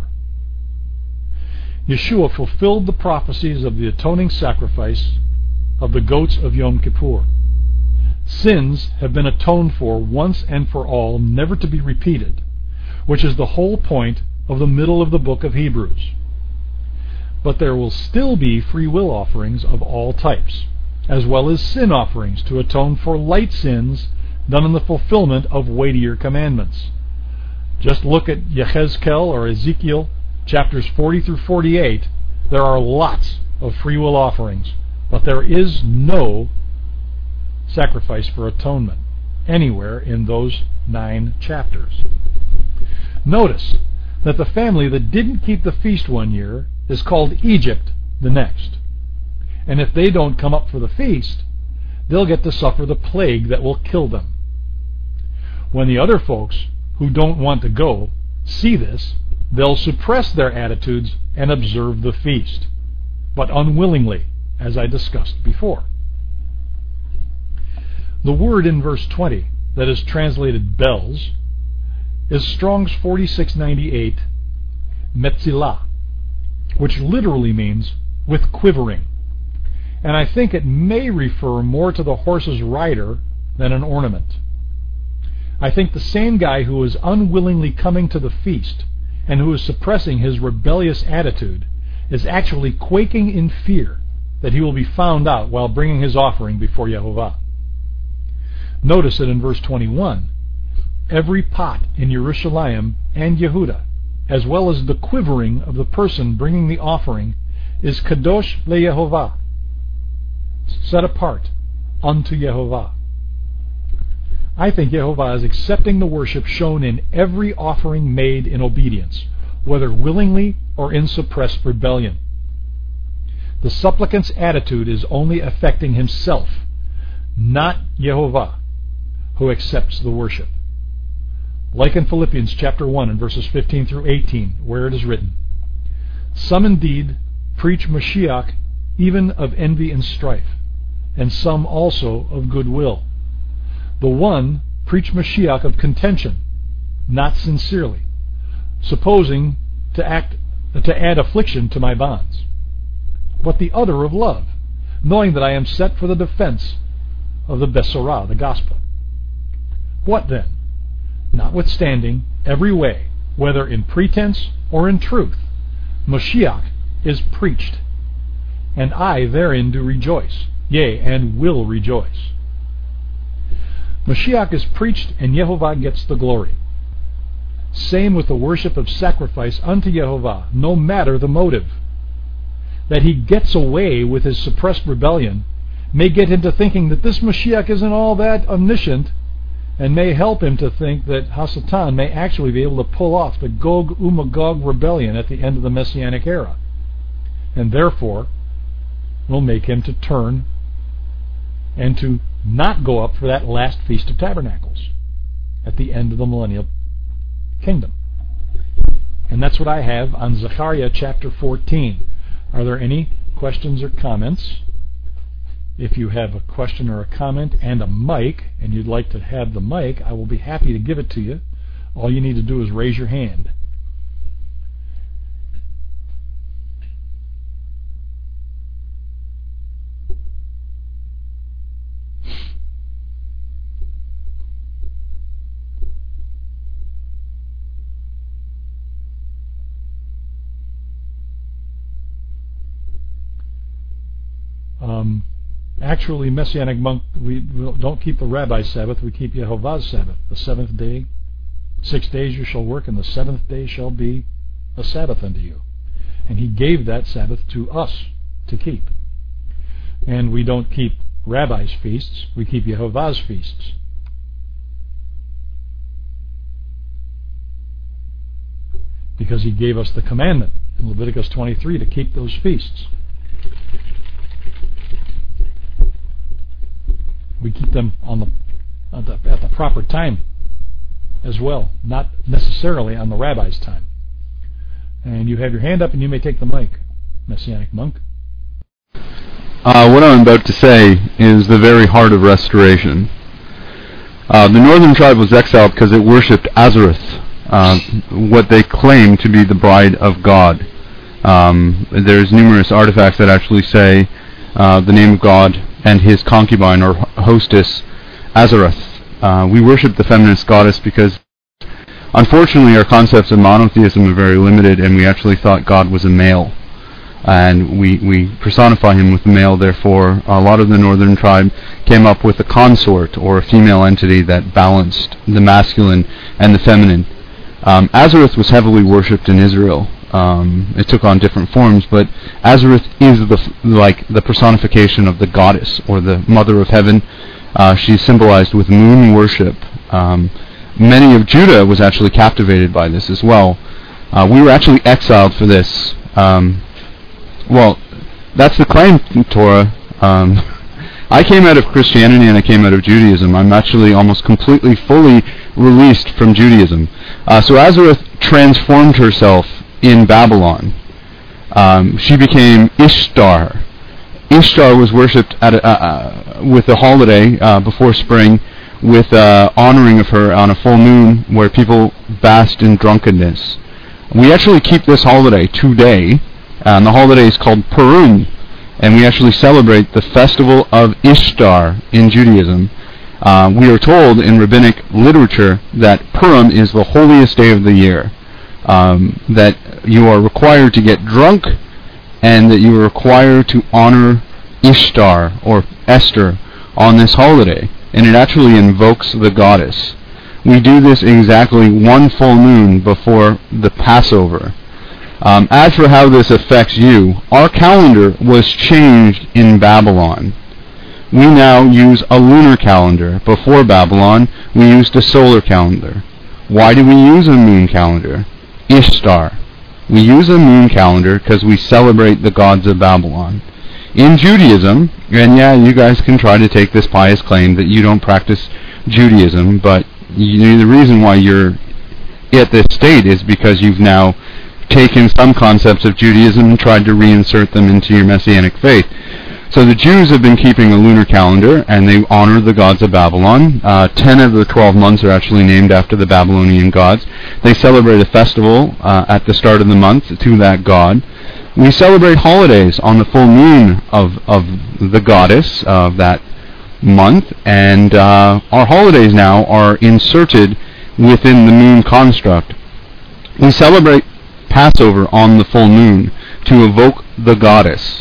Yeshua fulfilled the prophecies of the atoning sacrifice of the goats of Yom Kippur. Sins have been atoned for once and for all, never to be repeated, which is the whole point of the middle of the book of Hebrews. But there will still be free will offerings of all types. as well as sin offerings to atone for light sins done in the fulfillment of weightier commandments. Just look at Yechezkel or Ezekiel chapters forty through forty-eight. There are lots of free will offerings, but there is no sacrifice for atonement anywhere in those nine chapters. Notice that the family that didn't keep the feast one year is called Egypt the next. And if they don't come up for the feast, they'll get to suffer the plague that will kill them. When the other folks who don't want to go see this, they'll suppress their attitudes and observe the feast, but unwillingly, as I discussed before. The word in verse twenty that is translated bells is Strong's forty-six ninety-eight, metzilah, which literally means with quivering. And I think it may refer more to the horse's rider than an ornament. I think the same guy who is unwillingly coming to the feast and who is suppressing his rebellious attitude is actually quaking in fear that he will be found out while bringing his offering before Yehovah. Notice that in verse twenty-one, every pot in Yerushalayim and Yehuda, as well as the quivering of the person bringing the offering, is kadosh leYehovah, set apart unto Yehovah. I think Yehovah is accepting the worship shown in every offering made in obedience, whether willingly or in suppressed rebellion. The supplicant's attitude is only affecting himself, not Yehovah, who accepts the worship. Like in Philippians chapter one and verses fifteen through eighteen, where it is written, "Some indeed preach Mashiach even of envy and strife, and some also of goodwill. The one preach Mashiach of contention, not sincerely, supposing to act to add affliction to my bonds, but the other of love, knowing that I am set for the defense of the Besorah, the gospel. What then? Notwithstanding every way, whether in pretense or in truth, Mashiach is preached, and I therein do rejoice, yea, and will rejoice." Mashiach is preached, and Yehovah gets the glory. Same with the worship of sacrifice unto Yehovah, no matter the motive. That he gets away with his suppressed rebellion may get him to thinking that this Mashiach isn't all that omniscient, and may help him to think that Hasatan may actually be able to pull off the Gog Umagog rebellion at the end of the Messianic era, and therefore will make him to turn and to not go up for that last Feast of Tabernacles at the end of the millennial kingdom. And that's what I have on Zechariah chapter fourteen. Are there any questions or comments? If you have a question or a comment and a mic, and you'd like to have the mic, I will be happy to give it to you. All you need to do is raise your hand. Um, actually, Messianic monk, we don't keep the rabbi's Sabbath, we keep Yehovah's Sabbath. The seventh day, six days you shall work, and the seventh day shall be a Sabbath unto you. And he gave that Sabbath to us to keep. And we don't keep rabbis' feasts, we keep Yehovah's feasts. Because he gave us the commandment in Leviticus twenty-three to keep those feasts. We keep them on the, at the at the proper time as well, not necessarily on the rabbi's time. And you have your hand up, and you may take the mic, Messianic monk. Uh, what I'm about to say is the very heart of restoration. Uh, the northern tribe was exiled because it worshipped Azareth, uh, what they claim to be the bride of God. Um, there's numerous artifacts that actually say uh, the name of God and his concubine or hostess, Azareth. Uh, we worship the feminist goddess because, unfortunately, our concepts of monotheism are very limited, and we actually thought God was a male. and we, we personify him with male. Therefore, a lot of the northern tribe came up with a consort, or a female entity that balanced the masculine and the feminine. Um, Azareth was heavily worshipped in Israel. Um, it took on different forms, but Azareth is the like the personification of the goddess, or the mother of heaven. Uh, she's symbolized with moon worship. Um, many of Judah was actually captivated by this as well. Uh, we were actually exiled for this. Um, well, that's the claim, Torah. Um, I came out of Christianity and I came out of Judaism. I'm actually almost completely, fully released from Judaism. Uh, so Azareth transformed herself in Babylon. Um, she became Ishtar. Ishtar was worshipped at a, uh, with a holiday uh, before spring, with uh, honoring of her on a full moon, where people basked in drunkenness. We actually keep this holiday today, and the holiday is called Purim, and we actually celebrate the festival of Ishtar in Judaism. Uh, we are told in rabbinic literature that Purim is the holiest day of the year. Um, that you are required to get drunk, and that you are required to honor Ishtar, or Esther, on this holiday. And it actually invokes the goddess. We do this exactly one full moon before the Passover. Um, as for how this affects you, our calendar was changed in Babylon. We now use a lunar calendar. Before Babylon, we used a solar calendar. Why do we use a moon calendar? Ishtar. We use a moon calendar because we celebrate the gods of Babylon. In Judaism, and yeah, you guys can try to take this pious claim that you don't practice Judaism, but you, the reason why you're at this state is because you've now taken some concepts of Judaism and tried to reinsert them into your Messianic faith. So the Jews have been keeping a lunar calendar, and they honor the gods of Babylon. Uh, ten of the twelve months are actually named after the Babylonian gods. They celebrate a festival uh, at the start of the month to that god. We celebrate holidays on the full moon of, of the goddess of that month, and uh, our holidays now are inserted within the moon construct. We celebrate Passover on the full moon to evoke the goddess.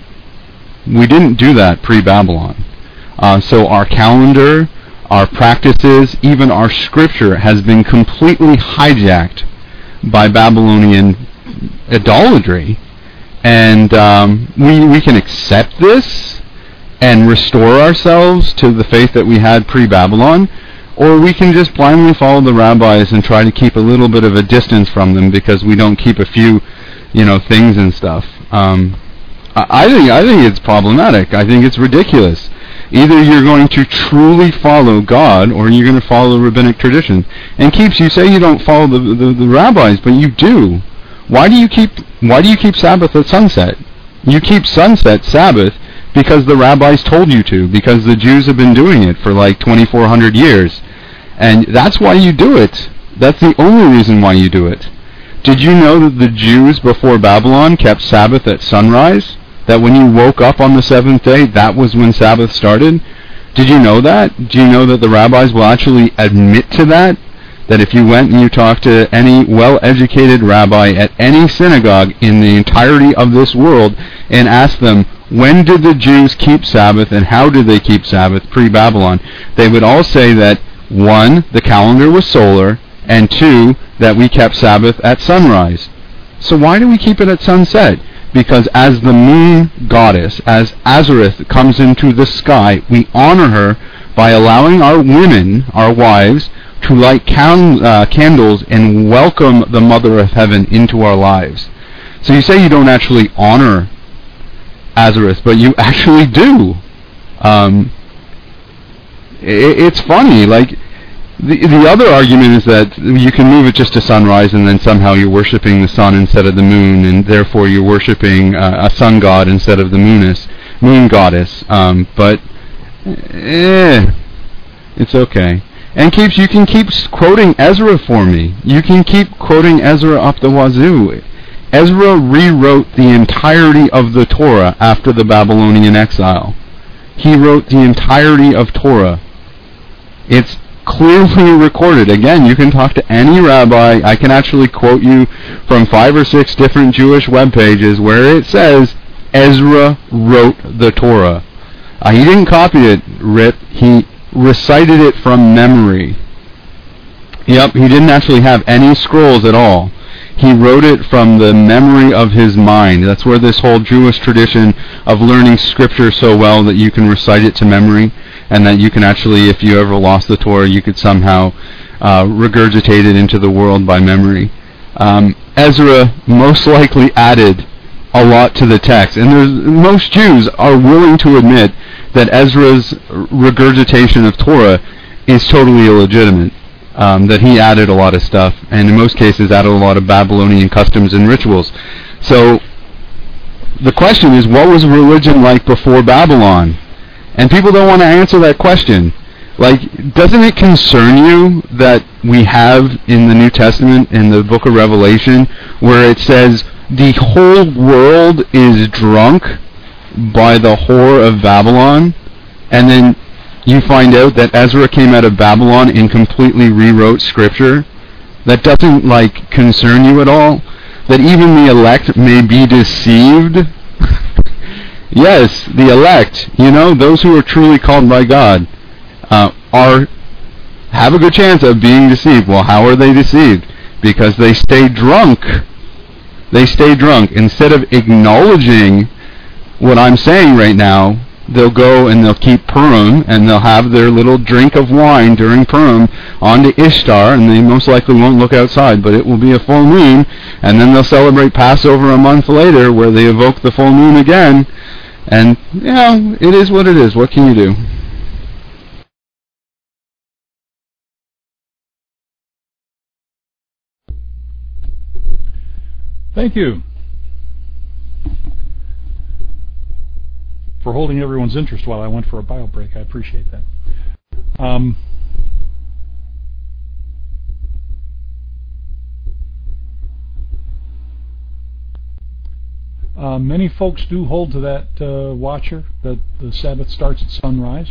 We didn't do that pre-Babylon. Uh, so our calendar, our practices, even our scripture has been completely hijacked by Babylonian idolatry. And um, we, we can accept this and restore ourselves to the faith that we had pre-Babylon, or we can just blindly follow the rabbis and try to keep a little bit of a distance from them because we don't keep a few, you know, things and stuff. Um, I think I think it's problematic. I think it's ridiculous. Either you're going to truly follow God, or you're going to follow rabbinic tradition. And keeps, you say you don't follow the, the the rabbis, but you do. Why do you keep Why do you keep Sabbath at sunset? You keep sunset Sabbath because the rabbis told you to, because the Jews have been doing it for like twenty-four hundred years, and that's why you do it. That's the only reason why you do it. Did you know that the Jews before Babylon kept Sabbath at sunrise? That when you woke up on the seventh day, that was when Sabbath started? Did you know that? Do you know that the rabbis will actually admit to that? That if you went and you talked to any well-educated rabbi at any synagogue in the entirety of this world and asked them, when did the Jews keep Sabbath and how did they keep Sabbath pre-Babylon, they would all say that, one, the calendar was solar, and two, that we kept Sabbath at sunrise. So why do we keep it at sunset? Because as the moon goddess, as Azareth comes into the sky, we honor her by allowing our women, our wives, to light can, uh, candles and welcome the Mother of Heaven into our lives. So you say you don't actually honor Azareth, but you actually do. Um, it, it's funny, like, The the other argument is that you can move it just to sunrise and then somehow you're worshipping the sun instead of the moon, and therefore you're worshipping uh, a sun god instead of the mooness, moon goddess. Um, but, eh, it's okay. And keeps you can keep quoting Ezra for me. You can keep quoting Ezra up the wazoo. Ezra rewrote the entirety of the Torah after the Babylonian exile. He wrote the entirety of Torah. It's clearly recorded. Again, you can talk to any rabbi. I can actually quote you from five or six different Jewish web pages where it says Ezra wrote the Torah. Uh, he didn't copy it, Rip. He recited it from memory. Yep, he didn't actually have any scrolls at all. He wrote it from the memory of his mind. That's where this whole Jewish tradition of learning Scripture so well that you can recite it to memory, and that you can actually, if you ever lost the Torah, you could somehow uh, regurgitate it into the world by memory. Um, Ezra most likely added a lot to the text, and there's, most Jews are willing to admit that Ezra's regurgitation of Torah is totally illegitimate. Um, that he added a lot of stuff, and in most cases added a lot of Babylonian customs and rituals. So the question is, what was religion like before Babylon? And people don't want to answer that question. Like, doesn't it concern you that we have in the New Testament, in the book of Revelation, where it says the whole world is drunk by the whore of Babylon, and then you find out that Ezra came out of Babylon and completely rewrote Scripture? That doesn't, like, concern you at all? That even the elect may be deceived? Yes, the elect, you know, those who are truly called by God, uh, are have a good chance of being deceived. Well, how are they deceived? Because they stay drunk. They stay drunk. Instead of acknowledging what I'm saying right now, they'll go and they'll keep Purim, and they'll have their little drink of wine during Purim on to Ishtar, and they most likely won't look outside, but it will be a full moon, and then they'll celebrate Passover a month later, where they evoke the full moon again, and, you know, it is what it is. What can you do? Thank you for holding everyone's interest while I went for a bio break. I appreciate that. Um, uh, many folks do hold to that uh, watcher, that the Sabbath starts at sunrise.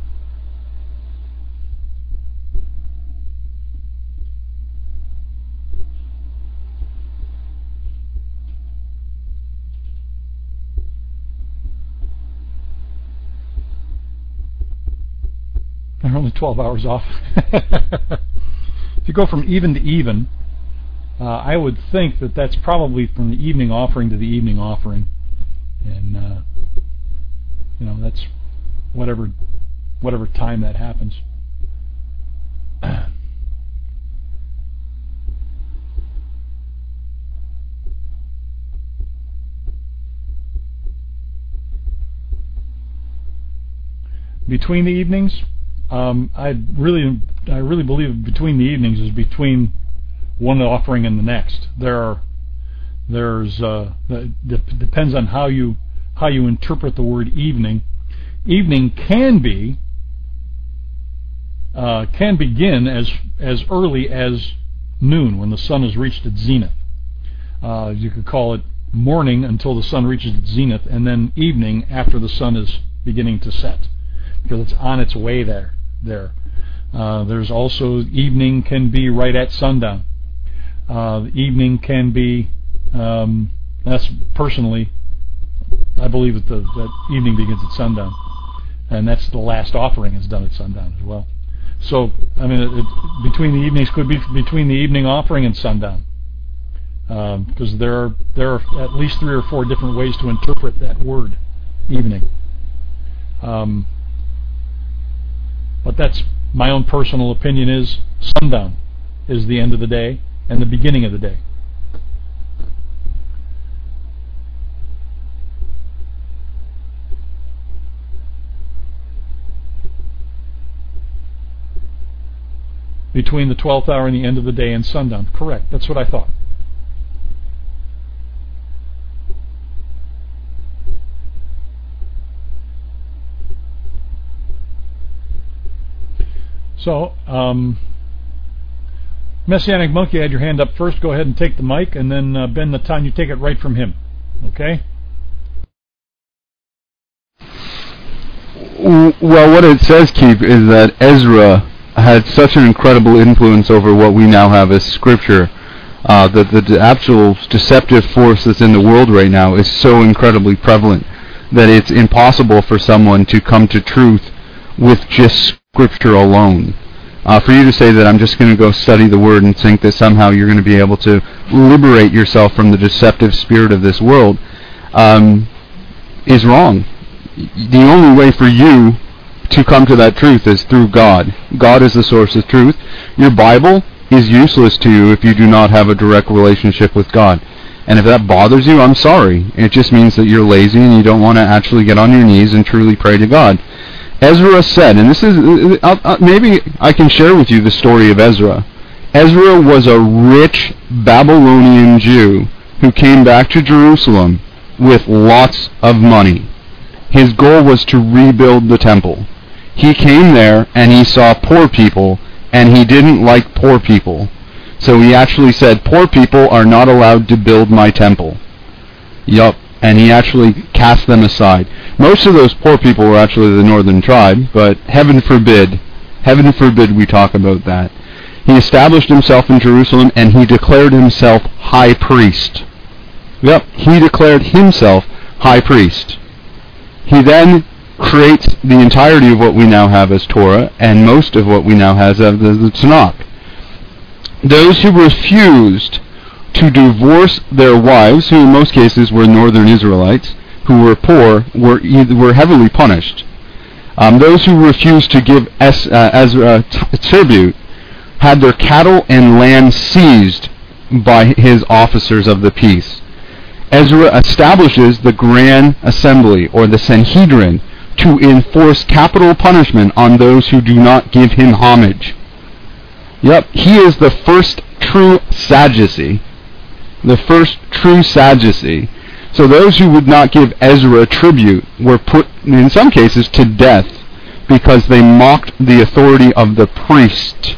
They're only twelve hours off. If you go from even to even, uh, I would think that that's probably from the evening offering to the evening offering, and uh, you know, that's whatever whatever time that happens. Between the evenings, Um, I really, I really believe between the evenings is between one offering and the next. There are, there's, uh, it depends on how you how you interpret the word evening. Evening can be, uh, can begin as as early as noon, when the sun has reached its zenith. Uh, you could call it morning until the sun reaches its zenith, and then evening after the sun is beginning to set, because it's on its way there. There, uh, there's also evening can be right at sundown. Uh, evening can be um, that's personally, I believe that the that evening begins at sundown, and that's the last offering is done at sundown as well. So I mean, it, it, between the evenings could be between the evening offering and sundown, because um, there are there are at least three or four different ways to interpret that word, evening. Um, But that's my own personal opinion, is sundown is the end of the day and the beginning of the day. Between the twelfth hour and the end of the day and sundown. Correct. That's what I thought. So, um, Messianic Monk, you had your hand up first. Go ahead and take the mic, and then uh, Ben Natan, you take it right from him. Okay? Well, what it says, Keith, is that Ezra had such an incredible influence over what we now have as Scripture. Uh, that the, the actual deceptive force that's in the world right now is so incredibly prevalent that it's impossible for someone to come to truth with just Scripture alone. Uh, for you to say that I'm just going to go study the Word and think that somehow you're going to be able to liberate yourself from the deceptive spirit of this world um, is wrong. The only way for you to come to that truth is through God. God is the source of truth. Your Bible is useless to you if you do not have a direct relationship with God. And if that bothers you, I'm sorry. It just means that you're lazy and you don't want to actually get on your knees and truly pray to God. Ezra said, and this is, I'll, I'll, maybe I can share with you the story of Ezra. Ezra was a rich Babylonian Jew who came back to Jerusalem with lots of money. His goal was to rebuild the temple. He came there and he saw poor people, and he didn't like poor people. So he actually said, poor people are not allowed to build my temple. Yup. And he actually cast them aside. Most of those poor people were actually the northern tribe, but heaven forbid, heaven forbid we talk about that. He established himself in Jerusalem, and he declared himself high priest. Yep, he declared himself high priest. He then creates the entirety of what we now have as Torah, and most of what we now have as the Tanakh. Those who refused to divorce their wives, who in most cases were northern Israelites, who were poor, were were heavily punished. Um, those who refused to give es, uh, Ezra t- tribute had their cattle and land seized by his officers of the peace. Ezra establishes the Grand Assembly, or the Sanhedrin, to enforce capital punishment on those who do not give him homage. Yep, he is the first true Sadducee. The first true Sadducee. So those who would not give Ezra tribute were put, in some cases, to death because they mocked the authority of the priest.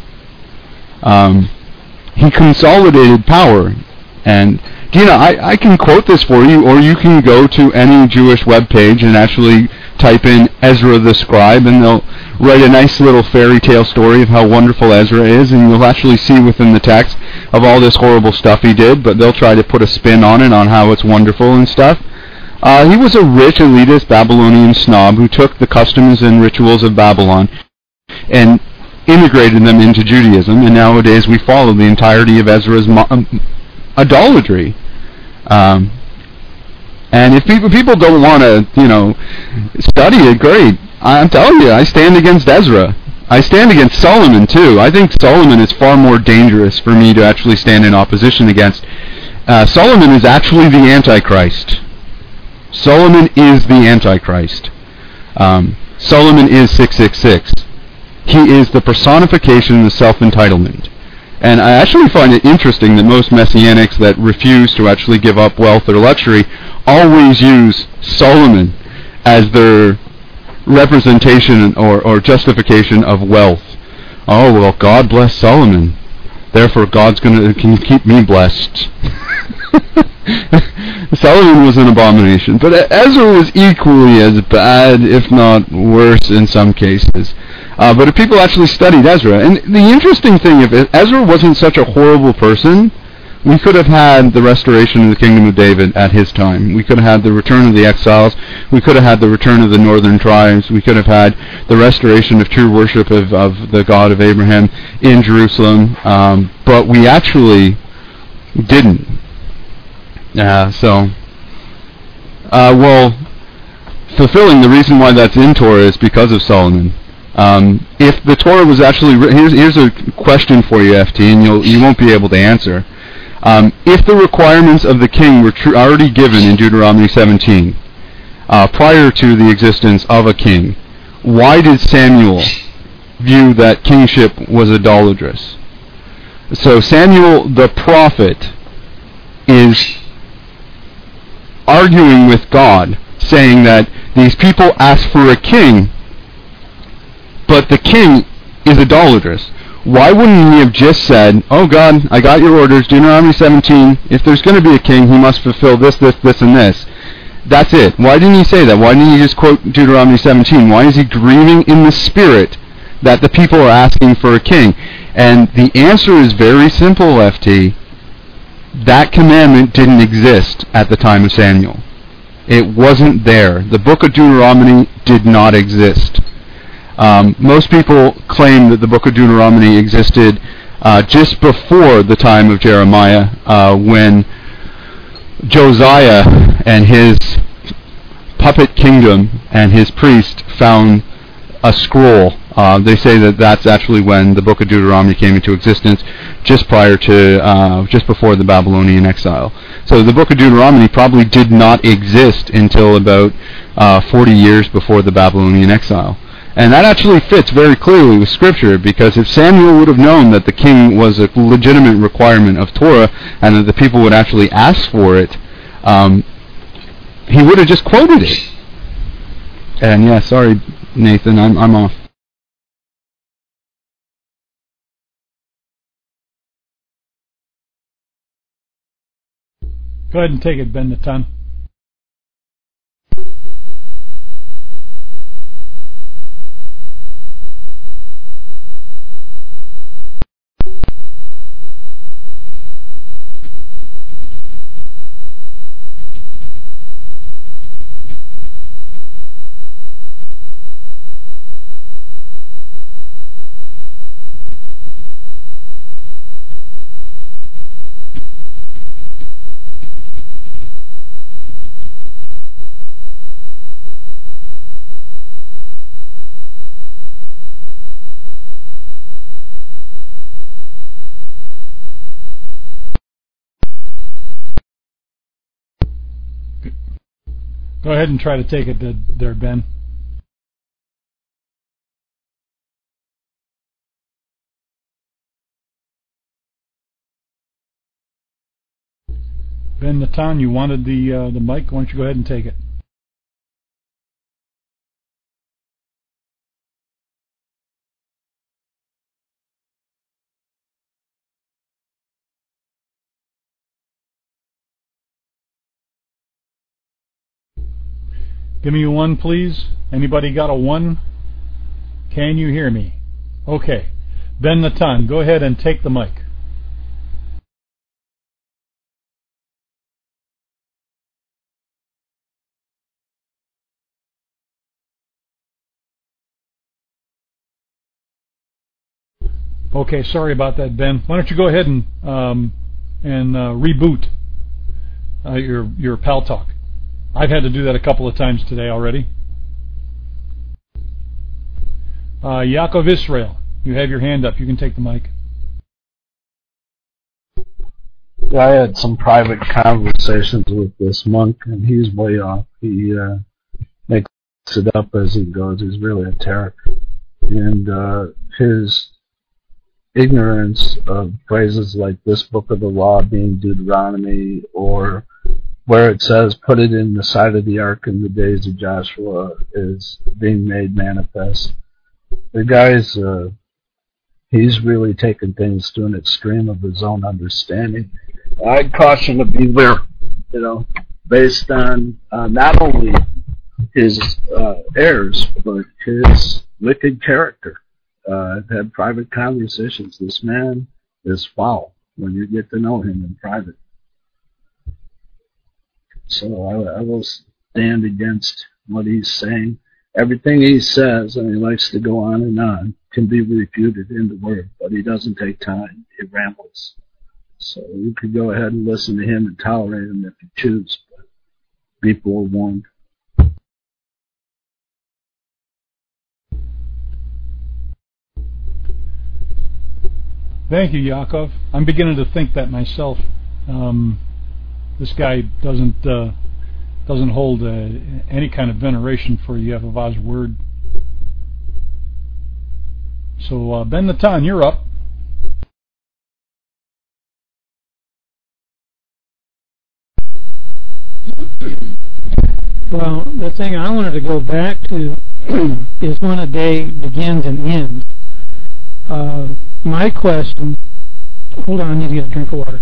Um, he consolidated power. And, Dina, I, I can quote this for you, or you can go to any Jewish web page and actually type in Ezra the Scribe, and they'll write a nice little fairy tale story of how wonderful Ezra is, and you'll actually see within the text of all this horrible stuff he did, but they'll try to put a spin on it, on how it's wonderful and stuff. Uh, he was a rich, elitist Babylonian snob who took the customs and rituals of Babylon and integrated them into Judaism, and nowadays we follow the entirety of Ezra's mo- um, idolatry. Um, and if people, people don't want to, you know, study it, great. I'm telling you, I stand against Ezra. I stand against Solomon, too. I think Solomon is far more dangerous for me to actually stand in opposition against. Uh, Solomon is actually the Antichrist. Solomon is the Antichrist. Um, Solomon is six six six. He is the personification of self-entitlement. And I actually find it interesting that most Messianics that refuse to actually give up wealth or luxury always use Solomon as their representation or, or justification of wealth. Oh, well, God bless Solomon. Therefore, God's going to can keep me blessed. Solomon was an abomination, but Ezra was equally as bad, if not worse, in some cases. Uh, but if people actually studied Ezra, and the interesting thing, if Ezra wasn't such a horrible person, we could have had the restoration of the kingdom of David at his time. We could have had the return of the exiles. We could have had the return of the northern tribes. We could have had the restoration of true worship of, of the God of Abraham in Jerusalem. Um, but we actually didn't. Uh, so, uh, well, fulfilling the reason why that's in Torah is because of Solomon. Um, if the Torah was actually written, here's, here's a question for you, F T, and you'll, you won't be able to answer. Um, if the requirements of the king were tr- already given in Deuteronomy seventeen, uh, prior to the existence of a king, why did Samuel view that kingship was idolatrous? So Samuel the prophet is arguing with God, saying that these people ask for a king, but the king is idolatrous. Why wouldn't he have just said, oh God, I got your orders, Deuteronomy seventeen, if there's going to be a king, he must fulfill this, this, this, and this. That's it. Why didn't he say that? Why didn't he just quote Deuteronomy seventeen? Why is he grieving in the spirit that the people are asking for a king. And the answer is very simple, F T. That commandment didn't exist at the time of Samuel. It wasn't there. The book of Deuteronomy did not exist. Um, most people claim that the book of Deuteronomy existed uh, just before the time of Jeremiah, uh, when Josiah and his puppet kingdom and his priest found a scroll. Uh, they say that that's actually when the book of Deuteronomy came into existence, just prior to, uh, just before the Babylonian exile. So the book of Deuteronomy probably did not exist until about uh, forty years before the Babylonian exile. And that actually fits very clearly with Scripture, because if Samuel would have known that the king was a legitimate requirement of Torah and that the people would actually ask for it, um, he would have just quoted it. And yeah, sorry, Nathan, I'm I'm off. Go ahead and take it, Ben Natan. Go ahead and try to take it there, Ben. Ben Natan, you wanted the uh, the mic. Why don't you go ahead and take it? Give me a one, please. Anybody got a one? Can you hear me? Okay. Ben Natan, go ahead and take the mic. Okay, sorry about that, Ben. Why don't you go ahead and um, and uh, reboot uh, your your Pal Talk. I've had to do that a couple of times today already. Uh, Yaakov Israel, you have your hand up. You can take the mic. I had some private conversations with this monk, and he's way off. He uh, makes it up as he goes. He's really a terror. And uh, his ignorance of phrases like this book of the law being Deuteronomy, or where it says, put it in the side of the ark in the days of Joshua, is being made manifest. The guy's, uh, he's really taken things to an extreme of his own understanding. I'd caution to beware, you know, based on uh, not only his uh, errors, but his wicked character. Uh, I've had private conversations. This man is foul when you get to know him in private. So I, I will stand against what he's saying. Everything he says, and he likes to go on and on, can be refuted in the Word, but he doesn't take time. He rambles. So you could go ahead and listen to him and tolerate him if you choose, but be forewarned. Thank you, Yaakov. I'm beginning to think that myself. Um, this guy doesn't uh, doesn't hold uh, any kind of veneration for Yehovah's word. So, uh, Ben Natan, you're up. Well, the thing I wanted to go back to is when a day begins and ends. Uh, my question, hold on, I need to get a drink of water.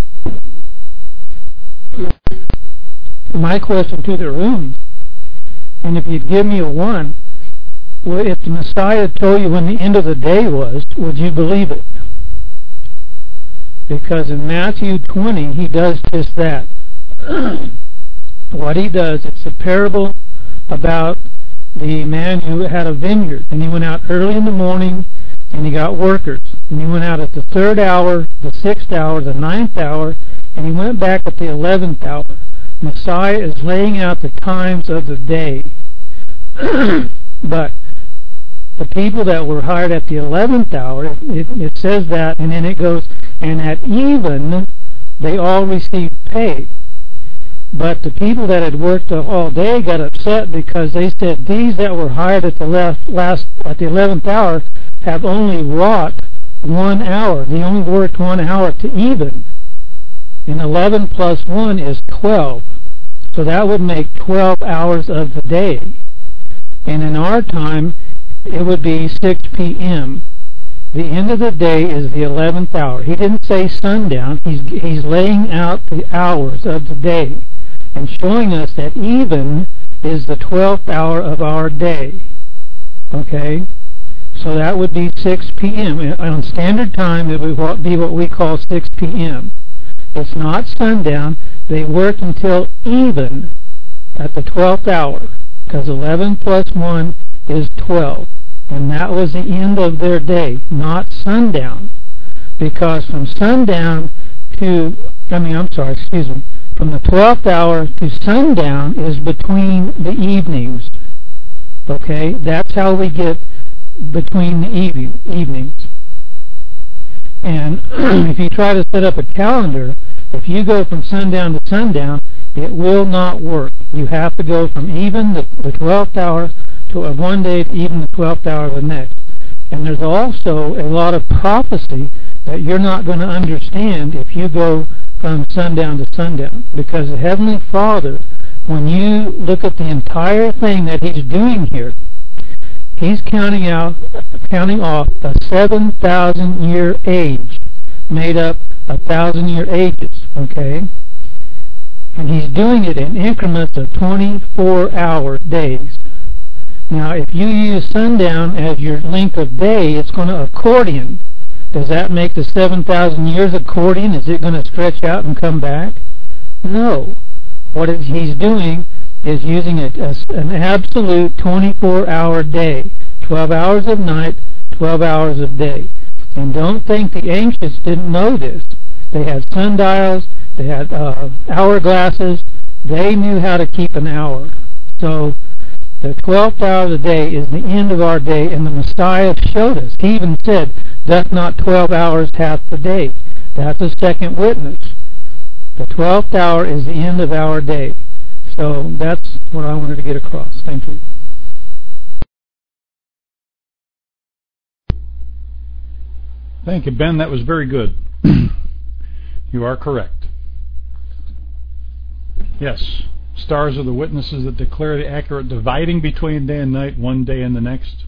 My question to the room And if you'd give me a one, well, if the Messiah told you when the end of the day was, would you believe it? Because in Matthew twenty, he does just that. What he does, it's a parable about the man who had a vineyard, and he went out early in the morning, and he got workers, and he went out at the third hour, the sixth hour, the ninth hour, and he went back at the eleventh hour. Messiah is laying out the times of the day. But the people that were hired at the eleventh hour, it, it says that, and then it goes, and at even, they all received pay. But the people that had worked all day got upset because they said, these that were hired at the last, last at the eleventh hour have only wrought one hour. They only worked one hour to even. And eleven plus one is twelve. So that would make twelve hours of the day. And in our time, it would be six p.m. The end of the day is the eleventh hour. He didn't say sundown. He's, he's laying out the hours of the day and showing us that even is the twelfth hour of our day. Okay? So that would be six p.m. On standard time, it would be what we call six p.m. It's not sundown. They work until even at the twelfth hour, because eleven plus one is twelve. And that was the end of their day, not sundown. Because from sundown to, I mean, I'm sorry, excuse me, from the twelfth hour to sundown is between the evenings. Okay? That's how we get between the evening, evenings. And if you try to set up a calendar, if you go from sundown to sundown, it will not work. You have to go from even the, the twelfth hour to a one day to even the twelfth hour of the next. And there's also a lot of prophecy that you're not going to understand if you go from sundown to sundown. Because the Heavenly Father, when you look at the entire thing that He's doing here, He's counting out, counting off a seven thousand year age, made up of thousand year ages, okay? And He's doing it in increments of twenty-four hour days. Now, if you use sundown as your length of day, it's going to accordion. Does that make the seven thousand years accordion? Is it going to stretch out and come back? No. What He's doing is using a, a, an absolute twenty-four hour day. twelve hours of night, twelve hours of day. And don't think the ancients didn't know this. They had sundials, they had uh, hourglasses. They knew how to keep an hour. So the twelfth hour of the day is the end of our day, and the Messiah showed us. He even said, doth not twelve hours hath the day. That's a second witness. The twelfth hour is the end of our day. So that's what I wanted to get across. Thank you. Thank you, Ben. That was very good. You are correct. Yes. Stars are the witnesses that declare the accurate dividing between day and night, one day and the next.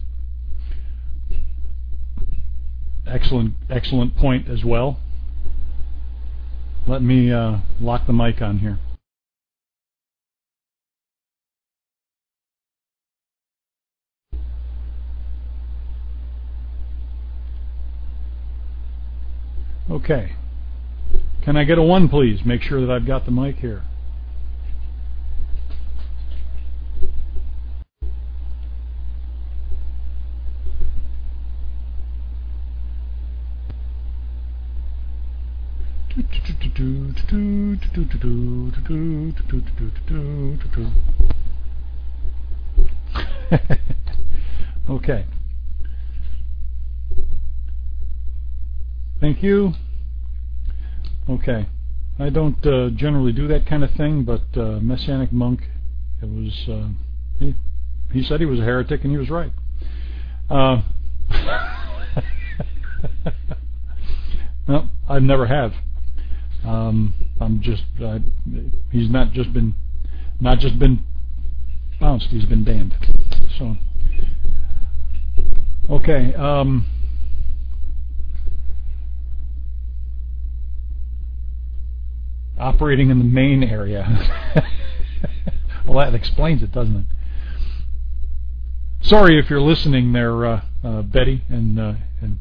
Excellent, excellent point as well. Let me uh, lock the mic on here. Okay. Can I get a one, please? Make sure that I've got the mic here. Okay. Thank you. Okay. I don't uh, generally do that kind of thing, but uh, Messianic Monk, it was uh, he, he said he was a heretic, and he was right. Uh, no, I never have. Um, I'm just uh, he's not just been not just been bounced, he's been banned. So okay. Um, operating in the main area. Well, that explains it, doesn't it? sorry if you're listening there, uh, uh, Betty, and uh, and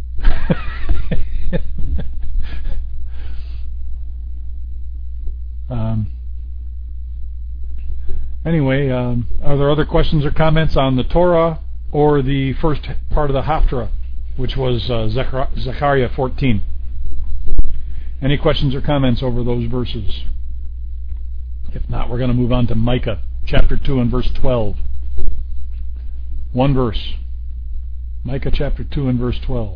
um, anyway, um, are there other questions or comments on the Torah or the first part of the Haftarah, which was uh, Zechar- Zechariah fourteen? Any questions or comments over those verses? If not, we're going to move on to Micah chapter two and verse twelve. One verse. Micah chapter two and verse twelve.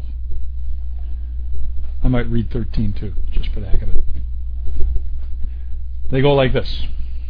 I might read thirteen too, just for the heck of it. They go like this.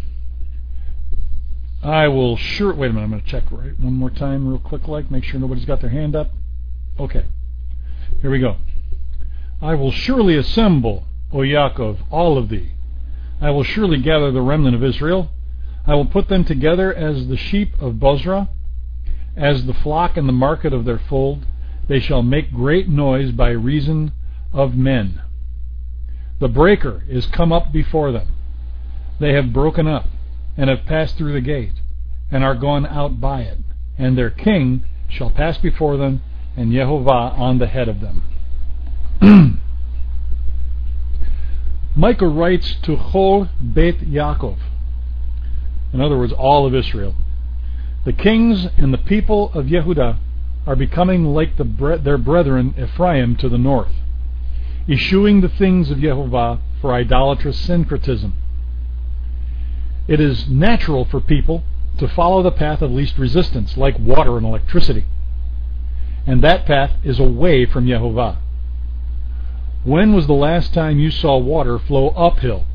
I will sure... Wait a minute, I'm going to check right one more time real quick, like, make sure nobody's got their hand up. Okay. Here we go. I will surely assemble, O Yaakov, all of thee. I will surely gather the remnant of Israel. I will put them together as the sheep of Bozrah, as the flock in the market of their fold. They shall make great noise by reason of men. The breaker is come up before them. They have broken up, and have passed through the gate, and are gone out by it. And their king shall pass before them, and Yehovah on the head of them. Micah writes to Chol Beit Yaakov, in other words, all of Israel. The kings and the people of Yehudah are becoming like the bre- their brethren Ephraim to the north, eschewing the things of Yehovah for idolatrous syncretism. It is natural for people to follow the path of least resistance, like water and electricity. And that path is away from Yehovah. When was the last time you saw water flow uphill?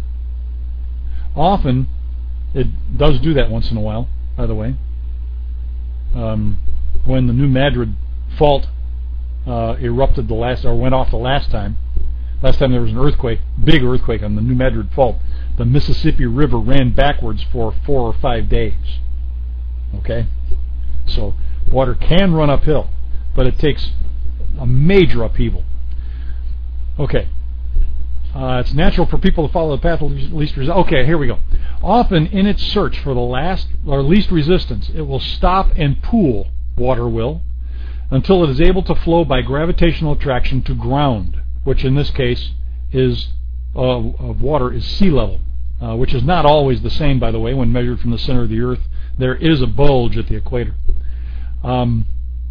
Often, it does do that once in a while, by the way. Um, when the New Madrid fault uh, erupted the last, or went off the last time, last time there was an earthquake, big earthquake on the New Madrid fault, the Mississippi River ran backwards for four or five days. Okay? So, water can run uphill, but it takes a major upheaval. Okay. Uh, it's natural for people to follow the path of least resistance. Okay, here we go. Often in its search for the last or least resistance, it will stop and pool, water will, until it is able to flow by gravitational attraction to ground, which in this case is uh, of water is sea level, uh, which is not always the same, by the way, when measured from the center of the earth. There is a bulge at the equator. Um,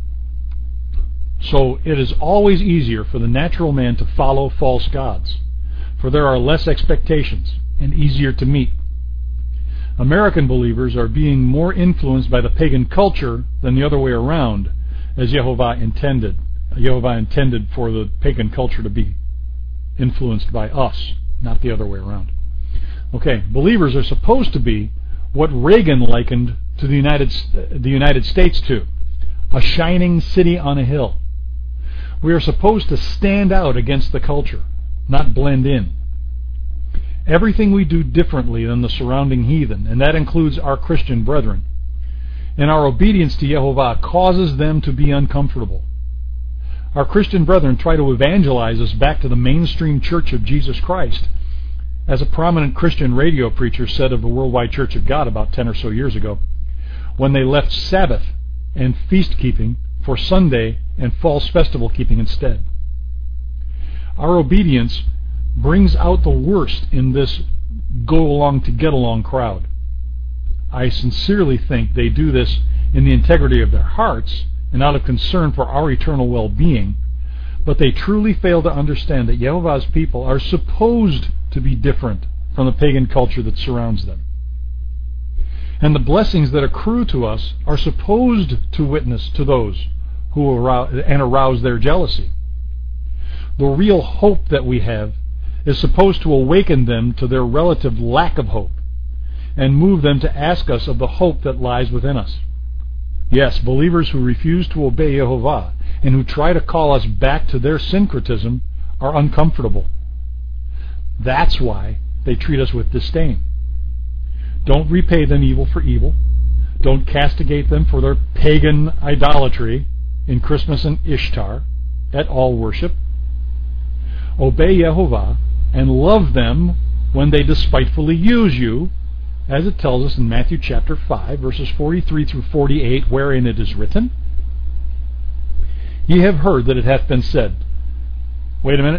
So it is always easier for the natural man to follow false gods, for there are less expectations and easier to meet. American believers are being more influenced by the pagan culture than the other way around, as Yehovah intended. Yehovah intended for the pagan culture to be influenced by us, not the other way around. Okay, believers are supposed to be what Reagan likened to the United the United States to, a shining city on a hill. We are supposed to stand out against the culture, not blend in. Everything we do differently than the surrounding heathen, and that includes our Christian brethren, and our obedience to Yehovah causes them to be uncomfortable. Our Christian brethren try to evangelize us back to the mainstream Church of Jesus Christ, as a prominent Christian radio preacher said of the Worldwide Church of God about ten or so years ago, when they left Sabbath and feast-keeping for Sunday and false festival keeping instead. Our obedience brings out the worst in this go-along-to-get-along crowd. I sincerely think they do this in the integrity of their hearts and out of concern for our eternal well-being, but they truly fail to understand that Yehovah's people are supposed to be different from the pagan culture that surrounds them. And the blessings that accrue to us are supposed to witness to those who arouse, and arouse their jealousy. The real hope that we have is supposed to awaken them to their relative lack of hope and move them to ask us of the hope that lies within us. Yes, believers who refuse to obey Yehovah and who try to call us back to their syncretism are uncomfortable. That's why they treat us with disdain. Don't repay them evil for evil. Don't castigate them for their pagan idolatry in Christmas and Ishtar at all worship. Obey Yehovah and love them when they despitefully use you as it tells us in Matthew chapter five, verses forty-three through forty-eight, wherein it is written, Ye have heard that it hath been said. Wait a minute.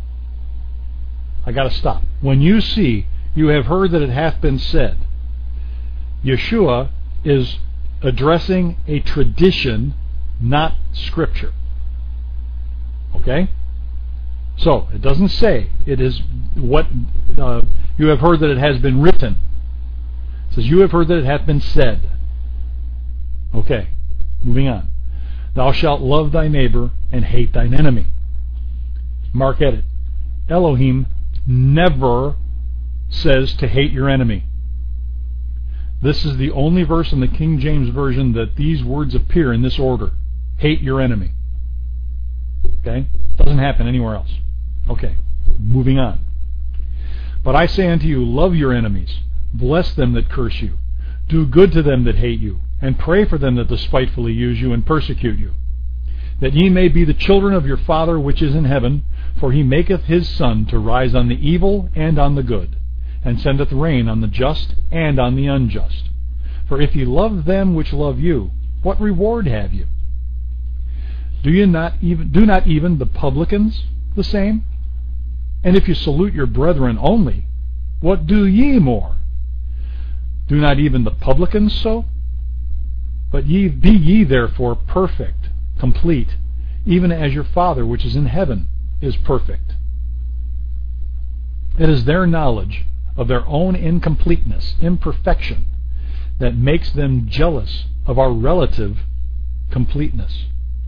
I got to stop. When you see, you have heard that it hath been said, Yeshua is addressing a tradition, not Scripture. Okay? So, it doesn't say it is what uh, you have heard that it has been written. It says, you have heard that it hath been said. Okay, moving on. Thou shalt love thy neighbor and hate thine enemy. Mark edit. Elohim never says to hate your enemy. This is the only verse in the King James Version that these words appear in this order. Hate your enemy. Okay? Doesn't happen anywhere else. Okay, moving on. But I say unto you, love your enemies, bless them that curse you, do good to them that hate you, and pray for them that despitefully use you and persecute you, that ye may be the children of your Father which is in heaven, for he maketh his sun to rise on the evil and on the good, and sendeth rain on the just and on the unjust. For if ye love them which love you, what reward have you? Do you not even do not even the publicans the same? And if you salute your brethren only, what do ye more? Do not even the publicans so? But ye be ye therefore perfect, complete, even as your Father which is in heaven is perfect. It is their knowledge of their own incompleteness, imperfection, that makes them jealous of our relative completeness.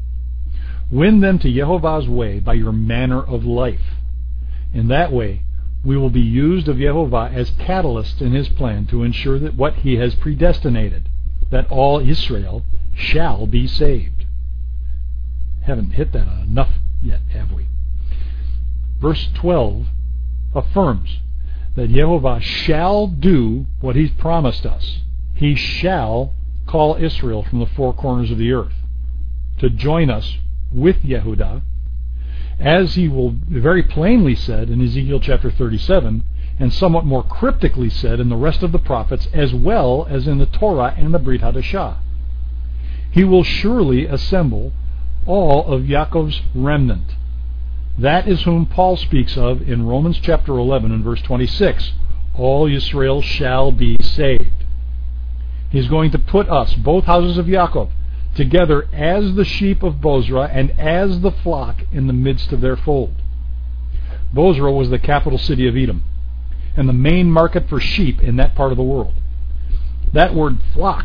Win them to Yehovah's way by your manner of life. In that way, we will be used of Yehovah as catalysts in his plan to ensure that what he has predestinated, that all Israel shall be saved. Haven't hit that enough yet, have we? Verse twelve affirms that Yehovah shall do what he's promised us. He shall call Israel from the four corners of the earth to join us with Yehudah, as he will very plainly said in Ezekiel chapter thirty-seven, and somewhat more cryptically said in the rest of the prophets, as well as in the Torah and the Brit Hadashah. He will surely assemble all of Yaakov's remnant. That is whom Paul speaks of in Romans chapter eleven and verse twenty-six. All Israel shall be saved. He's going to put us, both houses of Yaakov, together as the sheep of Bozrah and as the flock in the midst of their fold. Bozrah was the capital city of Edom and the main market for sheep in that part of the world. That word flock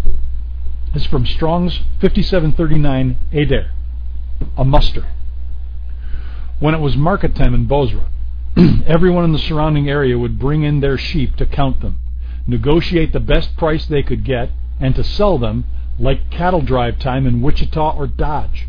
is from Strong's fifty-seven thirty-nine Eder, a muster. When it was market time in Bozrah, everyone in the surrounding area would bring in their sheep to count them, negotiate the best price they could get, and to sell them like cattle drive time in Wichita or Dodge.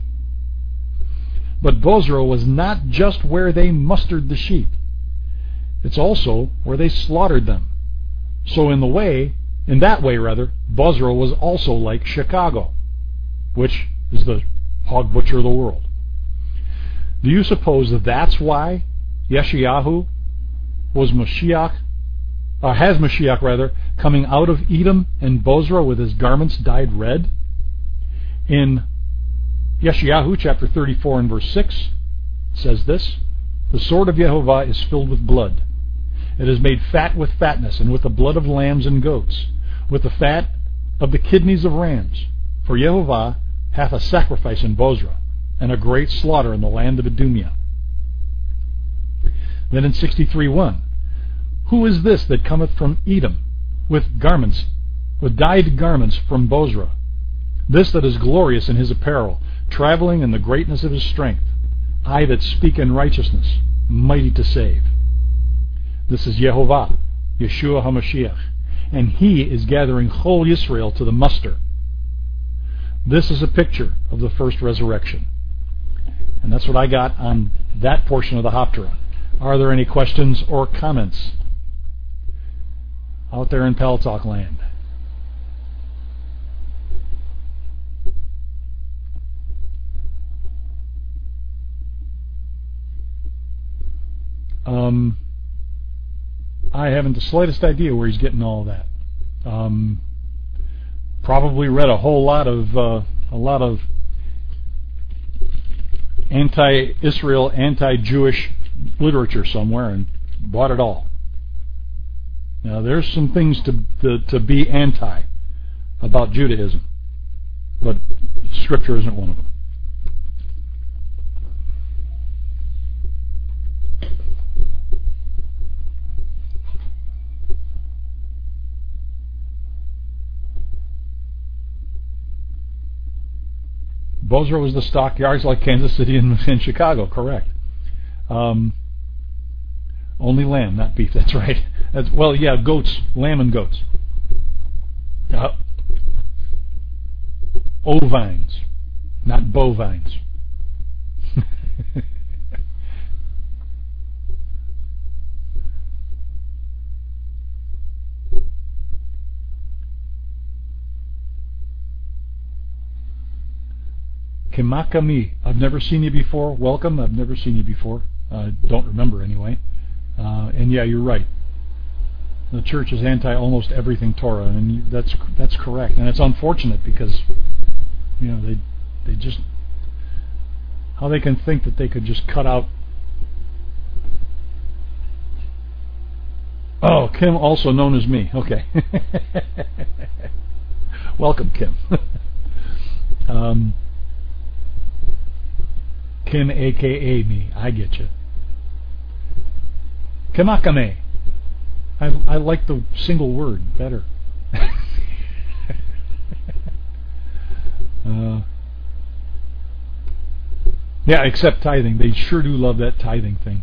But Bozrah was not just where they mustered the sheep. It's also where they slaughtered them. So in the way, in that way rather, Bozrah was also like Chicago, which is the hog butcher of the world. Do you suppose that that's why Yeshayahu was Mashiach, or has Mashiach rather, coming out of Edom and Bozrah with his garments dyed red? In Yeshayahu chapter thirty-four and verse six, it says this, The sword of Yehovah is filled with blood. It is made fat with fatness, and with the blood of lambs and goats, with the fat of the kidneys of rams. For Yehovah hath a sacrifice in Bozrah, and a great slaughter in the land of Idumea. Then in sixty-three one, Who is this that cometh from Edom, with garments, with dyed garments from Bozrah? This that is glorious in his apparel, traveling in the greatness of his strength. I that speak in righteousness, mighty to save. This is Yehovah, Yeshua HaMashiach, and he is gathering whole Yisrael to the muster. This is a picture of the first resurrection. And that's what I got on that portion of the Haftarah. Are there any questions or comments out there in Pal Talk land? Um, I haven't the slightest idea where he's getting all of that. Um, probably read a whole lot of uh, a lot of anti-Israel, anti-Jewish literature somewhere and bought it all. Now, there's some things to, to to be anti about Judaism, but Scripture isn't one of them. Bozrah was the stockyards like Kansas City and, and Chicago, correct. Um, only lamb, not beef, that's right. That's, well, yeah, goats, lamb and goats. Uh, ovines, not bovines. Kemakami, I've never seen you before. Welcome, I've never seen you before. Uh, don't remember anyway. Uh, and yeah, you're right. The church is anti almost everything Torah, and that's that's correct. And it's unfortunate because, you know, they they just how they can think that they could just cut out. Oh, Kim, also known as me. Okay. Welcome, Kim. um. Kim, a k a me. I get you. Kemakame. I, I like the single word better. uh, yeah, except tithing. They sure do love that tithing thing.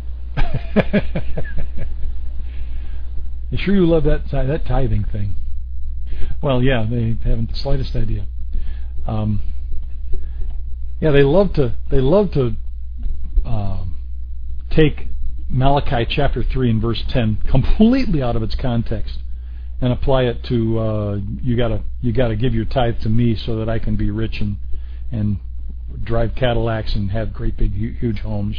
They sure do love that that tithing thing. Well, yeah, they haven't the slightest idea. Um, Yeah, they love to they love to uh, take Malachi chapter three and verse ten completely out of its context and apply it to uh, you gotta you gotta give your tithe to me so that I can be rich and and drive Cadillacs and have great big huge homes.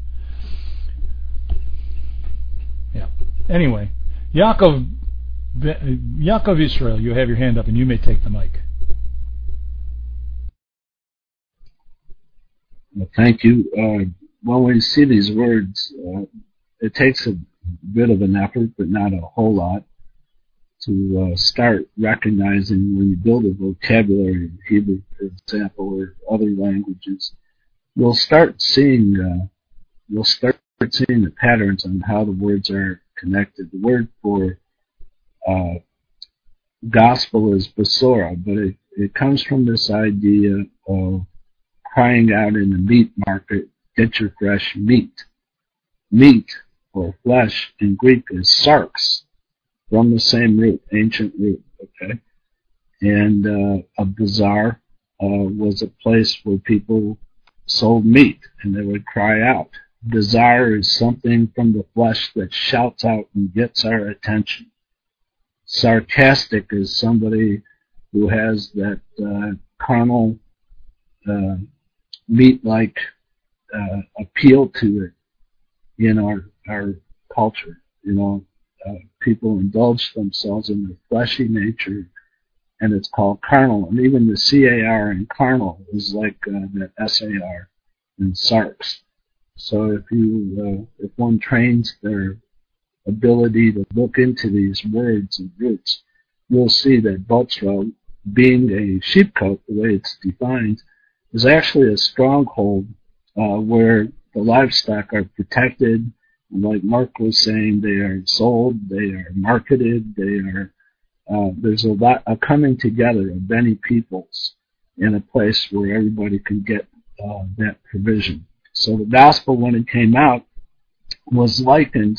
Yeah. Anyway, Yaakov Yaakov Israel, you have your hand up and you may take the mic. Well, thank you. Uh, when we see these words, uh, it takes a bit of an effort, but not a whole lot, to uh, start recognizing when you build a vocabulary in Hebrew, for example, or other languages, you'll start seeing uh, you'll start seeing the patterns on how the words are connected. The word for uh, gospel is basora, but it, it comes from this idea of crying out in the meat market, get your fresh meat. Meat, or flesh, in Greek is sarx, from the same root, ancient root, okay? And uh, a bazaar uh, was a place where people sold meat, and they would cry out. Desire is something from the flesh that shouts out and gets our attention. Sarcastic is somebody who has that uh, carnal uh, meat-like uh, appeal to it in our our culture. You know, uh, people indulge themselves in their fleshy nature, and it's called carnal. And even the C A R in carnal is like uh, that S A R in sarx. So if you uh, if one trains their ability to look into these words and roots, you'll see that Botzra, being a sheepcote, the way it's defined, is actually a stronghold uh, where the livestock are protected. And like Mark was saying, they are sold, they are marketed, they are. Uh, there's a lot a coming together of many peoples in a place where everybody can get uh, that provision. So the gospel, when it came out, was likened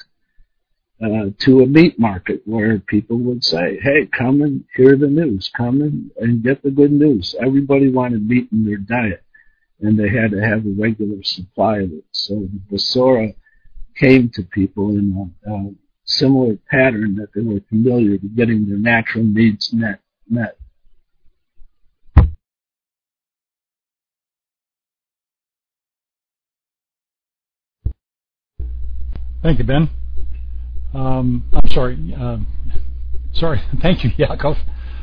uh, to a meat market where people would say, "Hey, come and hear the news. Come and, and get the good news." Everybody wanted meat in their diet, and they had to have a regular supply of it. So the Basora came to people in a, a similar pattern that they were familiar to getting their natural needs met. met. Thank you, Ben. Um, I'm sorry. Uh, sorry. Thank you, Yaakov.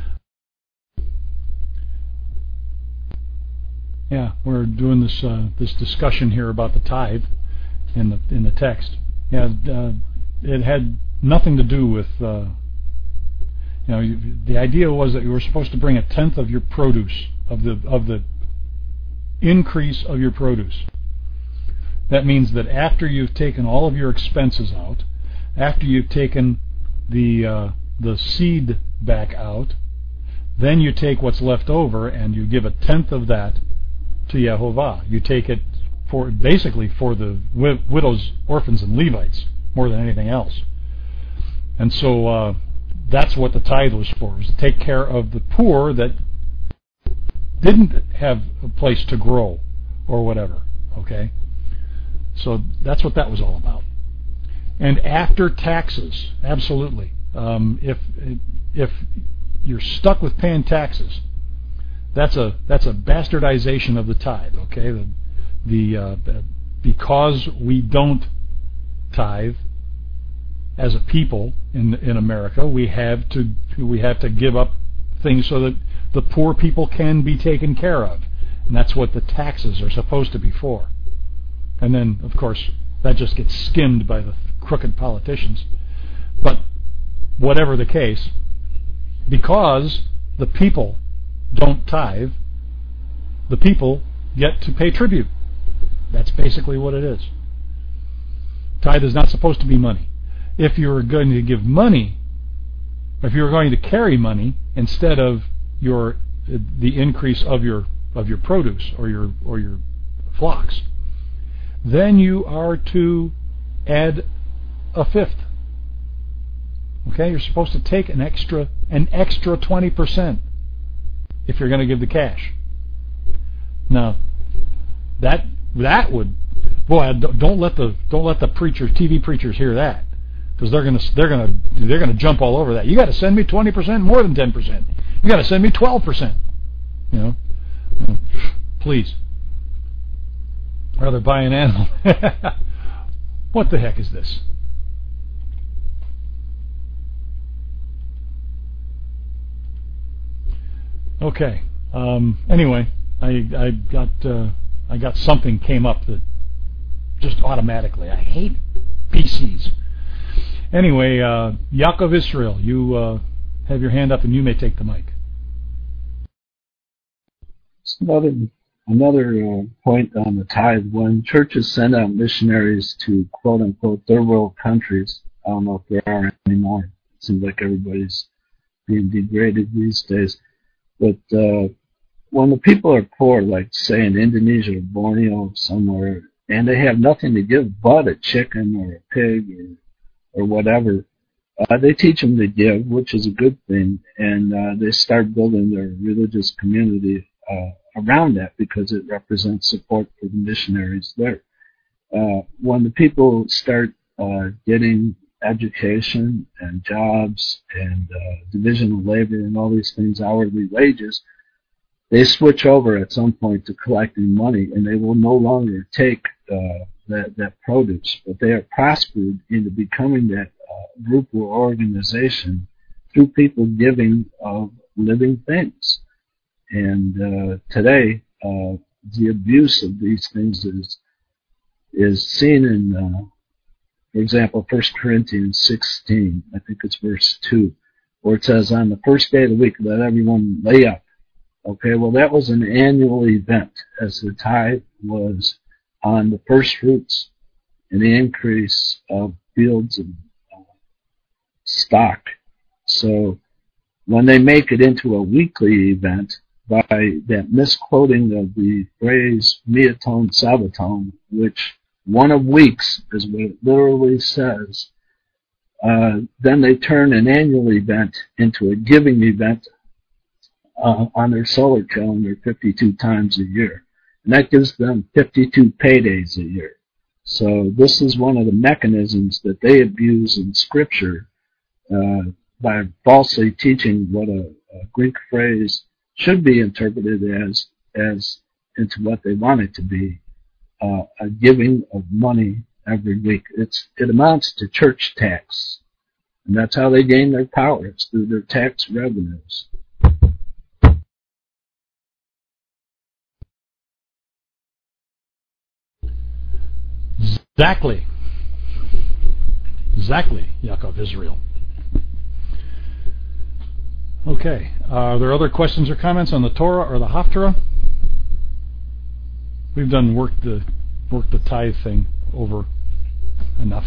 Yeah, we're doing this uh, this discussion here about the tithe in the in the text. Yeah, uh, it had nothing to do with. Uh, you know, the idea was that you were supposed to bring a tenth of your produce of the of the increase of your produce. That means that after you've taken all of your expenses out, after you've taken the uh, the seed back out, then you take what's left over and you give a tenth of that to Yehovah. You take it for basically for the wi- widows, orphans, and Levites more than anything else. And so uh, that's what the tithe was for, is to take care of the poor that didn't have a place to grow or whatever. Okay? So that's what that was all about. And after taxes, absolutely. Um, if if you're stuck with paying taxes, that's a that's a bastardization of the tithe. Okay, the, the uh, because we don't tithe as a people in in America, we have to we have to give up things so that the poor people can be taken care of, and that's what the taxes are supposed to be for. And then, of course, that just gets skimmed by the crooked politicians. But whatever the case, because the people don't tithe, the people get to pay tribute. That's basically what it is. Tithe is not supposed to be money. If you're going to give money, if you're going to carry money instead of your the increase of your of your produce or your or your flocks, then you are to add a fifth. Okay, you're supposed to take an extra an extra twenty percent if you're going to give the cash. Now, that that would boy don't let the don't let the preachers T V preachers hear that, because they're going to they're going to they're going to jump all over that. You got to send me twenty percent, more than ten percent. You got to send me twelve percent. You know, please. Rather buy an animal. What the heck is this? Okay. Um, anyway, I I got uh, I got something came up that just automatically. I hate P Cs. Anyway, uh, Yaakov Israel, you uh, have your hand up and you may take the mic. Another another uh, point on the tithe. When churches send out missionaries to quote unquote third world countries, I don't know if there are anymore. It seems like everybody's being degraded these days. But uh, when the people are poor, like say in Indonesia or Borneo somewhere, and they have nothing to give but a chicken or a pig or or whatever, uh, they teach them to give, which is a good thing, and uh, they start building their religious community uh, around that because it represents support for the missionaries there. Uh, when the people start uh, getting education and jobs and uh, division of labor and all these things, hourly wages, they switch over at some point to collecting money, and they will no longer take uh, that, that produce, but they are prospered into becoming that uh, group or organization through people giving of living things. And uh, today, uh, the abuse of these things is is seen in uh, for example, First Corinthians sixteen, I think it's verse two, where it says, on the first day of the week, let everyone lay up. Okay, well, that was an annual event, as the tithe was on the first fruits and the increase of fields and uh, stock. So when they make it into a weekly event, by that misquoting of the phrase miaton sabaton, which one of weeks is what it literally says, uh, then they turn an annual event into a giving event uh, on their solar calendar fifty-two times a year. And that gives them fifty-two paydays a year. So this is one of the mechanisms that they abuse in Scripture uh, by falsely teaching what a, a Greek phrase should be interpreted as, as into what they want it to be. Uh, a giving of money every week. It's it amounts to church tax And that's how they gain their power. It's through their tax revenues. Exactly. Exactly, Yaakov Israel. Okay. Uh, are there other questions or comments on the Torah or the Haftarah? We've done work the work the tithe thing over enough.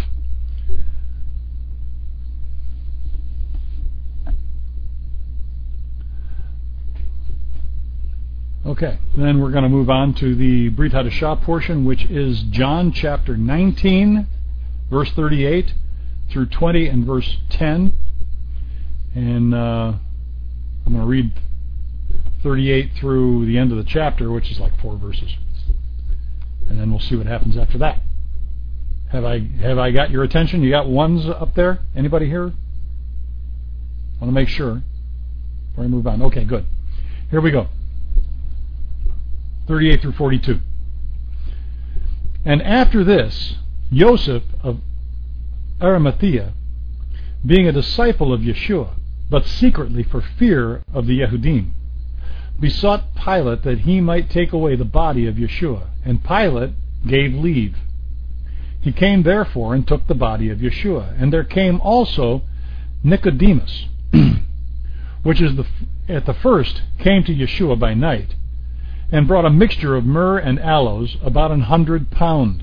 Okay, then we're going to move on to the Brit Hadashah portion, which is John chapter nineteen, verse thirty-eight through twenty and verse ten. And uh, I'm going to read thirty-eight through the end of the chapter, which is like four verses. And then we'll see what happens after that. Have I have I got your attention? You got ones up there? Anybody here? I want to make sure before I move on. Okay, good. Here we go. thirty-eight through forty-two. And after this, Joseph of Arimathea, being a disciple of Yeshua, but secretly for fear of the Yehudim, besought Pilate that he might take away the body of Yeshua. And Pilate gave leave. He came therefore and took the body of Yeshua. And there came also Nicodemus, which is the at the first came to Yeshua by night, and brought a mixture of myrrh and aloes, about an hundred pound.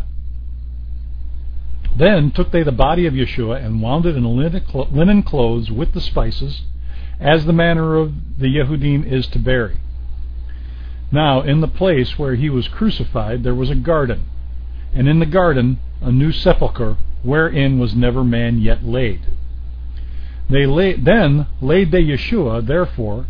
Then took they the body of Yeshua, and wound it in linen clothes with the spices, as the manner of the Yehudim is to bury. Now in the place where he was crucified there was a garden, and in the garden a new sepulchre, wherein was never man yet laid. They lay, then laid they Yeshua, therefore,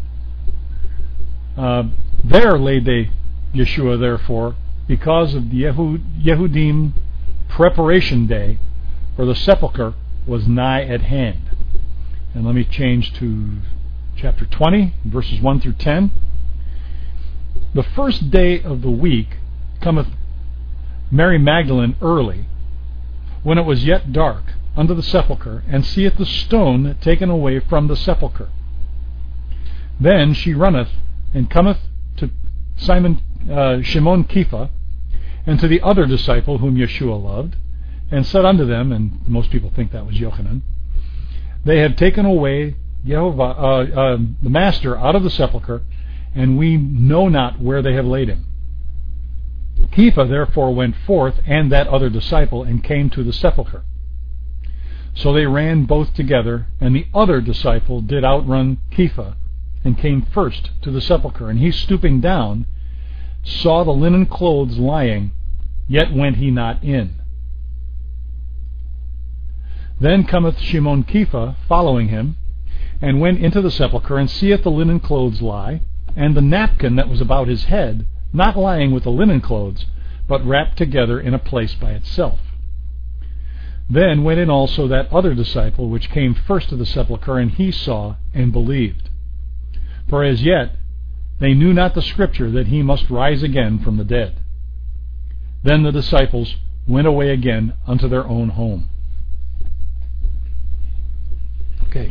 uh, there laid they Yeshua, therefore, because of the Yehud, Yehudim preparation day, for the sepulchre was nigh at hand. And let me change to chapter twenty, verses one through ten. The first day of the week cometh Mary Magdalene early, when it was yet dark, unto the sepulchre, and seeth the stone taken away from the sepulchre. Then she runneth, and cometh to Simon uh, Shimon Kepha, and to the other disciple whom Yeshua loved, and said unto them, and most people think that was Yochanan, they have taken away Yehovah, uh, uh, the Master out of the sepulchre, and we know not where they have laid him. Kepha therefore went forth, and that other disciple, and came to the sepulchre. So they ran both together, and the other disciple did outrun Kepha, and came first to the sepulchre. And he, stooping down, saw the linen clothes lying, yet went he not in. Then cometh Shimon Kepha, following him, and went into the sepulchre, and seeth the linen clothes lie, and the napkin that was about his head, not lying with the linen clothes, but wrapped together in a place by itself. Then went in also that other disciple, which came first to the sepulchre, and he saw and believed. For as yet they knew not the scripture, that he must rise again from the dead. Then the disciples went away again unto their own home. Okay.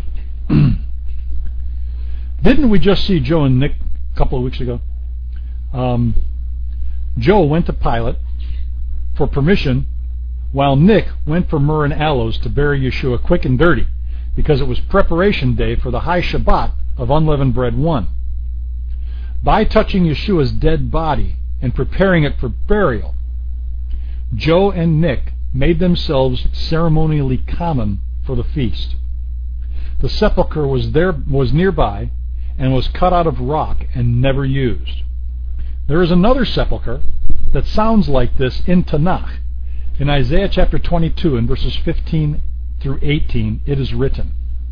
Didn't we just see Joe and Nick a couple of weeks ago? Um, Joe went to Pilate for permission, while Nick went for myrrh and aloes to bury Yeshua quick and dirty, because it was preparation day for the high Shabbat of unleavened bread one. By touching Yeshua's dead body and preparing it for burial, Joe and Nick made themselves ceremonially common for the feast. The sepulchre was there was nearby, and was cut out of rock and never used. There is another sepulchre that sounds like this in Tanakh. In Isaiah chapter twenty-two, in verses fifteen through eighteen, it is written,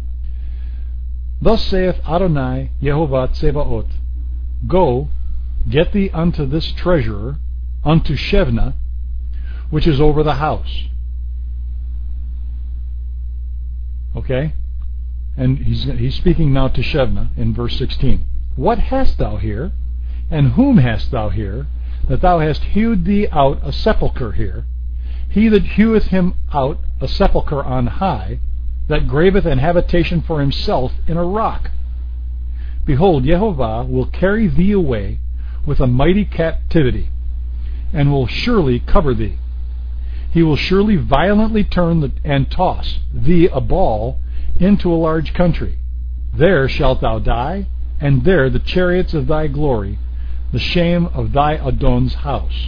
Thus saith Adonai Yehovah Tsebaot, Go, get thee unto this treasurer, unto Shevna, which is over the house. Okay? And he's, he's speaking now to Shevna in verse sixteen. What hast thou here, and whom hast thou here, that thou hast hewed thee out a sepulchre here? He that heweth him out a sepulchre on high, that graveth an habitation for himself in a rock. Behold, Jehovah will carry thee away with a mighty captivity, and will surely cover thee. He will surely violently turn the, and toss thee a ball into a large country. There shalt thou die, and there the chariots of thy glory, the shame of thy Adon's house.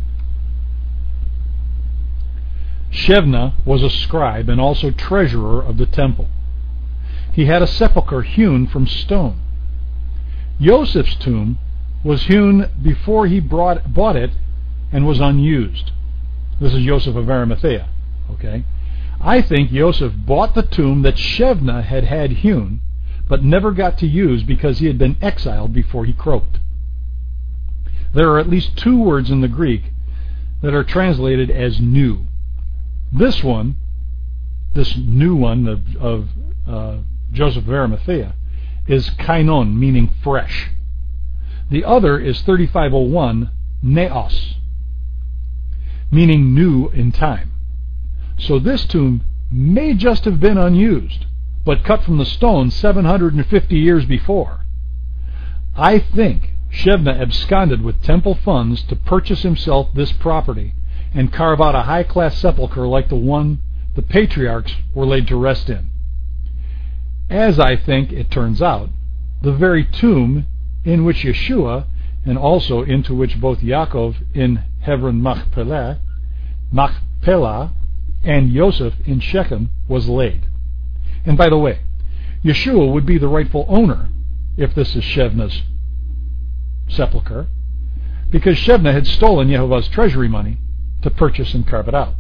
Shebna was a scribe and also treasurer of the temple. He had a sepulchre hewn from stone. Joseph's tomb was hewn before he brought, bought it and was unused. This is Joseph of Arimathea. Okay, I think Joseph bought the tomb that Shebna had had hewn, but never got to use because he had been exiled before he croaked. There are at least two words in the Greek that are translated as new. This one, this new one of, of uh, Joseph of Arimathea, is kainon, meaning fresh. The other is thirty-five oh one, neos, meaning new in time. So this tomb may just have been unused, but cut from the stone seven hundred fifty years before. I think Shebna absconded with temple funds to purchase himself this property and carve out a high-class sepulchre like the one the patriarchs were laid to rest in. As I think it turns out, the very tomb in which Yeshua, and also into which both Yaakov in Hebron Machpelah, Machpelah and Joseph in Shechem was laid. And by the way, Yeshua would be the rightful owner if this is Shebna's sepulchre, because Shebna had stolen Yehovah's treasury money to purchase and carve it out.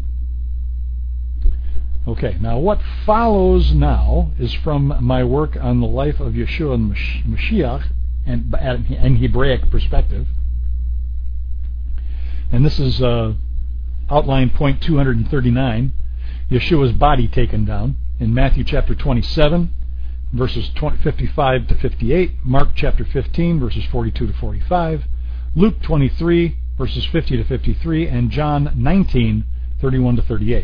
Okay, now what follows now is from my work on the life of Yeshua and Mashiach and an Hebraic perspective. And this is uh, outline point two thirty-nine, Yeshua's body taken down, in Matthew chapter twenty-seven, verses fifty-five to fifty-eight, Mark chapter fifteen, verses forty-two to forty-five, Luke twenty-three, verses fifty to fifty-three, and John nineteen, thirty-one to thirty-eight.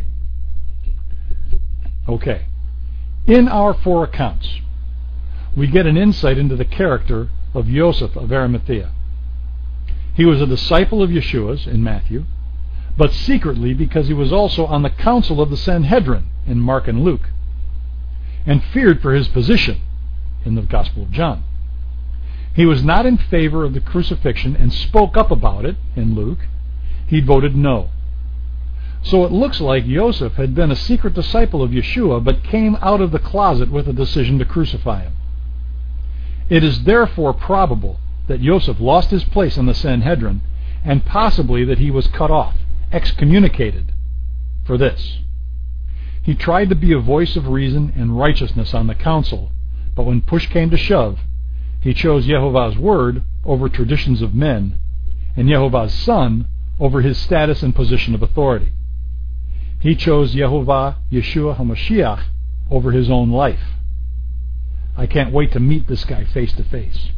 Okay. In our four accounts, we get an insight into the character of Joseph of Arimathea. He was a disciple of Yeshua's in Matthew, but secretly because he was also on the council of the Sanhedrin in Mark and Luke, and feared for his position in the Gospel of John. He was not in favor of the crucifixion and spoke up about it in Luke. He voted no. So it looks like Joseph had been a secret disciple of Yeshua, but came out of the closet with a decision to crucify him. It is therefore probable that Joseph lost his place in the Sanhedrin, and possibly that he was cut off, excommunicated, for this. He tried to be a voice of reason and righteousness on the council, but when push came to shove, he chose Yehovah's word over traditions of men, and Yehovah's son over his status and position of authority. He chose Yehovah, Yeshua HaMashiach, over his own life. I can't wait to meet this guy face to face.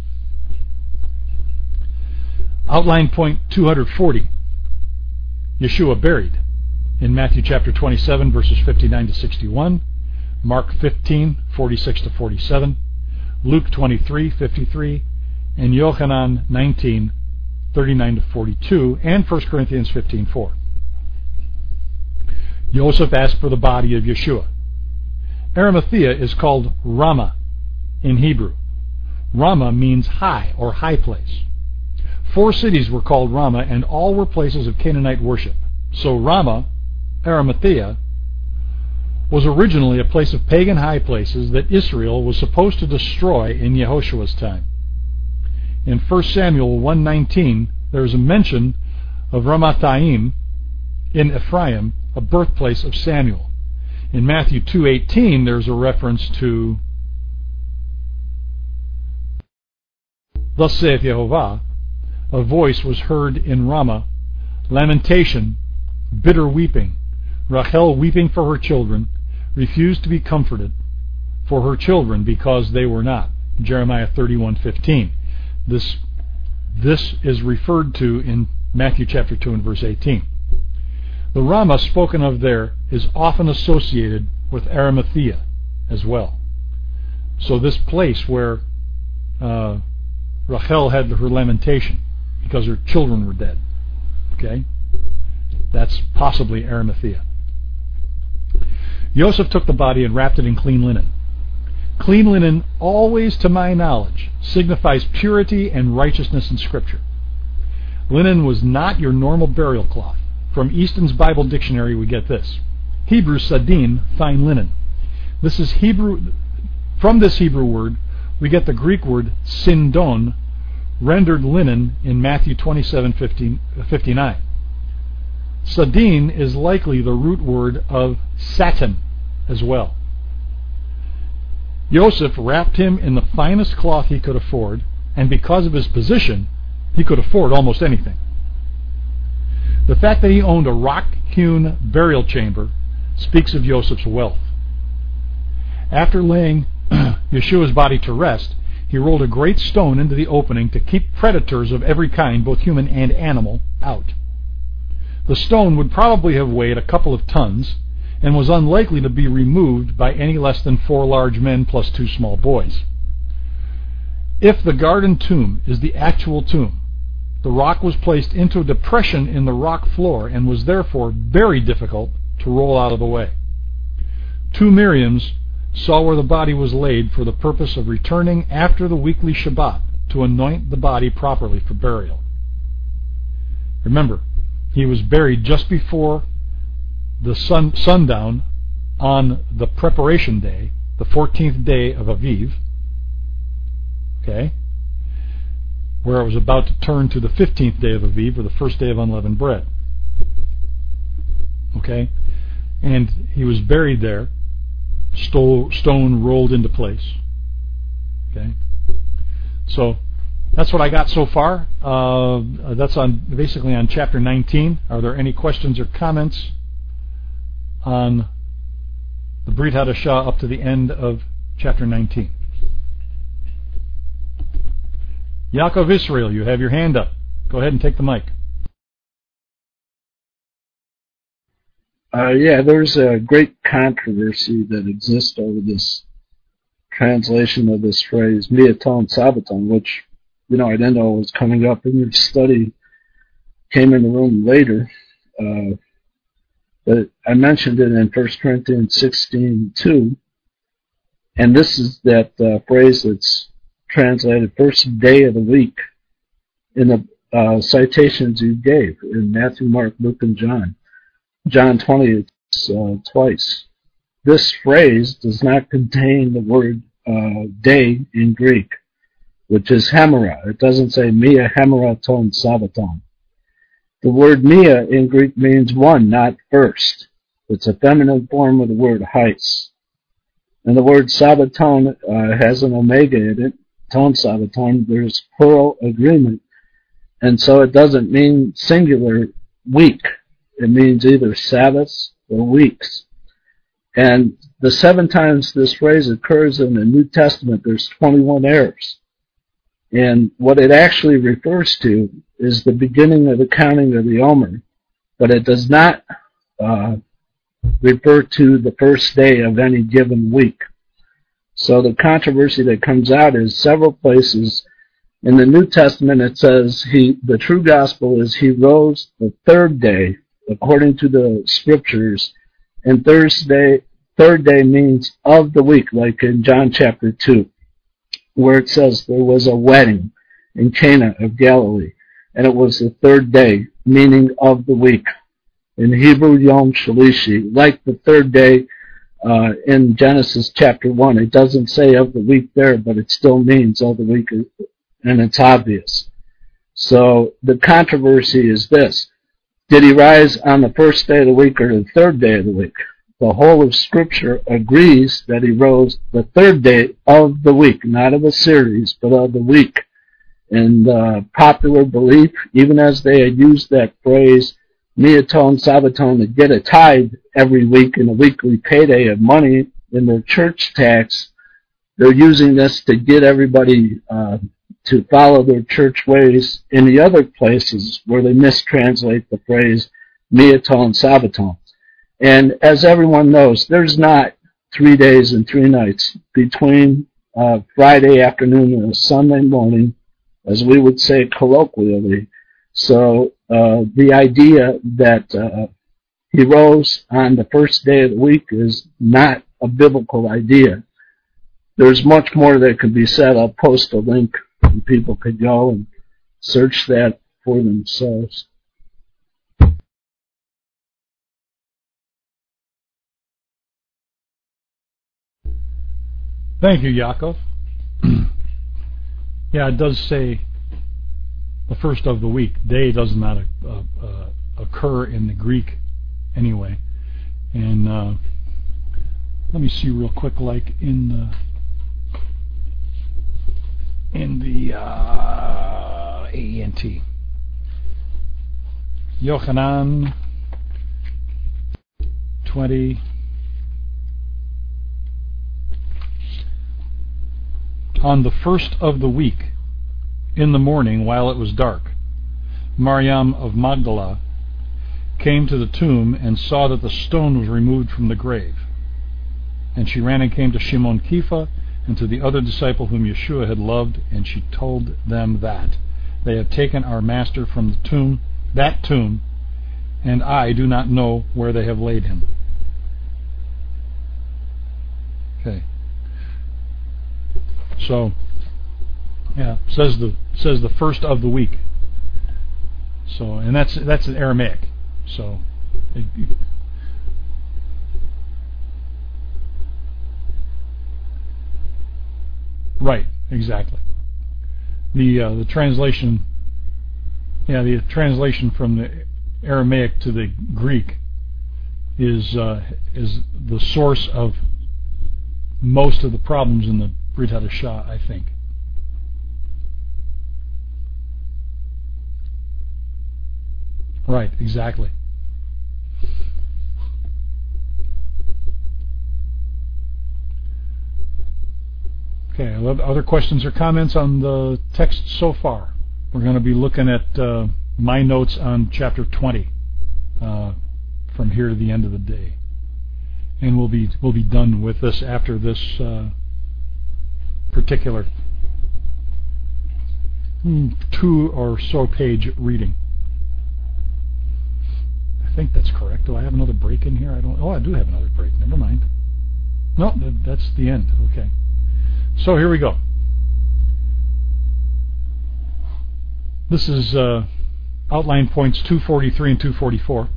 Outline point two forty. Yeshua buried in Matthew chapter twenty-seven, verses fifty-nine to sixty-one, Mark fifteen, forty-six to forty-seven, Luke twenty-three, fifty-three, and Yochanan nineteen, thirty-nine to forty-two, and First Corinthians fifteen, four. Joseph asked for the body of Yeshua. Arimathea is called Ramah in Hebrew. Ramah means high or high place. Four cities were called Ramah, and all were places of Canaanite worship. So Ramah, Arimathea, was originally a place of pagan high places that Israel was supposed to destroy in Yehoshua's time. In First Samuel one nineteen, there is a mention of Ramathaim in Ephraim, a birthplace of Samuel. In Matthew two eighteen, there's a reference to, "Thus saith Yehovah, a voice was heard in Ramah, lamentation, bitter weeping, Rachel weeping for her children, refused to be comforted for her children because they were not." Jeremiah thirty-one fifteen. This, this is referred to in Matthew chapter two and verse eighteen. The Ramah spoken of there is often associated with Arimathea, as well. So this place where uh, Rachel had her lamentation because her children were dead, okay, that's possibly Arimathea. Joseph took the body and wrapped it in clean linen. Clean linen, always to my knowledge, signifies purity and righteousness in Scripture. Linen was not your normal burial cloth. From Easton's Bible Dictionary we get this. Hebrew sadin, fine linen. This is Hebrew. From this Hebrew word, we get the Greek word sindon, rendered linen in Matthew twenty-seven fifty-nine. Sadin is likely the root word of satin as well. Joseph wrapped him in the finest cloth he could afford, and because of his position, he could afford almost anything. The fact that he owned a rock-hewn burial chamber speaks of Joseph's wealth. After laying Yeshua's body to rest, he rolled a great stone into the opening to keep predators of every kind, both human and animal, out. The stone would probably have weighed a couple of tons and was unlikely to be removed by any less than four large men plus two small boys. If the garden tomb is the actual tomb, the rock was placed into a depression in the rock floor and was therefore very difficult to roll out of the way. Two Miriams saw where the body was laid for the purpose of returning after the weekly Shabbat to anoint the body properly for burial. Remember, he was buried just before the sun, sundown on the preparation day, the fourteenth day of Aviv, okay, where it was about to turn to the fifteenth day of Aviv, or the first day of unleavened bread. Okay? And he was buried there, sto- stone rolled into place. Okay? So, that's what I got so far. Uh, that's on basically on chapter nineteen. Are there any questions or comments on the Brit Hadashah up to the end of chapter nineteen? Yaakov Israel, you have your hand up. Go ahead and take the mic. Uh, yeah, there's a great controversy that exists over this translation of this phrase, Miaton Sabbaton, which, you know, I didn't know was coming up in your study, came in the room later. Uh, but I mentioned it in First Corinthians sixteen two, and this is that uh, phrase that's translated first day of the week in the uh, citations you gave in Matthew, Mark, Luke, and John. John twenty, it's uh, twice. This phrase does not contain the word uh, day in Greek, which is hemera. It doesn't say mia hemera ton sabbaton. The word mia in Greek means one, not first. It's a feminine form of the word heis. And the word sabbaton uh, has an omega in it, ton sabbaton. There's plural agreement. And so it doesn't mean singular week. It means either Sabbaths or weeks. And the seven times this phrase occurs in the New Testament, there's twenty-one errors. And what it actually refers to is the beginning of the counting of the Omer, but it does not uh, refer to the first day of any given week. So the controversy that comes out is several places in the New Testament it says he, the true gospel is he rose the third day, according to the scriptures, and Thursday, third day means of the week, like in John chapter two, where it says there was a wedding in Cana of Galilee, and it was the third day, meaning of the week. In Hebrew, Yom Shalishi, like the third day uh, in Genesis chapter one, it doesn't say of the week there, but it still means of the week, and it's obvious. So the controversy is this. Did he rise on the first day of the week or the third day of the week? The whole of Scripture agrees that he rose the third day of the week, not of a series, but of the week. And uh, popular belief, even as they had used that phrase, Miaton Sabbaton, to get a tithe every week in a weekly payday of money in their church tax, they're using this to get everybody uh, to follow their church ways in the other places where they mistranslate the phrase Miaton Sabbaton. And as everyone knows, there's not three days and three nights between uh, Friday afternoon and Sunday morning, as we would say colloquially. So uh, the idea that uh, he rose on the first day of the week is not a biblical idea. There's much more that could be said. I'll post a link and people could go and search that for themselves. Thank you, Yaakov. Yeah, it does say the first of the week. Day does not uh, uh, occur in the Greek anyway. And uh, let me see real quick, like in the in the uh, A E N T. Yochanan twenty. On the first of the week, in the morning, while it was dark, Maryam of Magdala came to the tomb and saw that the stone was removed from the grave. And she ran and came to Shimon Kepha and to the other disciple whom Yeshua had loved, and she told them that they have taken our master from the tomb, that tomb, and I do not know where they have laid him. Okay. So, yeah, says the says the first of the week. So, and that's that's in Aramaic. So, it, it, right, exactly. The uh, the translation, yeah, the translation from the Aramaic to the Greek is uh, is the source of most of the problems in the Brit Hadashah, I think. Right, exactly. Okay, other questions or comments on the text so far? We're going to be looking at uh, my notes on chapter twenty uh, from here to the end of the day, and we'll be we'll be done with this after this uh, particular two or so page reading. I think that's correct. Do I have another break in here? I don't. Oh, I do have another break. Never mind. No, that's the end. Okay. So here we go. This is uh, outline points two forty-three and two forty-four.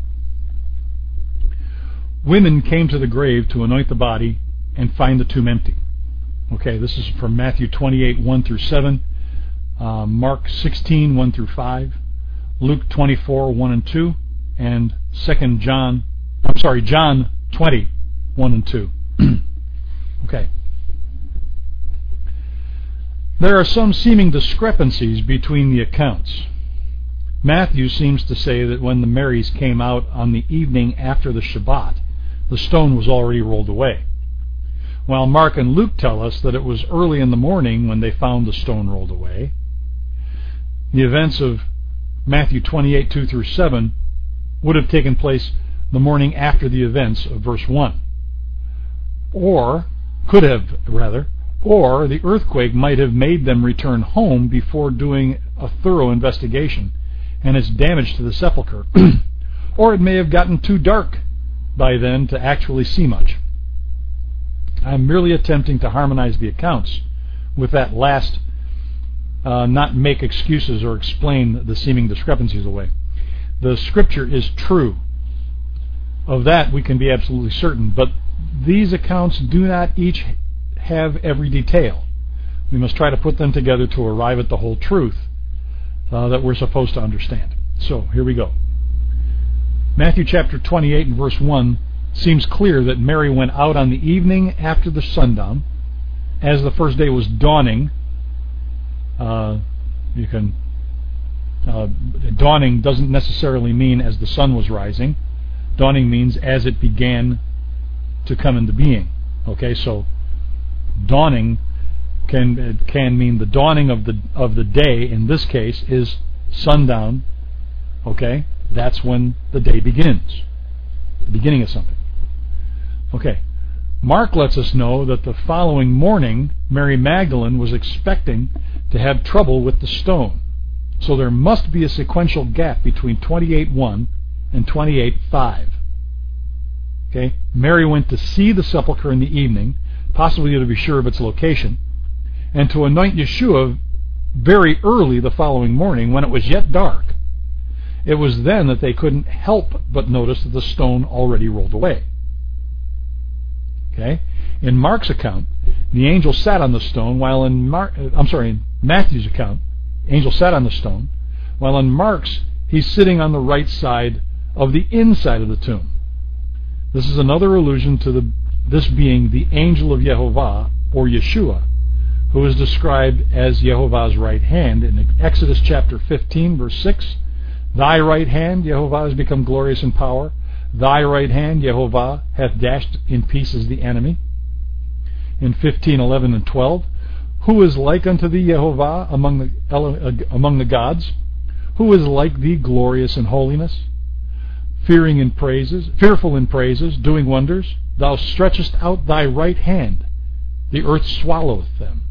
Women came to the grave to anoint the body and find the tomb empty. Okay, this is from Matthew twenty-eight, one through seven, uh, Mark sixteen, one through five, Luke twenty-four, one and two, and Second John, I'm sorry, John twenty, one and two. Okay. There are some seeming discrepancies between the accounts. Matthew seems to say that when the Marys came out on the evening after the Shabbat, the stone was already rolled away, while Mark and Luke tell us that it was early in the morning when they found the stone rolled away. The events of Matthew twenty-eight, two through seven would have taken place the morning after the events of verse one. Or, could have, rather, or the earthquake might have made them return home before doing a thorough investigation and its damage to the sepulchre. Or it may have gotten too dark by then to actually see much. I'm merely attempting to harmonize the accounts with that last, uh, not make excuses or explain the seeming discrepancies away. The scripture is true. Of that we can be absolutely certain, but these accounts do not each have every detail. We must try to put them together to arrive at the whole truth uh, that we're supposed to understand. So, here we go. Matthew chapter twenty-eight and verse one seems clear that Mary went out on the evening after the sundown, as the first day was dawning. Uh, you can uh, dawning doesn't necessarily mean as the sun was rising. Dawning means as it began to come into being. Okay, so dawning can can mean the dawning of the of the day. In this case, is sundown. Okay, that's when the day begins, the beginning of something. Okay, Mark lets us know that the following morning, Mary Magdalene was expecting to have trouble with the stone. So there must be a sequential gap between twenty-eight one and twenty-eight five. Okay? Mary went to see the sepulchre in the evening, possibly to be sure of its location, and to anoint Yeshua very early the following morning when it was yet dark. It was then that they couldn't help but notice that the stone already rolled away. Okay? In Mark's account, the angel sat on the stone, while in Mar- I'm sorry, in Matthew's account, the angel sat on the stone, while in Mark's, he's sitting on the right side of the inside of the tomb. This is another allusion to the, this being the angel of Yehovah, or Yeshua, who is described as Yehovah's right hand in Exodus chapter fifteen, verse six. Thy right hand, Yehovah, has become glorious in power. Thy right hand, Yehovah, hath dashed in pieces the enemy. In fifteen, eleven, and twelve, who is like unto thee, Yehovah, among the, among the gods? Who is like thee, glorious in holiness, fearing in praises, fearful in praises, doing wonders? Thou stretchest out thy right hand, the earth swalloweth them.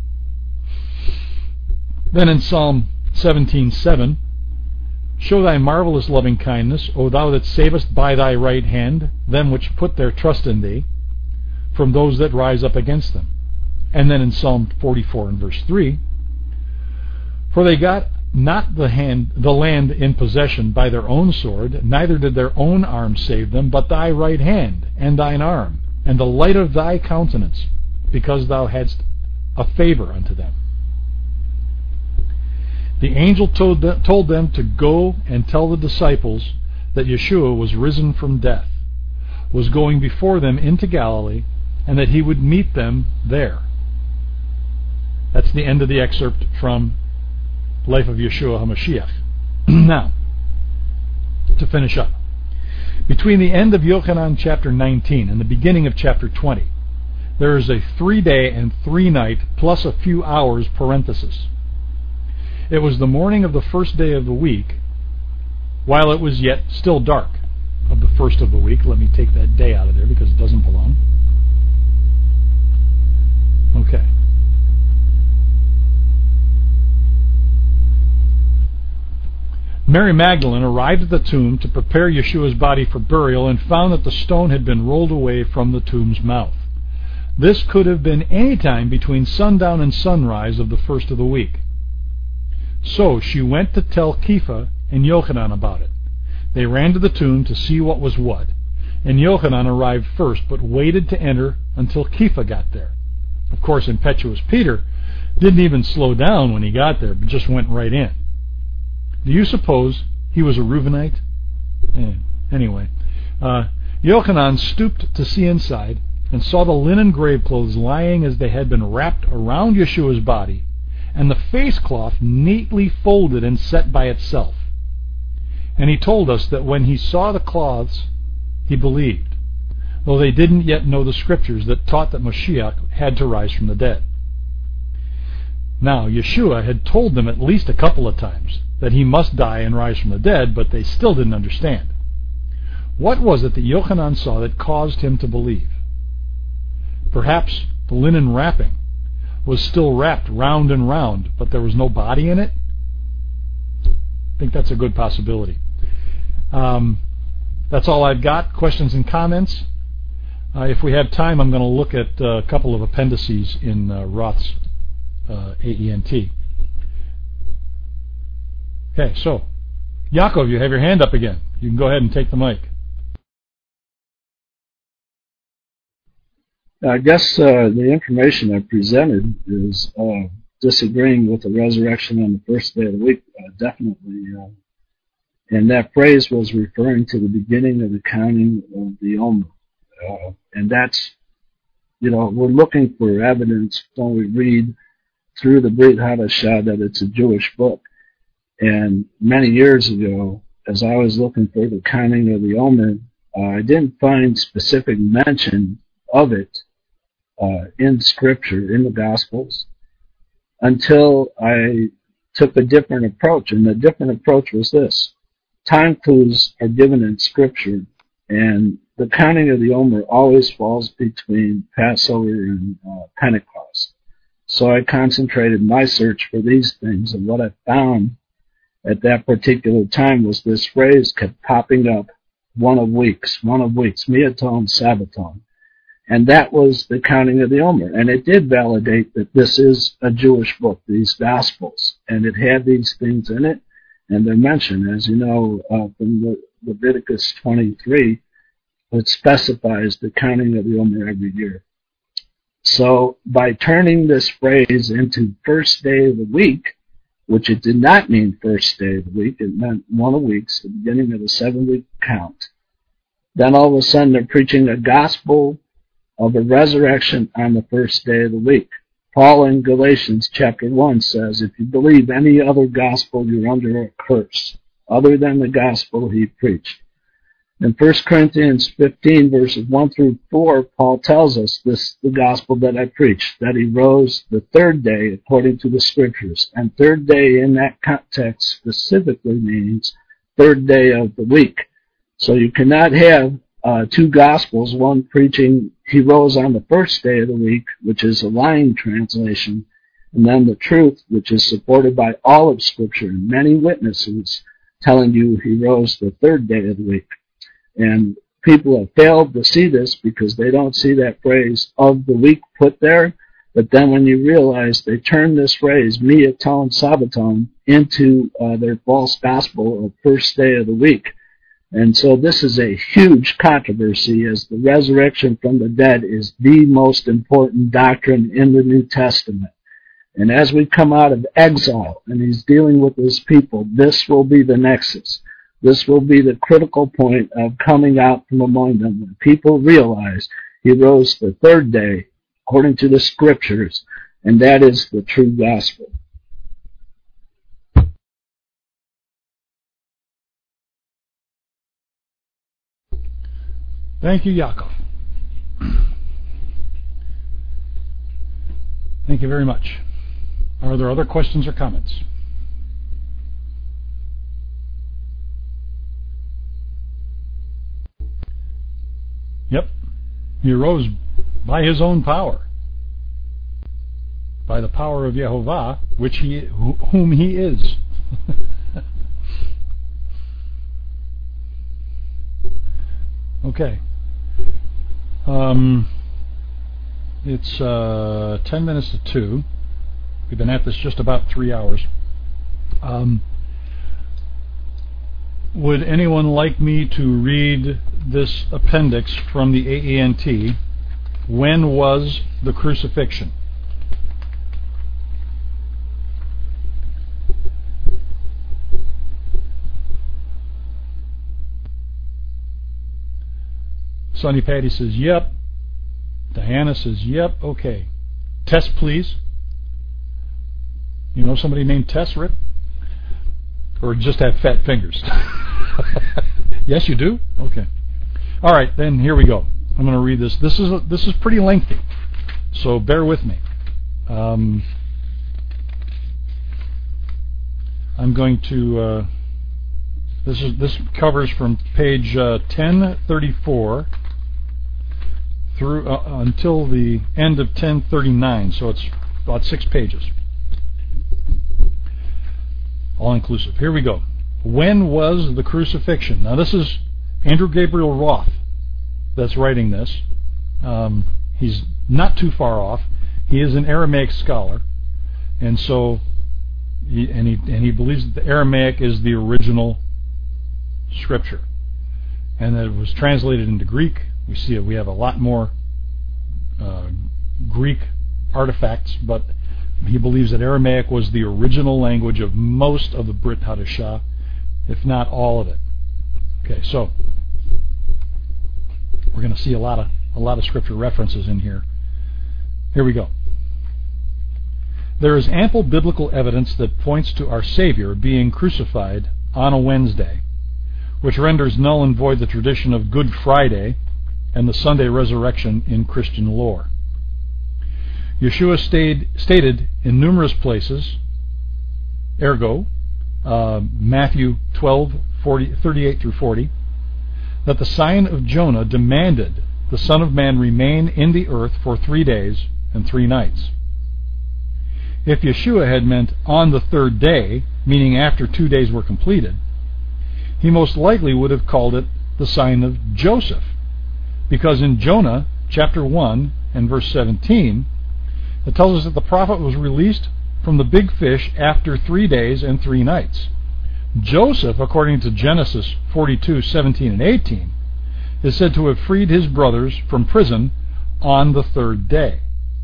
Then in Psalm seventeen seven, show thy marvelous loving kindness, O thou that savest by thy right hand them which put their trust in thee, from those that rise up against them. And then in Psalm forty-four and verse three, for they got not the hand, the land in possession by their own sword, neither did their own arm save them, but thy right hand, and thine arm, and the light of thy countenance, because thou hadst a favor unto them. The angel told them, told them to go and tell the disciples that Yeshua was risen from death, was going before them into Galilee, and that he would meet them there. That's the end of the excerpt from Life of Yeshua HaMashiach. Now, to finish up, between the end of Yochanan chapter nineteen and the beginning of chapter twenty, there is a three-day and three-night plus a few hours parenthesis. It was the morning of the first day of the week, while it was yet still dark of the first of the week. Let me take that day out of there because it doesn't belong. Okay. Mary Magdalene arrived at the tomb to prepare Yeshua's body for burial and found that the stone had been rolled away from the tomb's mouth. This could have been any time between sundown and sunrise of the first of the week. So she went to tell Kepha and Yochanan about it. They ran to the tomb to see what was what, and Yochanan arrived first, but waited to enter until Kepha got there. Of course, impetuous Peter didn't even slow down when he got there, but just went right in. Do you suppose he was a Reubenite? Eh, anyway, uh, Yochanan stooped to see inside and saw the linen grave clothes lying as they had been wrapped around Yeshua's body, and the face cloth neatly folded and set by itself. And he told us that when he saw the cloths, he believed, though they didn't yet know the scriptures that taught that Mashiach had to rise from the dead. Now, Yeshua had told them at least a couple of times that he must die and rise from the dead, but they still didn't understand. What was it that Yochanan saw that caused him to believe? Perhaps the linen wrapping was still wrapped round and round, but there was no body in it? I think that's a good possibility. Um, that's all I've got. Questions and comments? Uh, if we have time, I'm going to look at uh, a couple of appendices in uh, Roth's uh, A E N T. Okay, so, Yaakov, you have your hand up again. You can go ahead and take the mic. I guess uh, the information I presented is uh, disagreeing with the resurrection on the first day of the week, uh, definitely. Uh, and that phrase was referring to the beginning of the counting of the Omer. Uh, and that's, you know, we're looking for evidence when we read through the Brit Hadashah that it's a Jewish book. And many years ago, as I was looking for the counting of the Omer, uh, I didn't find specific mention of it uh, in Scripture, in the Gospels, until I took a different approach. And the different approach was this. Time clues are given in Scripture, and the counting of the Omer always falls between Passover and uh, Pentecost. So I concentrated my search for these things, and what I found at that particular time was this phrase kept popping up, one of weeks, one of weeks, Miaton Sabbaton. And that was the counting of the Omer. And it did validate that this is a Jewish book, these Gospels. And it had these things in it, and they're mentioned, as you know, uh, from Le- Leviticus twenty-three, it specifies the counting of the Omer every year. So by turning this phrase into first day of the week, which it did not mean first day of the week, it meant one of weeks, the beginning of the seven-week count, then all of a sudden they're preaching a gospel of the resurrection on the first day of the week. Paul in Galatians chapter one says, if you believe any other gospel, you're under a curse, other than the gospel he preached. In First Corinthians fifteen, verses one through four, Paul tells us this, the gospel that I preached, that he rose the third day according to the scriptures. And third day in that context specifically means third day of the week. So you cannot have uh, two gospels, one preaching he rose on the first day of the week, which is a lying translation, and then the truth, which is supported by all of Scripture and many witnesses telling you he rose the third day of the week. And people have failed to see this because they don't see that phrase of the week put there. But then when you realize they turn this phrase, Miaton Sabbaton, into uh, their false gospel of first day of the week. And so this is a huge controversy, as the resurrection from the dead is the most important doctrine in the New Testament. And as we come out of exile and he's dealing with his people, this will be the nexus. This will be the critical point of coming out from among them when people realize he rose the third day according to the scriptures, and that is the true gospel. Thank you, Yaakov. Thank you very much. Are there other questions or comments? Yep. He rose by his own power. By the power of Yehovah, which he, whom he is. Okay. Um, it's uh, ten minutes to two. We've been at this just about three hours. Um, would anyone like me to read this appendix from the A E N T? When was the crucifixion? Sonny Patty says, yep. Diana says, yep, okay. Tess, please. You know somebody named Tess, Rip? Or just have fat fingers? Yes, you do? Okay. All right, then here we go. I'm going to read this. This is a, this is pretty lengthy, so bear with me. Um, I'm going to. Uh, this is this covers from page uh, ten thirty-four through uh, until the end of ten thirty-nine. So it's about six pages, all inclusive. Here we go. When was the crucifixion? Now this is Andrew Gabriel Roth that's writing this. Um, he's not too far off. He is an Aramaic scholar, and so he, and he and he believes that the Aramaic is the original scripture, and that it was translated into Greek. We see it. We have a lot more uh, Greek artifacts, but he believes that Aramaic was the original language of most of the Brit Hadashah, if not all of it. Okay, so we're going to see a lot of a lot of scripture references in here. Here we go. There is ample biblical evidence that points to our Savior being crucified on a Wednesday, which renders null and void the tradition of Good Friday and the Sunday resurrection in Christian lore. Yeshua stayed, stated in numerous places, ergo, uh, Matthew twelve, forty, thirty-eight through forty, that the sign of Jonah demanded the Son of Man remain in the earth for three days and three nights. If Yeshua had meant on the third day, meaning after two days were completed, he most likely would have called it the sign of Joseph, because in Jonah chapter one and verse seventeen, it tells us that the prophet was released from the big fish after three days and three nights. Joseph, according to Genesis forty-two, seventeen and eighteen, is said to have freed his brothers from prison on the third day.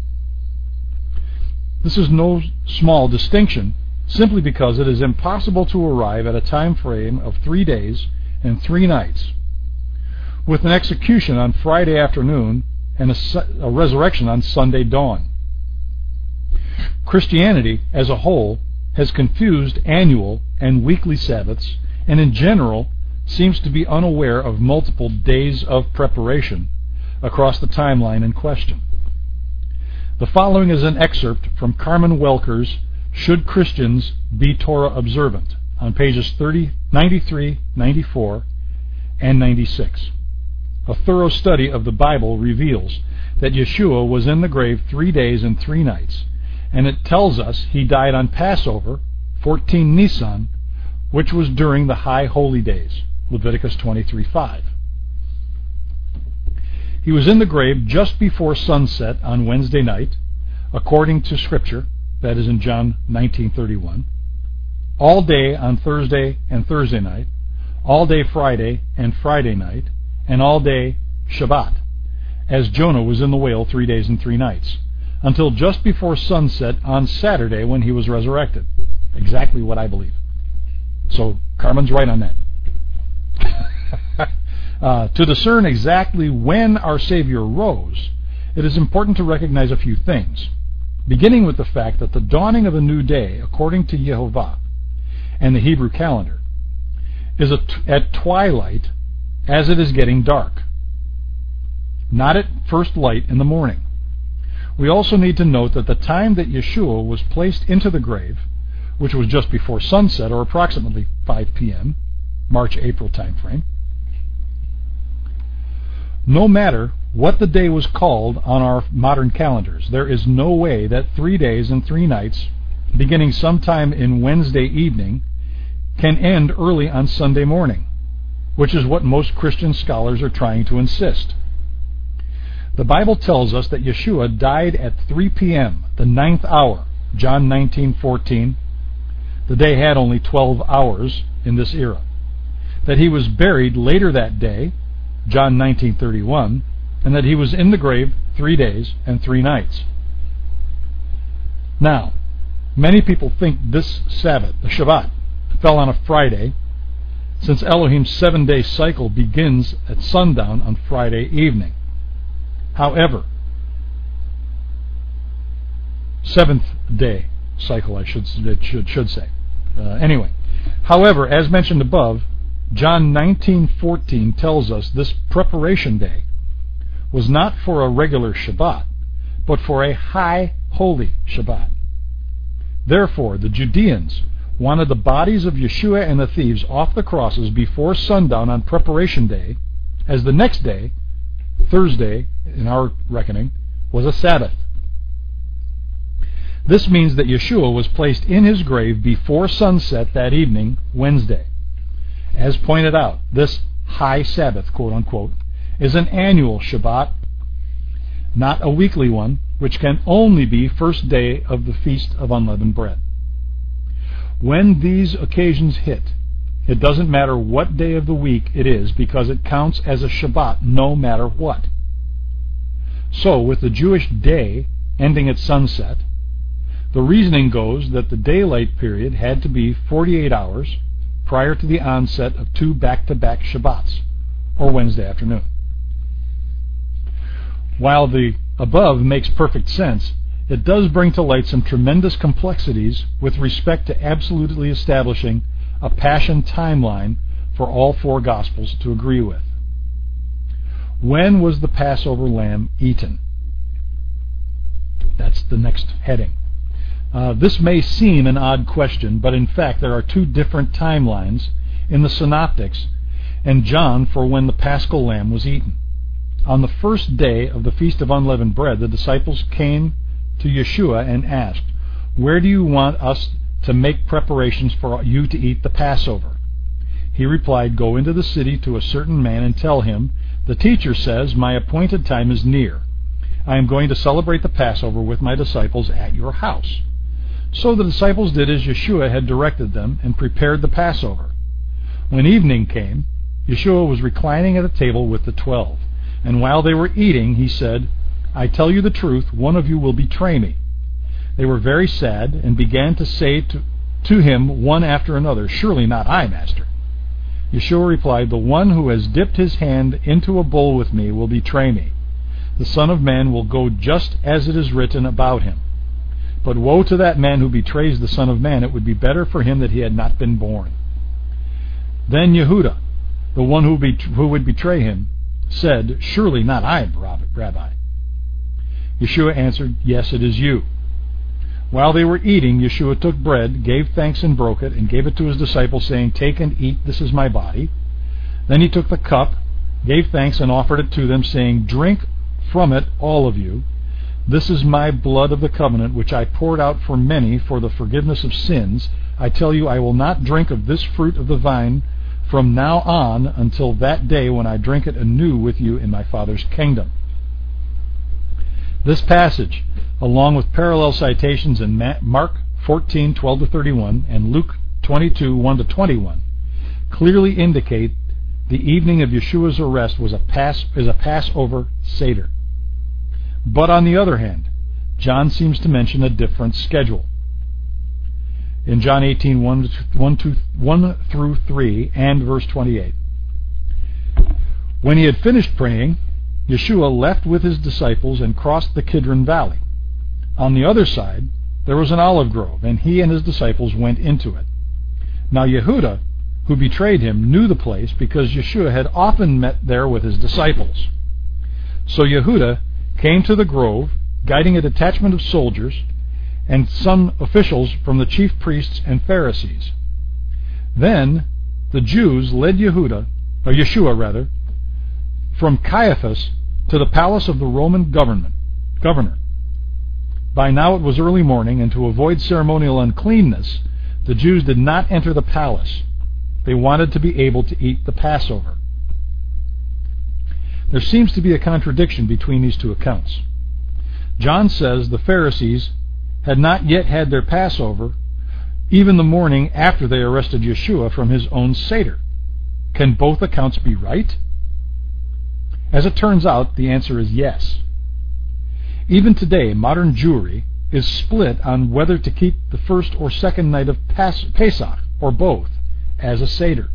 This is no small distinction, simply because it is impossible to arrive at a time frame of three days and three nights with an execution on Friday afternoon and a, a resurrection on Sunday dawn. Christianity as a whole has confused annual and weekly Sabbaths, and in general seems to be unaware of multiple days of preparation across the timeline in question. The following is an excerpt from Carmen Welker's Should Christians Be Torah Observant on pages thirty, ninety-three, ninety-four, and ninety-six. A thorough study of the Bible reveals that Yeshua was in the grave three days and three nights, and it tells us he died on Passover, fourteen Nisan, which was during the high holy days, Leviticus twenty-three five. He was in the grave just before sunset on Wednesday night, according to Scripture, that is in John nineteen thirty-one, all day on Thursday and Thursday night, all day Friday and Friday night, and all day Shabbat, as Jonah was in the whale three days and three nights, until just before sunset on Saturday when he was resurrected. Exactly what I believe. So Carmen's right on that. uh, to discern exactly when our Savior rose, it is important to recognize a few things, beginning with the fact that the dawning of a new day, according to Yehovah and the Hebrew calendar, is a t- at twilight as it is getting dark, not at first light in the morning. We also need to note that the time that Yeshua was placed into the grave, which was just before sunset, or approximately five p.m., March-April time frame, no matter what the day was called on our modern calendars, there is no way that three days and three nights, beginning sometime in Wednesday evening, can end early on Sunday morning, which is what most Christian scholars are trying to insist. The Bible tells us that Yeshua died at three p.m., the ninth hour, John nineteen fourteen. The day had only twelve hours in this era. That he was buried later that day, John nineteen thirty-one, and that he was in the grave three days and three nights. Now, many people think this Sabbath, the Shabbat, fell on a Friday, since Elohim's seven-day cycle begins at sundown on Friday evening. However, seventh day cycle, I should should should say. Uh, anyway, however, as mentioned above, John nineteen fourteen tells us this preparation day was not for a regular Shabbat, but for a high holy Shabbat. Therefore, the Judeans wanted the bodies of Yeshua and the thieves off the crosses before sundown on preparation day, as the next day, Thursday, in our reckoning, was a Sabbath. This means that Yeshua was placed in his grave before sunset that evening, Wednesday. As pointed out, this high Sabbath, quote-unquote, is an annual Shabbat, not a weekly one, which can only be first day of the Feast of Unleavened Bread. When these occasions hit, it doesn't matter what day of the week it is, because it counts as a Shabbat no matter what. So, with the Jewish day ending at sunset, the reasoning goes that the daylight period had to be forty-eight hours prior to the onset of two back-to-back Shabbats, or Wednesday afternoon. While the above makes perfect sense, it does bring to light some tremendous complexities with respect to absolutely establishing a Passion timeline for all four Gospels to agree with. When was the Passover lamb eaten? That's the next heading. Uh, this may seem an odd question, but in fact there are two different timelines in the Synoptics, and John for when the Paschal lamb was eaten. On the first day of the Feast of Unleavened Bread, the disciples came to Yeshua and asked, "Where do you want us to make preparations for you to eat the Passover?" He replied, "Go into the city to a certain man and tell him, 'The teacher says, my appointed time is near. I am going to celebrate the Passover with my disciples at your house.'" So the disciples did as Yeshua had directed them and prepared the Passover. When evening came, Yeshua was reclining at a table with the twelve. And while they were eating, he said, "I tell you the truth, one of you will betray me." They were very sad and began to say to, to him one after another, "Surely not I, Master." Yeshua replied, "The one who has dipped his hand into a bowl with me will betray me. The Son of Man will go just as it is written about him. But woe to that man who betrays the Son of Man. It would be better for him that he had not been born." Then Yehuda, the one who, bet- who would betray him, said, "Surely not I, Rabbi." Yeshua answered, "Yes, it is you." While they were eating, Yeshua took bread, gave thanks and broke it, and gave it to his disciples, saying, "Take and eat, this is my body." Then he took the cup, gave thanks, and offered it to them, saying, "Drink from it, all of you. This is my blood of the covenant, which I poured out for many for the forgiveness of sins. I tell you, I will not drink of this fruit of the vine from now on until that day when I drink it anew with you in my Father's kingdom." This passage, along with parallel citations in Mark fourteen twelve to thirty-one and Luke twenty-two one to twenty-one, clearly indicate the evening of Yeshua's arrest was a pass is a Passover Seder. But on the other hand, John seems to mention a different schedule. In John eighteen one through three and verse twenty-eight. When he had finished praying, Yeshua left with his disciples and crossed the Kidron Valley. On the other side, there was an olive grove, and he and his disciples went into it. Now Yehuda, who betrayed him, knew the place because Yeshua had often met there with his disciples. So Yehuda came to the grove, guiding a detachment of soldiers and some officials from the chief priests and Pharisees. Then the Jews led Yehuda, or Yeshua rather, from Caiaphas to the palace of the Roman government, governor. By now it was early morning, and to avoid ceremonial uncleanness, the Jews did not enter the palace. They wanted to be able to eat the Passover. There seems to be a contradiction between these two accounts. John says the Pharisees had not yet had their Passover, even the morning after they arrested Yeshua from his own Seder. Can both accounts be right? As it turns out, the answer is yes. Even today, modern Jewry is split on whether to keep the first or second night of Pas- Pesach, or both, as a Seder.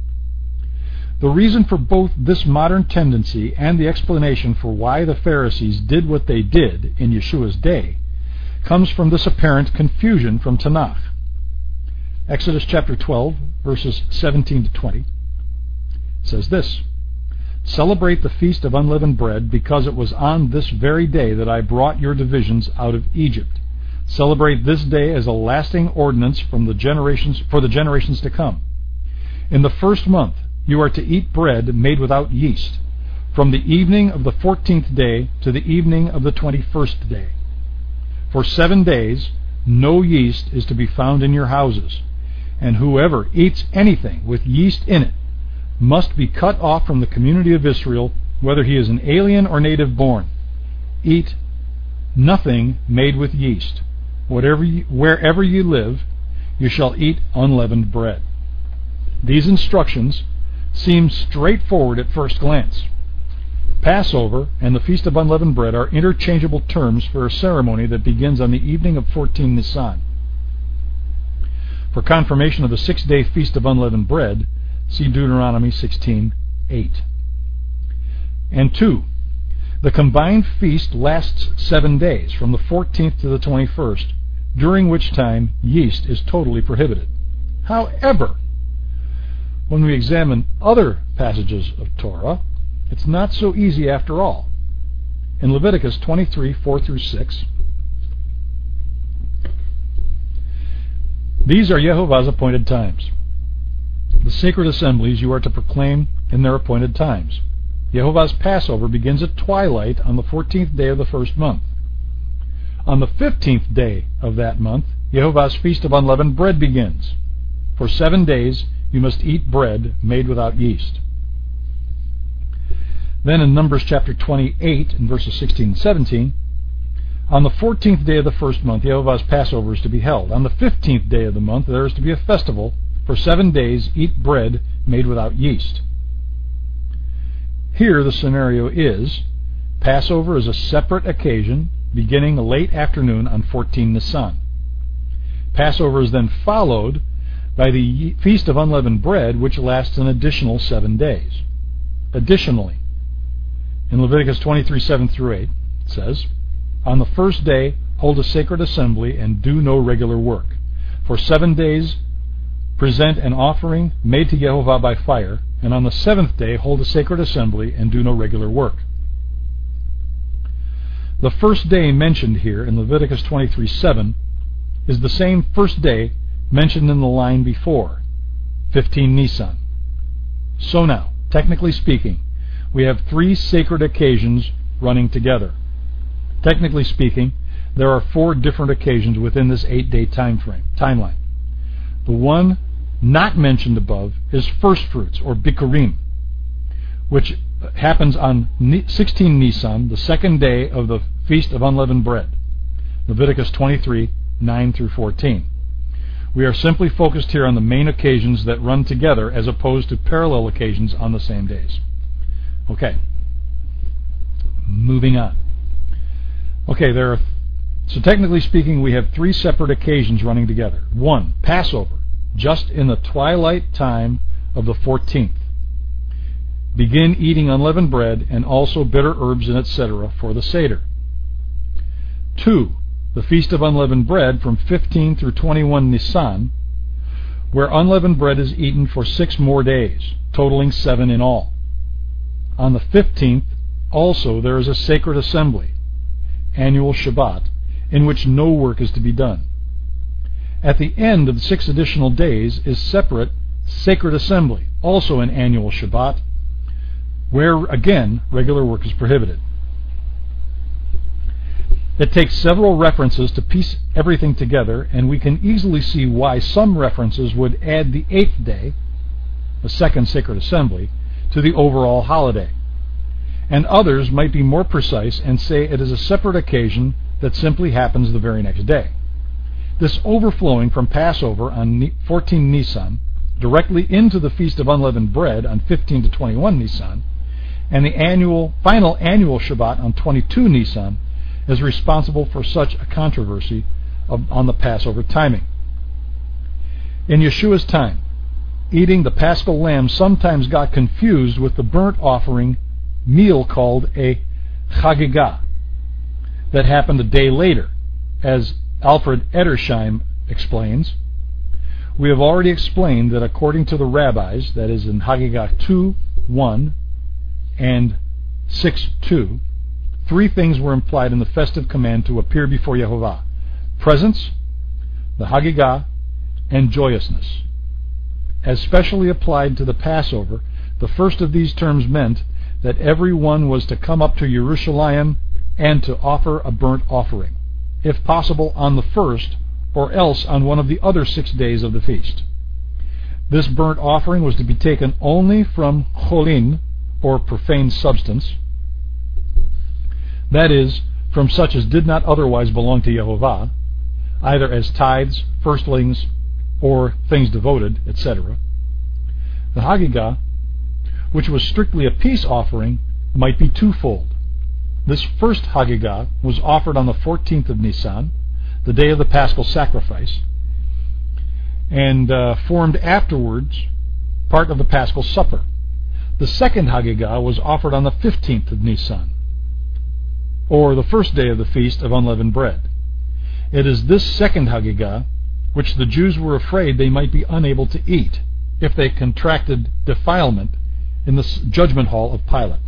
The reason for both this modern tendency and the explanation for why the Pharisees did what they did in Yeshua's day comes from this apparent confusion from Tanakh. Exodus chapter twelve, verses seventeen to twenty, says this: "Celebrate the feast of unleavened bread, because it was on this very day that I brought your divisions out of Egypt. Celebrate this day as a lasting ordinance from the generations for the generations to come. In the first month you are to eat bread made without yeast, from the evening of the fourteenth day to the evening of the twenty-first day. For seven days no yeast is to be found in your houses, and whoever eats anything with yeast in it must be cut off from the community of Israel, whether he is an alien or native born. Eat nothing made with yeast. Whatever you, wherever you live, you shall eat unleavened bread." These instructions seem straightforward at first glance. Passover and the Feast of Unleavened Bread are interchangeable terms for a ceremony that begins on the evening of fourteen Nisan. For confirmation of the six-day Feast of Unleavened Bread, see Deuteronomy sixteen eight. And two, the combined feast lasts seven days, from the fourteenth to the twenty-first, during which time yeast is totally prohibited. However, when we examine other passages of Torah, it's not so easy after all. In Leviticus twenty-three four through six, "These are Yehovah's appointed times. The sacred assemblies you are to proclaim in their appointed times. Yehovah's Passover begins at twilight on the fourteenth day of the first month. On the fifteenth day of that month, Yehovah's Feast of Unleavened Bread begins. For seven days you must eat bread made without yeast. Then in Numbers chapter twenty-eight, in verses sixteen and seventeen, on the fourteenth day of the first month, Yehovah's Passover is to be held. On the fifteenth day of the month, there is to be a festival. For seven days, eat bread made without yeast. Here the scenario is, Passover is a separate occasion beginning late afternoon on fourteen Nisan. Passover is then followed by the Feast of Unleavened Bread, which lasts an additional seven days. Additionally, in Leviticus twenty-three, seven through eight, it says, on the first day hold a sacred assembly and do no regular work. For seven days present an offering made to Yehovah by fire, and on the seventh day hold a sacred assembly and do no regular work. The first day mentioned here in Leviticus twenty-three, seven is the same first day mentioned in the line before, fifteen Nisan. So now, technically speaking, we have three sacred occasions running together. Technically speaking, there are four different occasions within this eight-day time frame, timeline. The one not mentioned above is first fruits, or Bikurim, which happens on sixteen Nisan, the second day of the Feast of Unleavened Bread, Leviticus twenty-three, nine through fourteen. We are simply focused here on the main occasions that run together as opposed to parallel occasions on the same days. Okay. Moving on. Okay, there are, so technically speaking, we have three separate occasions running together. One, Passover, just in the twilight time of the fourteenth. Begin eating unleavened bread and also bitter herbs and et cetera for the Seder. Two, the Feast of Unleavened Bread from fifteen through twenty-one Nisan, where unleavened bread is eaten for six more days, totaling seven in all. On the fifteenth, also, there is a sacred assembly, annual Shabbat, in which no work is to be done. At the end of the six additional days is separate sacred assembly, also an annual Shabbat, where, again, regular work is prohibited. It takes several references to piece everything together, and we can easily see why some references would add the eighth day, the second sacred assembly, to the overall holiday. And others might be more precise and say it is a separate occasion that simply happens the very next day. This overflowing from Passover on fourteen Nisan directly into the Feast of Unleavened Bread on fifteen to twenty-one Nisan, and the annual final annual Shabbat on twenty-two Nisan is responsible for such a controversy of, on the Passover timing. In Yeshua's time, eating the Paschal lamb sometimes got confused with the burnt offering meal called a Chagigah that happened a day later, as Alfred Edersheim explains. We have already explained that according to the rabbis, that is in Hagigah two one and six two, three things were implied in the festive command to appear before Yehovah: presence, the Hagigah, and joyousness. As specially applied to the Passover, the first of these terms meant that everyone was to come up to Yerushalayim and to offer a burnt offering, if possible on the first, or else on one of the other six days of the feast. This burnt offering was to be taken only from cholin, or profane substance, that is, from such as did not otherwise belong to Yehovah, either as tithes, firstlings, or things devoted, et cetera. The Hagigah, which was strictly a peace offering, might be twofold. This first Hagigah was offered on the fourteenth of Nisan, the day of the Paschal sacrifice, and uh, formed afterwards part of the Paschal supper. The second Hagigah was offered on the fifteenth of Nisan, or the first day of the Feast of Unleavened Bread. It is this second Hagigah which the Jews were afraid they might be unable to eat if they contracted defilement in the judgment hall of Pilate.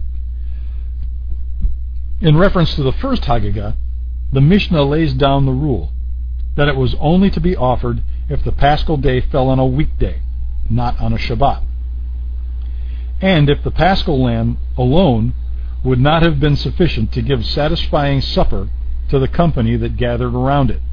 In reference to the first Hagigah, the Mishnah lays down the rule that it was only to be offered if the Paschal day fell on a weekday, not on a Shabbat. and if the paschal lamb alone would not have been sufficient to give satisfying supper to the company that gathered around it.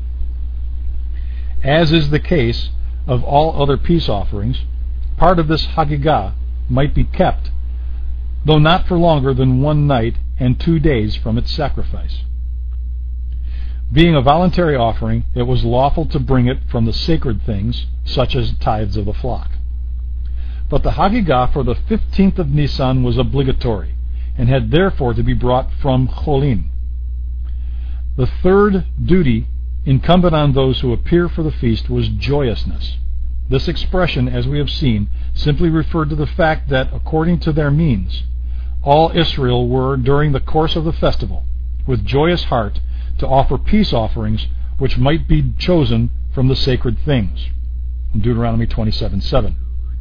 As is the case of all other peace offerings, part of this Hagigah might be kept, though not for longer than one night and two days from its sacrifice. Being a voluntary offering, it was lawful to bring it from the sacred things, such as tithes of the flock. But the Hagigah for the fifteenth of Nisan was obligatory, and had therefore to be brought from Cholin. The third duty incumbent on those who appear for the feast was joyousness. This expression, as we have seen, simply referred to the fact that, according to their means, all Israel were, during the course of the festival, with joyous heart, to offer peace offerings which might be chosen from the sacred things. In Deuteronomy twenty-seven seven.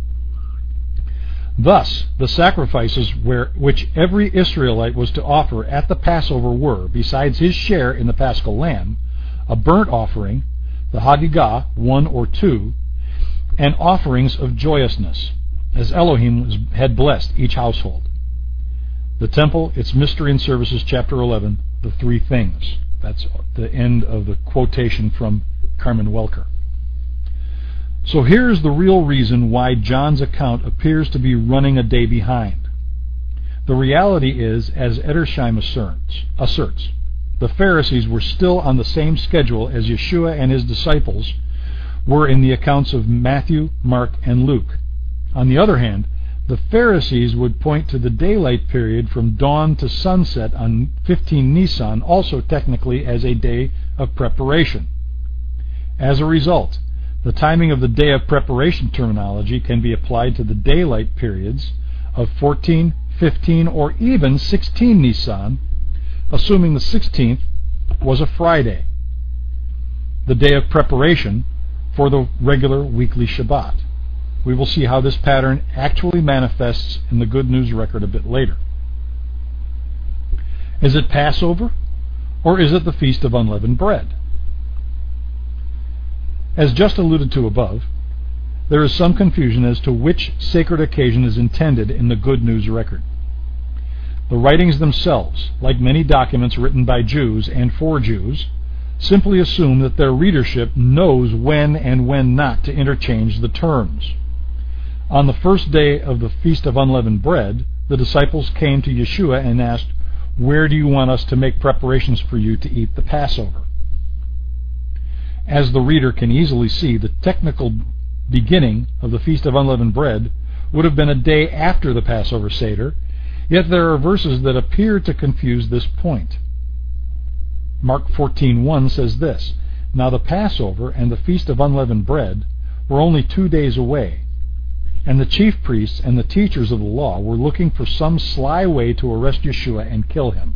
Thus, the sacrifices where, which every Israelite was to offer at the Passover were, besides his share in the paschal lamb, a burnt offering, the Hagigah, one or two, and offerings of joyousness, as Elohim had blessed each household. The temple, its mystery and services, chapter eleven, the three things. That's the end of the quotation from Carmen Welker. So here's the real reason why John's account appears to be running a day behind. The reality is, as Edersheim asserts, asserts, the Pharisees were still on the same schedule as Yeshua and his disciples were in the accounts of Matthew, Mark, and Luke. On the other hand, the Pharisees would point to the daylight period from dawn to sunset on fifteen Nisan also technically as a day of preparation. As a result, the timing of the day of preparation terminology can be applied to the daylight periods of fourteen, fifteen, or even sixteen Nisan, assuming the sixteenth was a Friday, the day of preparation for the regular weekly Shabbat. We will see how this pattern actually manifests in the Good News record a bit later. Is it Passover, or is it the Feast of Unleavened Bread? As just alluded to above, there is some confusion as to which sacred occasion is intended in the Good News record. The writings themselves, like many documents written by Jews and for Jews, simply assume that their readership knows when and when not to interchange the terms. On the first day of the Feast of Unleavened Bread, the disciples came to Yeshua and asked, "Where do you want us to make preparations for you to eat the Passover?" As the reader can easily see, the technical beginning of the Feast of Unleavened Bread would have been a day after the Passover Seder, yet there are verses that appear to confuse this point. Mark fourteen one says this, "Now the Passover and the Feast of Unleavened Bread were only two days away, and the chief priests and the teachers of the law were looking for some sly way to arrest Yeshua and kill him."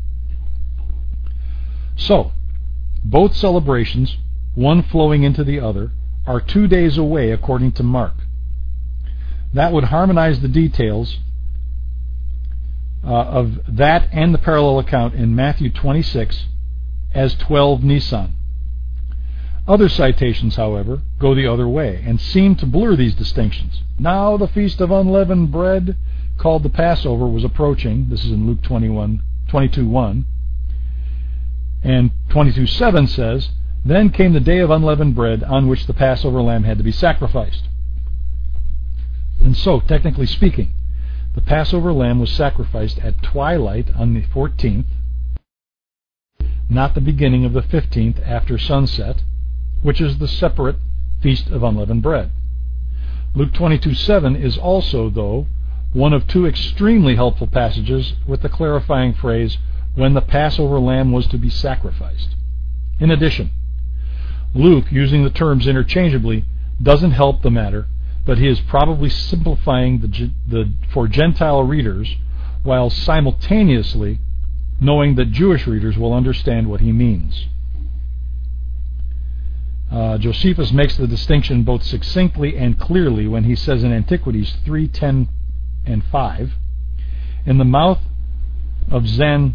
So, both celebrations, one flowing into the other, are two days away according to Mark. That would harmonize the details uh, of that and the parallel account in Matthew twenty-six as twelve Nisan. Other citations, however, go the other way and seem to blur these distinctions. Now the Feast of Unleavened Bread, called the Passover, was approaching. This is in Luke twenty-one, twenty-two one. And twenty-two seven says, "Then came the day of unleavened bread on which the Passover lamb had to be sacrificed." And so, technically speaking, the Passover lamb was sacrificed at twilight on the fourteenth, not the beginning of the fifteenth after sunset, which is the separate Feast of Unleavened Bread. Luke twenty-two seven is also, though, one of two extremely helpful passages with the clarifying phrase, "when the Passover lamb was to be sacrificed." In addition, Luke, using the terms interchangeably, doesn't help the matter, but he is probably simplifying the, the for Gentile readers, while simultaneously knowing that Jewish readers will understand what he means. Uh, Josephus makes the distinction both succinctly and clearly when he says in Antiquities three ten and five, "In the mouth of Zan,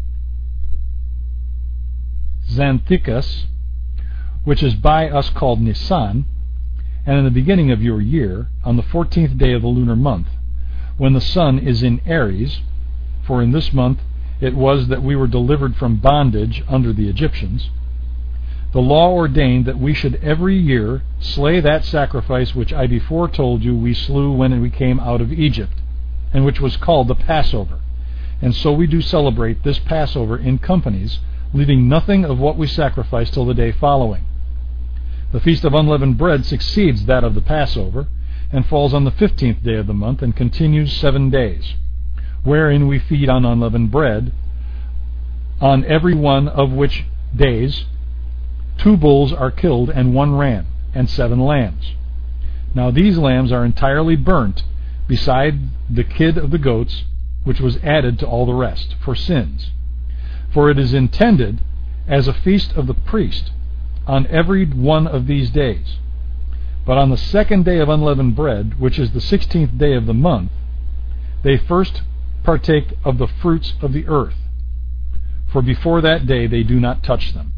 Xanthicus, which is by us called Nisan, and in the beginning of your year, on the fourteenth day of the lunar month, when the sun is in Aries, for in this month it was that we were delivered from bondage under the Egyptians, the law ordained that we should every year slay that sacrifice which I before told you we slew when we came out of Egypt, and which was called the Passover. And so we do celebrate this Passover in companies, leaving nothing of what we sacrifice till the day following. The Feast of Unleavened Bread succeeds that of the Passover, and falls on the fifteenth day of the month, and continues seven days, wherein we feed on unleavened bread, on every one of which days two bulls are killed, and one ram, and seven lambs. Now these lambs are entirely burnt, beside the kid of the goats, which was added to all the rest, for sins. For it is intended as a feast of the priest on every one of these days. But on the second day of unleavened bread, which is the sixteenth day of the month, they first partake of the fruits of the earth, for before that day they do not touch them.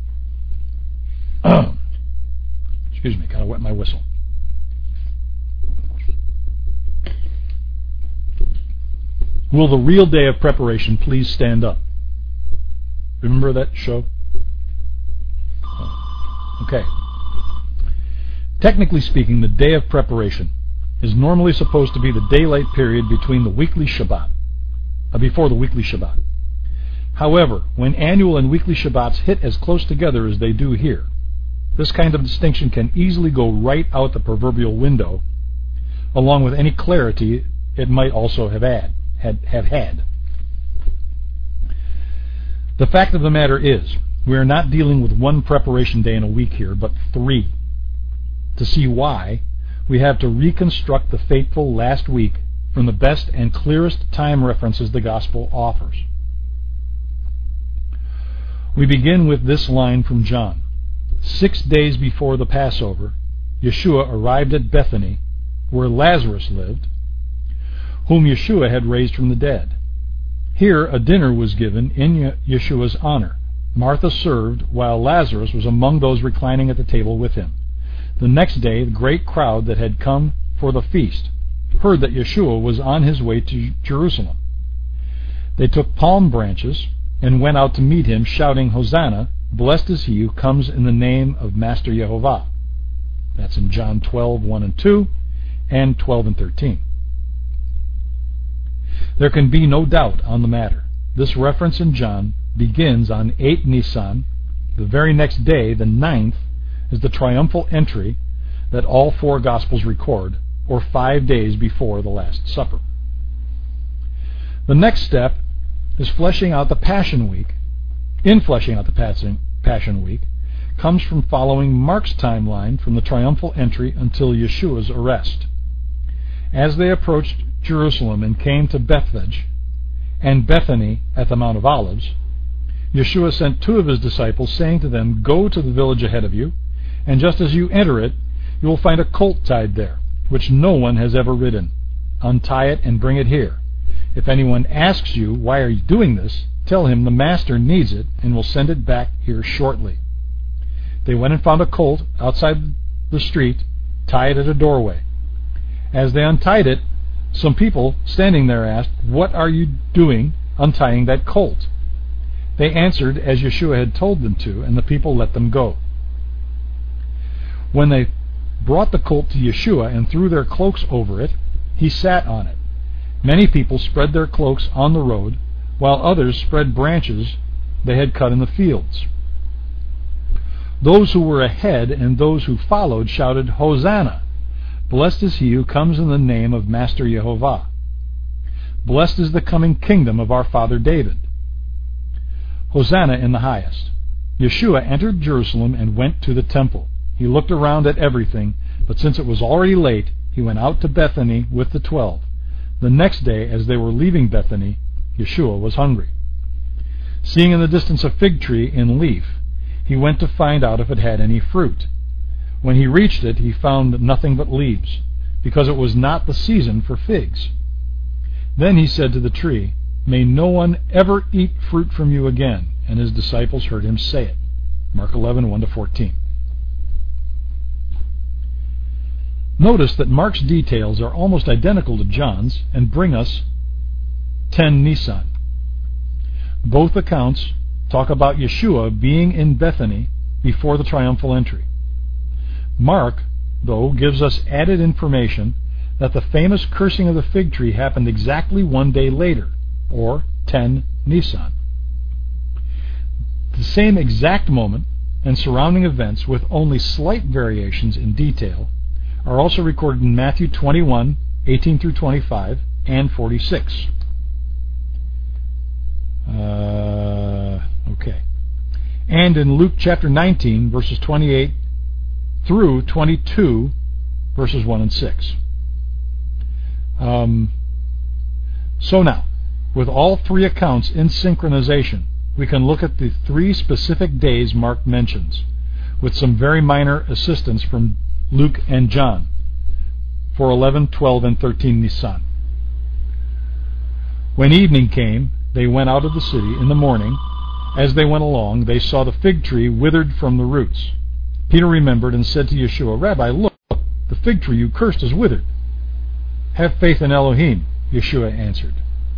Excuse me, gotta wet my whistle. Will the real day of preparation please stand up? Remember that show? Okay. Technically speaking, the day of preparation is normally supposed to be the daylight period between the weekly Shabbat, uh, before the weekly Shabbat. However, when annual and weekly Shabbats hit as close together as they do here, this kind of distinction can easily go right out the proverbial window, along with any clarity it might also have had. Had, have had. The fact of the matter is, we are not dealing with one preparation day in a week here, but three. To see why, we have to reconstruct the fateful last week from the best and clearest time references the Gospel offers. We begin with this line from John. Six days before the Passover, Yeshua arrived at Bethany, where Lazarus lived, whom Yeshua had raised from the dead. Here a dinner was given in Yeshua's honor. Martha served, while Lazarus was among those reclining at the table with him. The next day, the great crowd that had come for the feast heard that Yeshua was on his way to Jerusalem. They took palm branches and went out to meet him, shouting, "Hosanna, blessed is he who comes in the name of Master Yehovah." That's in John twelve, one and two, and twelve and thirteen. There can be no doubt on the matter. This reference in John begins on eighth Nisan. The very next day, the ninth, is the triumphal entry that all four Gospels record, or five days before the Last Supper. The next step is fleshing out the Passion Week. In fleshing out the Passion, Passion Week, comes from following Mark's timeline from the triumphal entry until Yeshua's arrest. As they approached Jerusalem and came to Bethphage and Bethany at the Mount of Olives, Yeshua sent two of his disciples, saying to them, "Go to the village ahead of you, and just as you enter it, you will find a colt tied there, which no one has ever ridden. Untie it and bring it here. If anyone asks you, 'Why are you doing this?' tell him the master needs it and will send it back here shortly." They went and found a colt outside the street, tied at a doorway. As they untied it, some people standing there asked, "What are you doing untying that colt?" They answered as Yeshua had told them to, and the people let them go. When they brought the colt to Yeshua and threw their cloaks over it, he sat on it. Many people spread their cloaks on the road, while others spread branches they had cut in the fields. Those who were ahead and those who followed shouted, "Hosanna! Blessed is he who comes in the name of Master Yehovah. Blessed is the coming kingdom of our father David. Hosanna in the highest." Yeshua entered Jerusalem and went to the temple. He looked around at everything, but since it was already late, he went out to Bethany with the twelve. The next day, as they were leaving Bethany, Yeshua was hungry. Seeing in the distance a fig tree in leaf, he went to find out if it had any fruit. When he reached it, he found nothing but leaves, because it was not the season for figs. Then he said to the tree, "May no one ever eat fruit from you again." And his disciples heard him say it. Mark eleven, one to fourteen. Notice that Mark's details are almost identical to John's and bring us ten Nisan. Both accounts talk about Yeshua being in Bethany before the triumphal entry. Mark, though, gives us added information that the famous cursing of the fig tree happened exactly one day later, or ten Nisan. The same exact moment and surrounding events, with only slight variations in detail, are also recorded in Matthew twenty-one, eighteen through twenty-five, and forty-six. Uh, okay. And in Luke chapter nineteen, verses twenty-eight through twenty-two, verses one and six. Um, so now, with all three accounts in synchronization, we can look at the three specific days Mark mentions, with some very minor assistance from Luke and John, for eleven, twelve, and thirteen Nisan. When evening came, they went out of the city in the morning. As they went along, they saw the fig tree withered from the roots. Peter remembered and said to Yeshua, Rabbi, look, the fig tree you cursed is withered. Have faith in Elohim, Yeshua answered.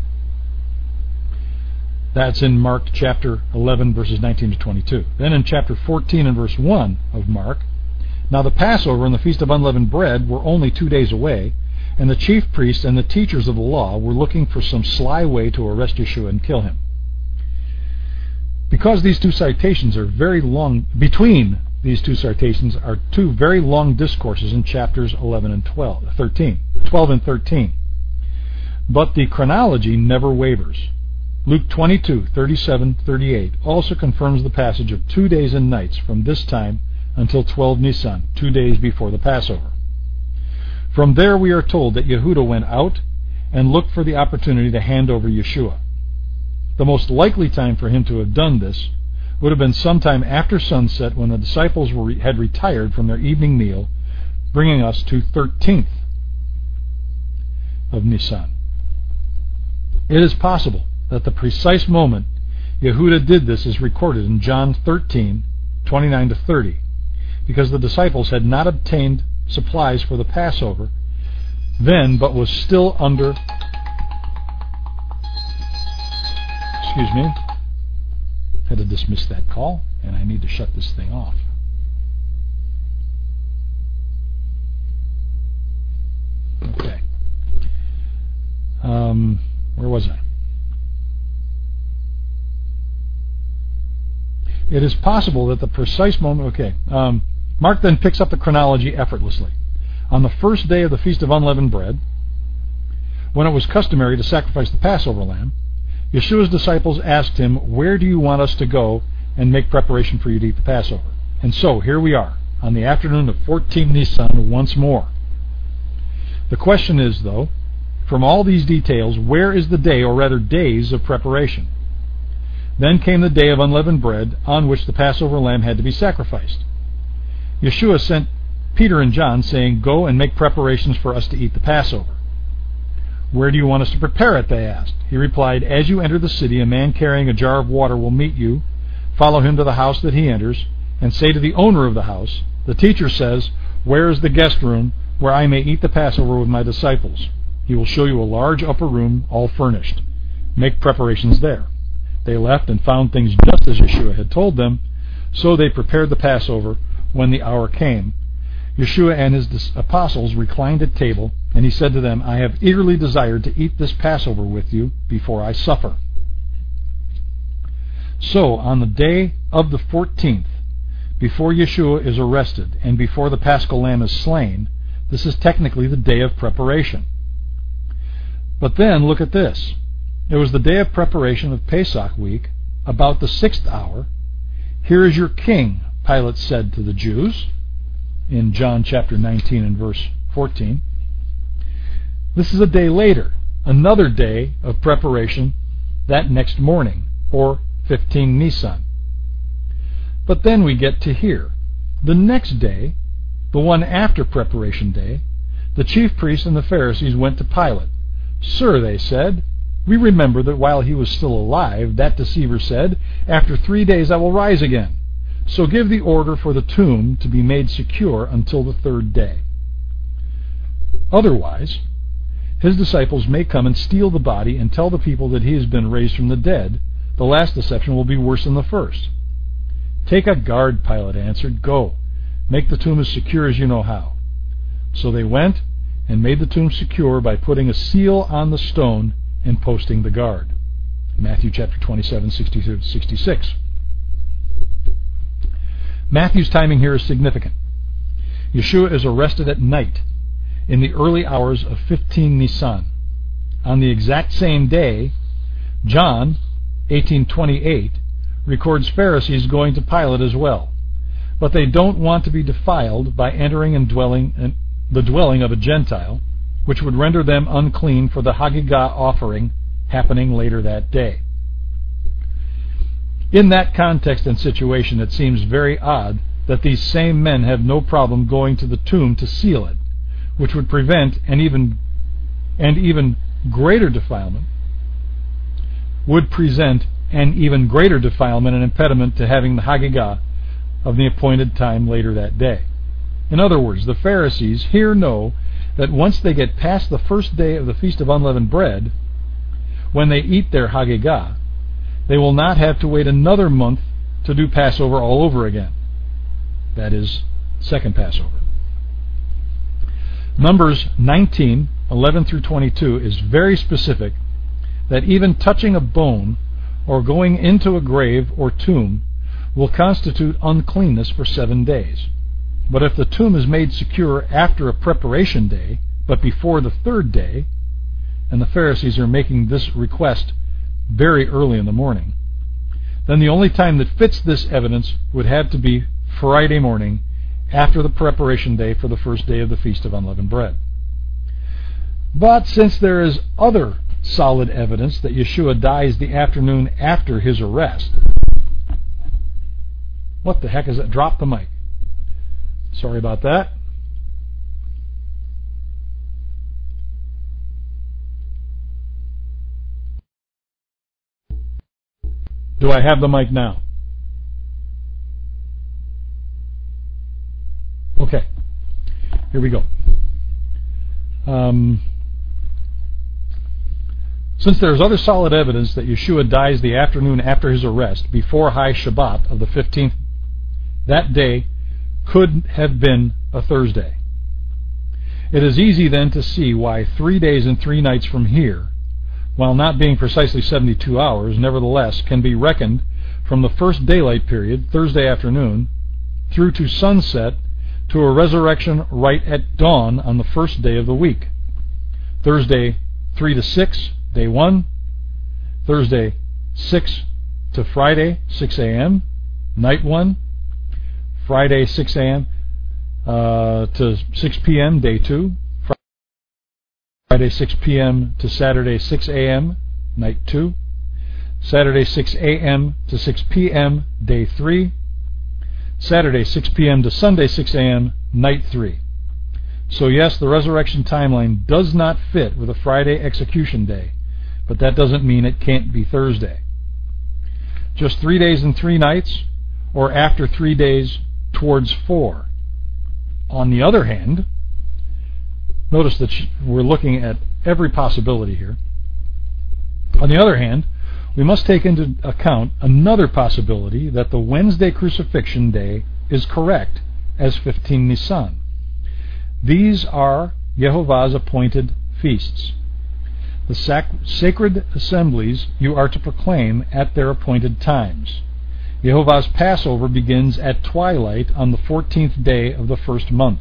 That's in Mark chapter eleven, verses nineteen to twenty-two. Then in chapter fourteen and verse one of Mark, now the Passover and the Feast of Unleavened Bread were only two days away, and the chief priests and the teachers of the law were looking for some sly way to arrest Yeshua and kill him. Because these two citations are very long, between these two citations are two very long discourses in chapters eleven and twelve, thirteen, twelve and thirteen. But the chronology never wavers. Luke twenty-two, thirty-seven, thirty-eight also confirms the passage of two days and nights from this time until twelve Nisan, two days before the Passover. From there we are told that Yehuda went out and looked for the opportunity to hand over Yeshua. The most likely time for him to have done this would have been sometime after sunset, when the disciples were, had retired from their evening meal, bringing us to thirteenth of Nisan. It is possible that the precise moment Yehuda did this is recorded in John thirteen, twenty-nine to thirty, because the disciples had not obtained supplies for the Passover then, but was still under, excuse me, had to dismiss that call, and I need to shut this thing off. Okay. Um, where was I? It is possible that the precise moment, okay, um, Mark then picks up the chronology effortlessly. On the first day of the Feast of Unleavened Bread, when it was customary to sacrifice the Passover lamb, Yeshua's disciples asked him, where do you want us to go and make preparation for you to eat the Passover? And so, here we are, on the afternoon of fourteen Nisan once more. The question is, though, from all these details, where is the day, or rather days, of preparation? Then came the day of unleavened bread, on which the Passover lamb had to be sacrificed. Yeshua sent Peter and John, saying, go and make preparations for us to eat the Passover. Where do you want us to prepare it? They asked. He replied, as you enter the city, a man carrying a jar of water will meet you. Follow him to the house that he enters, and say to the owner of the house, the teacher says, where is the guest room, where I may eat the Passover with my disciples? He will show you a large upper room, all furnished. Make preparations there. They left and found things just as Yeshua had told them, so they prepared the Passover when the hour came. Yeshua and his apostles reclined at table, and he said to them, I have eagerly desired to eat this Passover with you before I suffer. So, on the day of the fourteenth, before Yeshua is arrested and before the Paschal Lamb is slain, this is technically the day of preparation. But then, look at this. It was the day of preparation of Pesach week, about the sixth hour. Here is your king, Pilate said to the Jews, in John chapter nineteen and verse fourteen. This is a day later, another day of preparation that next morning, or fifteen Nisan. But then we get to here. The next day, the one after preparation day, the chief priests and the Pharisees went to Pilate. Sir, they said, we remember that while he was still alive, that deceiver said, after three days I will rise again. So give the order for the tomb to be made secure until the third day. Otherwise, his disciples may come and steal the body and tell the people that he has been raised from the dead. The last deception will be worse than the first. Take a guard, Pilate answered. Go, make the tomb as secure as you know how. So they went and made the tomb secure by putting a seal on the stone and posting the guard. Matthew chapter twenty-seven, sixty-two to sixty-six. Matthew's timing here is significant. Yeshua is arrested at night in the early hours of fifteen Nisan. On the exact same day, John, eighteen twenty-eight, records Pharisees going to Pilate as well. But they don't want to be defiled by entering and dwelling in the dwelling of a Gentile, which would render them unclean for the Hagigah offering happening later that day. In that context and situation, it seems very odd that these same men have no problem going to the tomb to seal it, which would prevent an even and even greater defilement, would present an even greater defilement and impediment to having the Hagigah of the appointed time later that day. In other words, the Pharisees here know that once they get past the first day of the Feast of Unleavened Bread, when they eat their Hagigah, they will not have to wait another month to do Passover all over again. That is, second Passover. Numbers nineteen, eleven through twenty-two is very specific that even touching a bone or going into a grave or tomb will constitute uncleanness for seven days. But if the tomb is made secure after a preparation day, but before the third day, and the Pharisees are making this request very early in the morning, then the only time that fits this evidence would have to be Friday morning after the preparation day for the first day of the Feast of Unleavened Bread. But since there is other solid evidence that Yeshua dies the afternoon after his arrest, what the heck is that? Drop the mic. Sorry about that. Do I have the mic now? Okay. Here we go. Um, since there is other solid evidence that Yeshua dies the afternoon after his arrest, before High Shabbat of the fifteenth, that day could have been a Thursday. It is easy then to see why three days and three nights from here, while not being precisely seventy-two hours, nevertheless can be reckoned from the first daylight period, Thursday afternoon, through to sunset, to a resurrection right at dawn on the first day of the week. Thursday three to six, day one. Thursday six to Friday, six a.m., night one. Friday six a.m. Uh, to six p.m., day two. Friday six p.m. to Saturday six a.m., night two. Saturday six a.m. to six p.m., day three. Saturday six p.m. to Sunday six a.m., night three. So yes, the resurrection timeline does not fit with a Friday execution day, but that doesn't mean it can't be Thursday. Just three days and three nights, or after three days towards four. On the other hand, notice that we're looking at every possibility here. On the other hand, we must take into account another possibility that the Wednesday crucifixion day is correct as fifteen Nisan. These are Yehovah's appointed feasts, the sac- sacred assemblies you are to proclaim at their appointed times. Yehovah's Passover begins at twilight on the fourteenth day of the first month.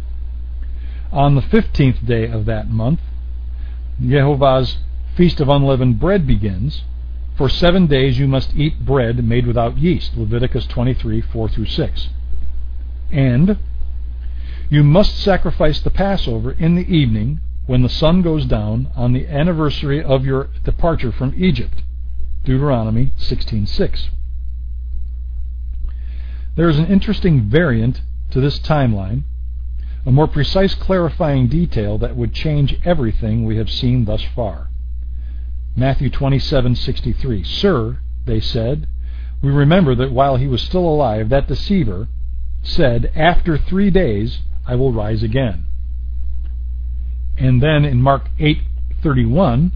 On the fifteenth day of that month, Yehovah's Feast of Unleavened Bread begins. For seven days you must eat bread made without yeast, Leviticus twenty-three, four through six. And you must sacrifice the Passover in the evening when the sun goes down on the anniversary of your departure from Egypt, Deuteronomy sixteen six. There is an interesting variant to this timeline, a more precise clarifying detail that would change everything we have seen thus far. Matthew twenty-seven sixty-three. Sir, they said, we remember that while he was still alive, that deceiver said, after three days I will rise again. And then in Mark eight thirty-one,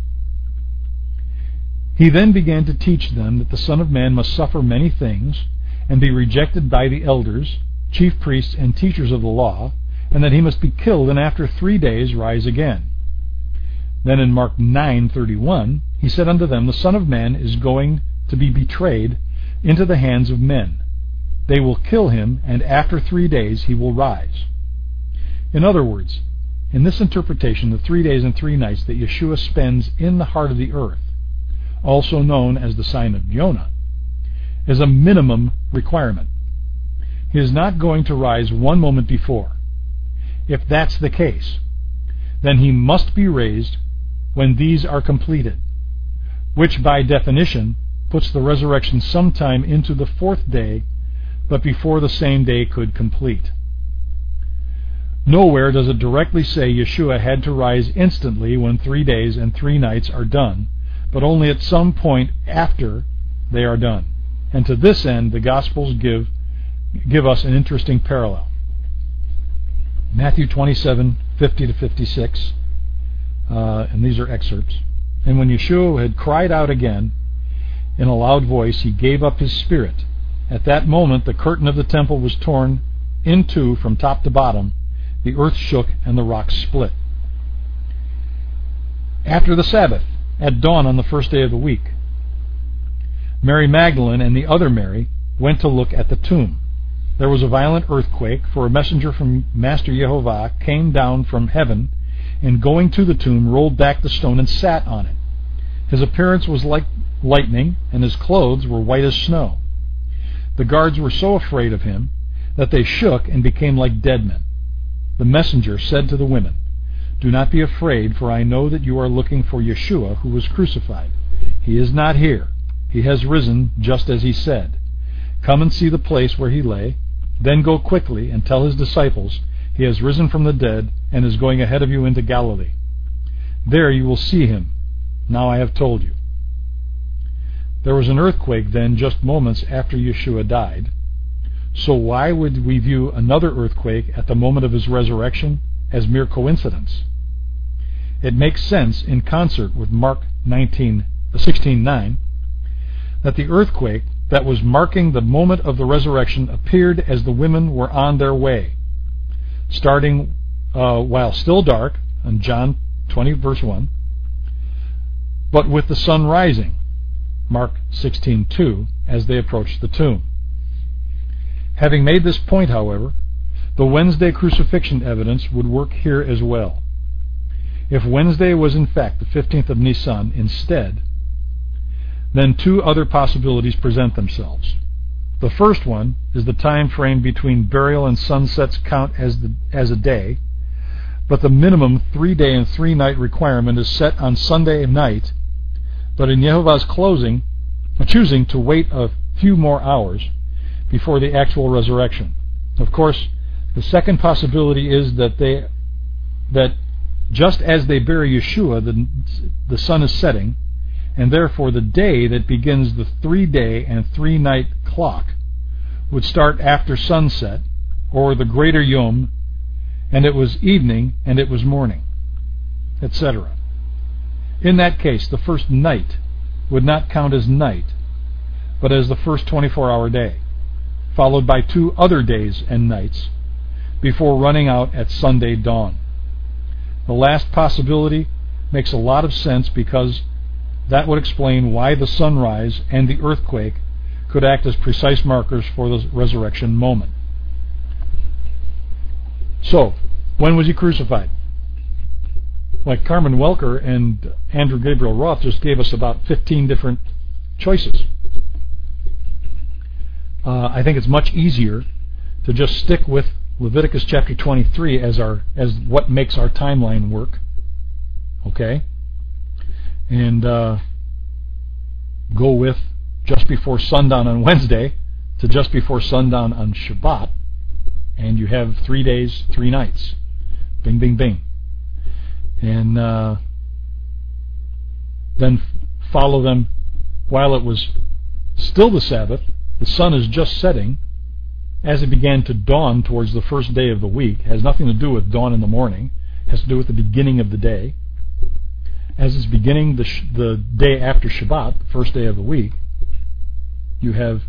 he then began to teach them that the Son of Man must suffer many things and be rejected by the elders, chief priests, and teachers of the law, and that he must be killed and after three days rise again. Then in Mark nine thirty-one, he said unto them, the Son of Man is going to be betrayed into the hands of men. They will kill him, and after three days he will rise. In other words, in this interpretation, the three days and three nights that Yeshua spends in the heart of the earth, also known as the sign of Jonah, is a minimum requirement. He is not going to rise one moment before. If that's the case, then he must be raised when these are completed, which by definition puts the resurrection sometime into the fourth day, but before the same day could complete. Nowhere does it directly say Yeshua had to rise instantly when three days and three nights are done, but only at some point after they are done. And to this end, the Gospels give give us an interesting parallel. Matthew twenty-seven, fifty to fifty-six, uh, and these are excerpts. And when Yeshua had cried out again in a loud voice, he gave up his spirit. At that moment, the curtain of the temple was torn in two from top to bottom. The earth shook and the rocks split. After the Sabbath, at dawn on the first day of the week, Mary Magdalene and the other Mary went to look at the tomb. There was a violent earthquake, for a messenger from Master Yehovah came down from heaven, and going to the tomb, rolled back the stone and sat on it. His appearance was like lightning, and his clothes were white as snow. The guards were so afraid of him that they shook and became like dead men. The messenger said to the women, do not be afraid, for I know that you are looking for Yeshua, who was crucified. He is not here. He has risen, just as he said. Come and see the place where he lay. Then go quickly and tell his disciples, he has risen from the dead and is going ahead of you into Galilee. There you will see him. Now I have told you. There was an earthquake then just moments after Yeshua died. So why would we view another earthquake at the moment of his resurrection as mere coincidence? It makes sense in concert with Mark sixteen nine that the earthquake that was marking the moment of the resurrection appeared as the women were on their way, starting uh, while still dark, in John twenty verse one, but with the sun rising, Mark sixteen two, as they approached the tomb. Having made this point, however, the Wednesday crucifixion evidence would work here as well. If Wednesday was in fact the fifteenth of Nisan instead, then two other possibilities present themselves. The first one is the time frame between burial and sunsets count as the, as a day, but the minimum three-day and three-night requirement is set on Sunday night, but in Yehovah's closing, choosing to wait a few more hours before the actual resurrection. Of course, the second possibility is that they that just as they bury Yeshua, the, the sun is setting, and therefore the day that begins the three-day and three-night clock would start after sunset, or the greater Yom, and it was evening and it was morning, et cetera. In that case, the first night would not count as night, but as the first twenty-four hour day, followed by two other days and nights, before running out at Sunday dawn. The last possibility makes a lot of sense because that would explain why the sunrise and the earthquake could act as precise markers for the resurrection moment. So, when was he crucified? Like Carmen Welker and Andrew Gabriel Roth just gave us about fifteen different choices. Uh, I think it's much easier to just stick with Leviticus chapter twenty-three as our as what makes our timeline work. Okay? And uh, go with just before sundown on Wednesday to just before sundown on Shabbat, and you have three days, three nights. Bing, bing, bing. And uh, then follow them while it was still the Sabbath. The sun is just setting as it began to dawn towards the first day of the week. It has nothing to do with dawn in the morning. has to do with the beginning of the day. As it's beginning the sh- the day after Shabbat, the first day of the week, you have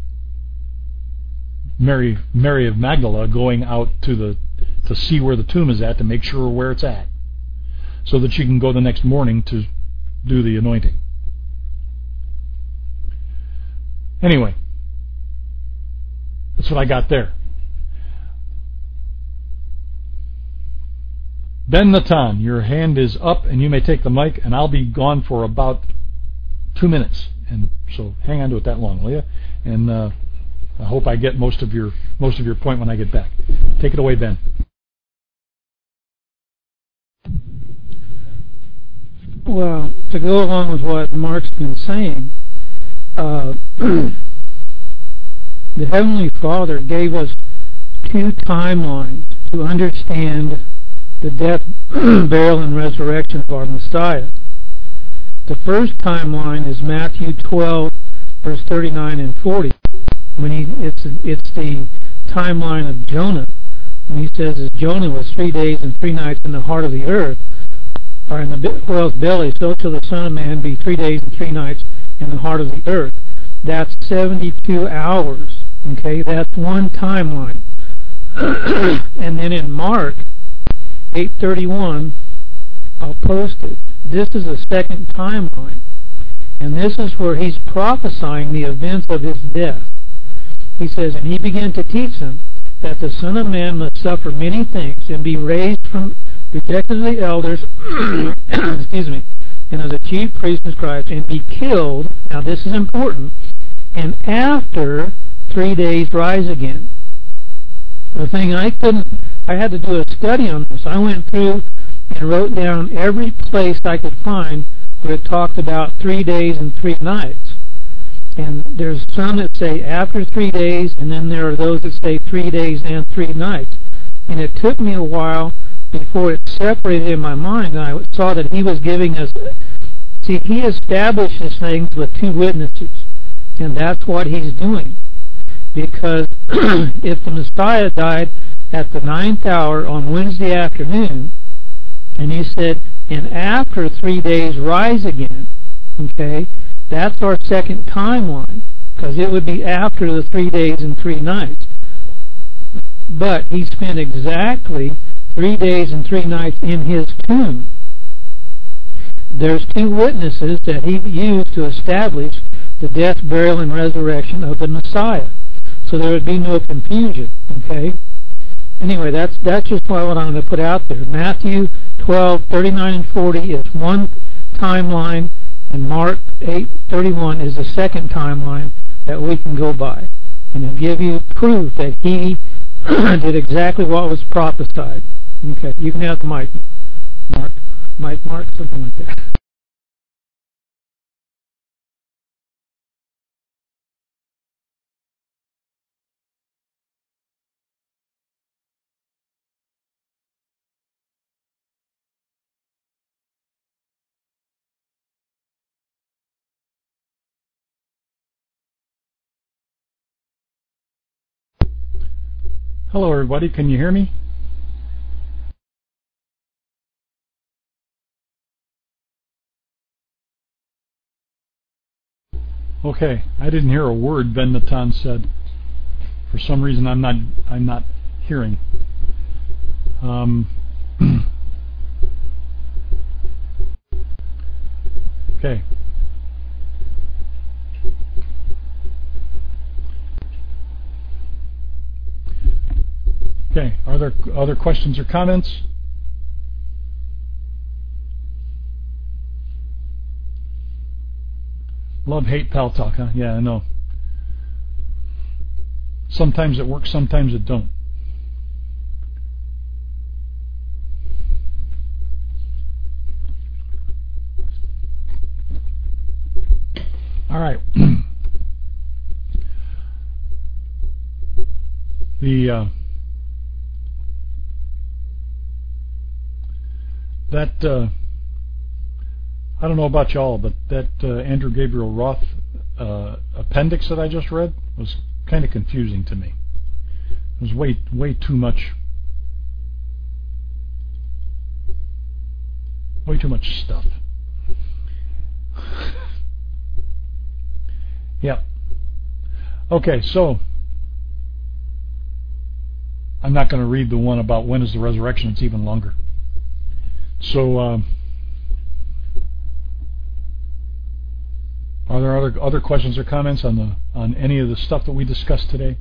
Mary Mary of Magdala going out to the to see where the tomb is at, to make sure where it's at, so that she can go the next morning to do the anointing. Anyway, that's what I got there. Ben Natan, your hand is up, and you may take the mic, and I'll be gone for about two minutes, and so hang on to it that long, will you? And uh, I hope I get most of your most of your point when I get back. Take it away, Ben. Well, to go along with what Mark's been saying, uh, the Heavenly Father gave us two timelines to understand the death, burial, and resurrection of our Messiah. The first timeline is Matthew twelve, verse thirty-nine and forty. When he, it's it's the timeline of Jonah, when he says, as Jonah was three days and three nights in the heart of the earth, or in the whale's belly, so shall the Son of Man be three days and three nights in the heart of the earth. That's seventy-two hours. Okay, that's one timeline. And then in Mark eight thirty-one, I'll post it. This is a second timeline, and this is where he's prophesying the events of his death. He says, and he began to teach them that the Son of Man must suffer many things and be raised from rejected of the elders, excuse me, and of the chief priests and scribes, and be killed. Now this is important. And after three days rise again. The thing I couldn't, I had to do a study on this. I went through and wrote down every place I could find where it talked about three days and three nights. And there's some that say after three days, and then there are those that say three days and three nights. And it took me a while before it separated in my mind, and I saw that he was giving us, see, he establishes things with two witnesses, and that's what he's doing. Because if the Messiah died at the ninth hour on Wednesday afternoon, and he said, and after three days rise again, okay, that's our second timeline, because it would be after the three days and three nights. But he spent exactly three days and three nights in his tomb. There's two witnesses that he used to establish the death, burial, and resurrection of the Messiah. So there would be no confusion, okay? Anyway, that's that's just what I'm going to put out there. Matthew twelve, thirty-nine and forty is one timeline, and Mark eight thirty-one is the second timeline that we can go by. And it'll give you proof that he did exactly what was prophesied. Okay, you can have the mic, Mark. Mike, Mark, something like that. Hello, everybody. Can you hear me? Okay, I didn't hear a word Ben Natan said. For some reason, I'm not. I'm not hearing. Um, okay. Okay. Are there other questions or comments? Love, hate, pal talk, huh? Yeah, I know. Sometimes it works, sometimes it don't. All right. the uh, that. Uh, I don't know about y'all, but that uh, Andrew Gabriel Roth uh, appendix that I just read was kind of confusing to me. It was way, way too much Way too much stuff. Yep. Okay, so I'm not going to read the one about when is the resurrection. It's even longer. So, uh, are there other other questions or comments on the on any of the stuff that we discussed today?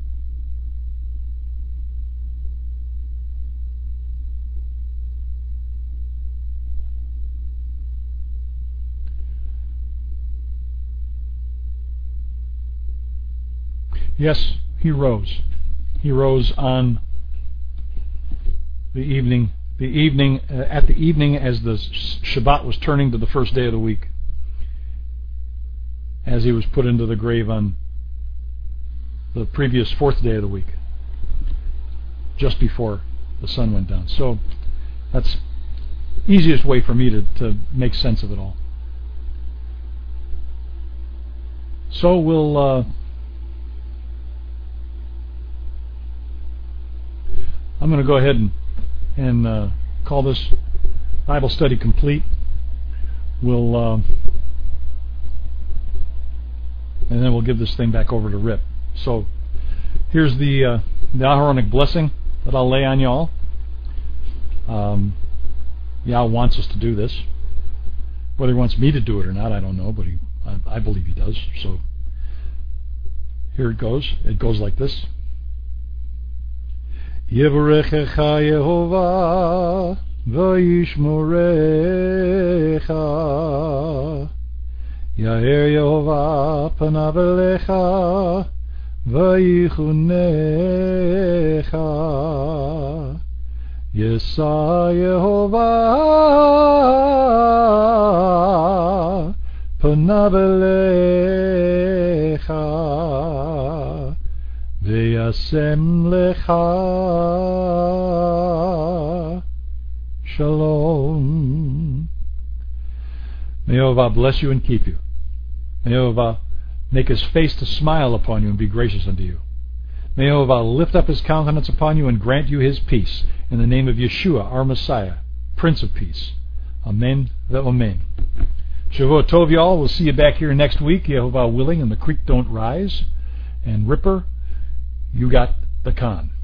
Yes, he rose. He rose on the evening, the evening uh, at the evening as the Shabbat was turning to the first day of the week, as he was put into the grave on the previous fourth day of the week, just before the sun went down. So that's the easiest way for me to, to make sense of it all. So we'll uh, I'm going to go ahead and, and uh, call this Bible study complete. We'll uh, and then we'll give this thing back over to Rip. So here's the uh, the Aharonic blessing that I'll lay on y'all. Um, Yah wants us to do this. Whether he wants me to do it or not, I don't know, but he, I, I believe he does. So here it goes. It goes like this. Yevarechecha Yehovah v'yishmorecha Yair Yehovah panav elecha v'yichunecha Yesa Yehovah panav elecha V'yasem lecha shalom. May Yehovah bless you and keep you. May Yehovah make his face to smile upon you and be gracious unto you. May Yehovah lift up his countenance upon you and grant you his peace. In the name of Yeshua, our Messiah, Prince of Peace. Amen ve'amen. Shavua Tov, y'all. We'll see you back here next week, Yehovah willing, and the creek don't rise. And Ripper, you got the con.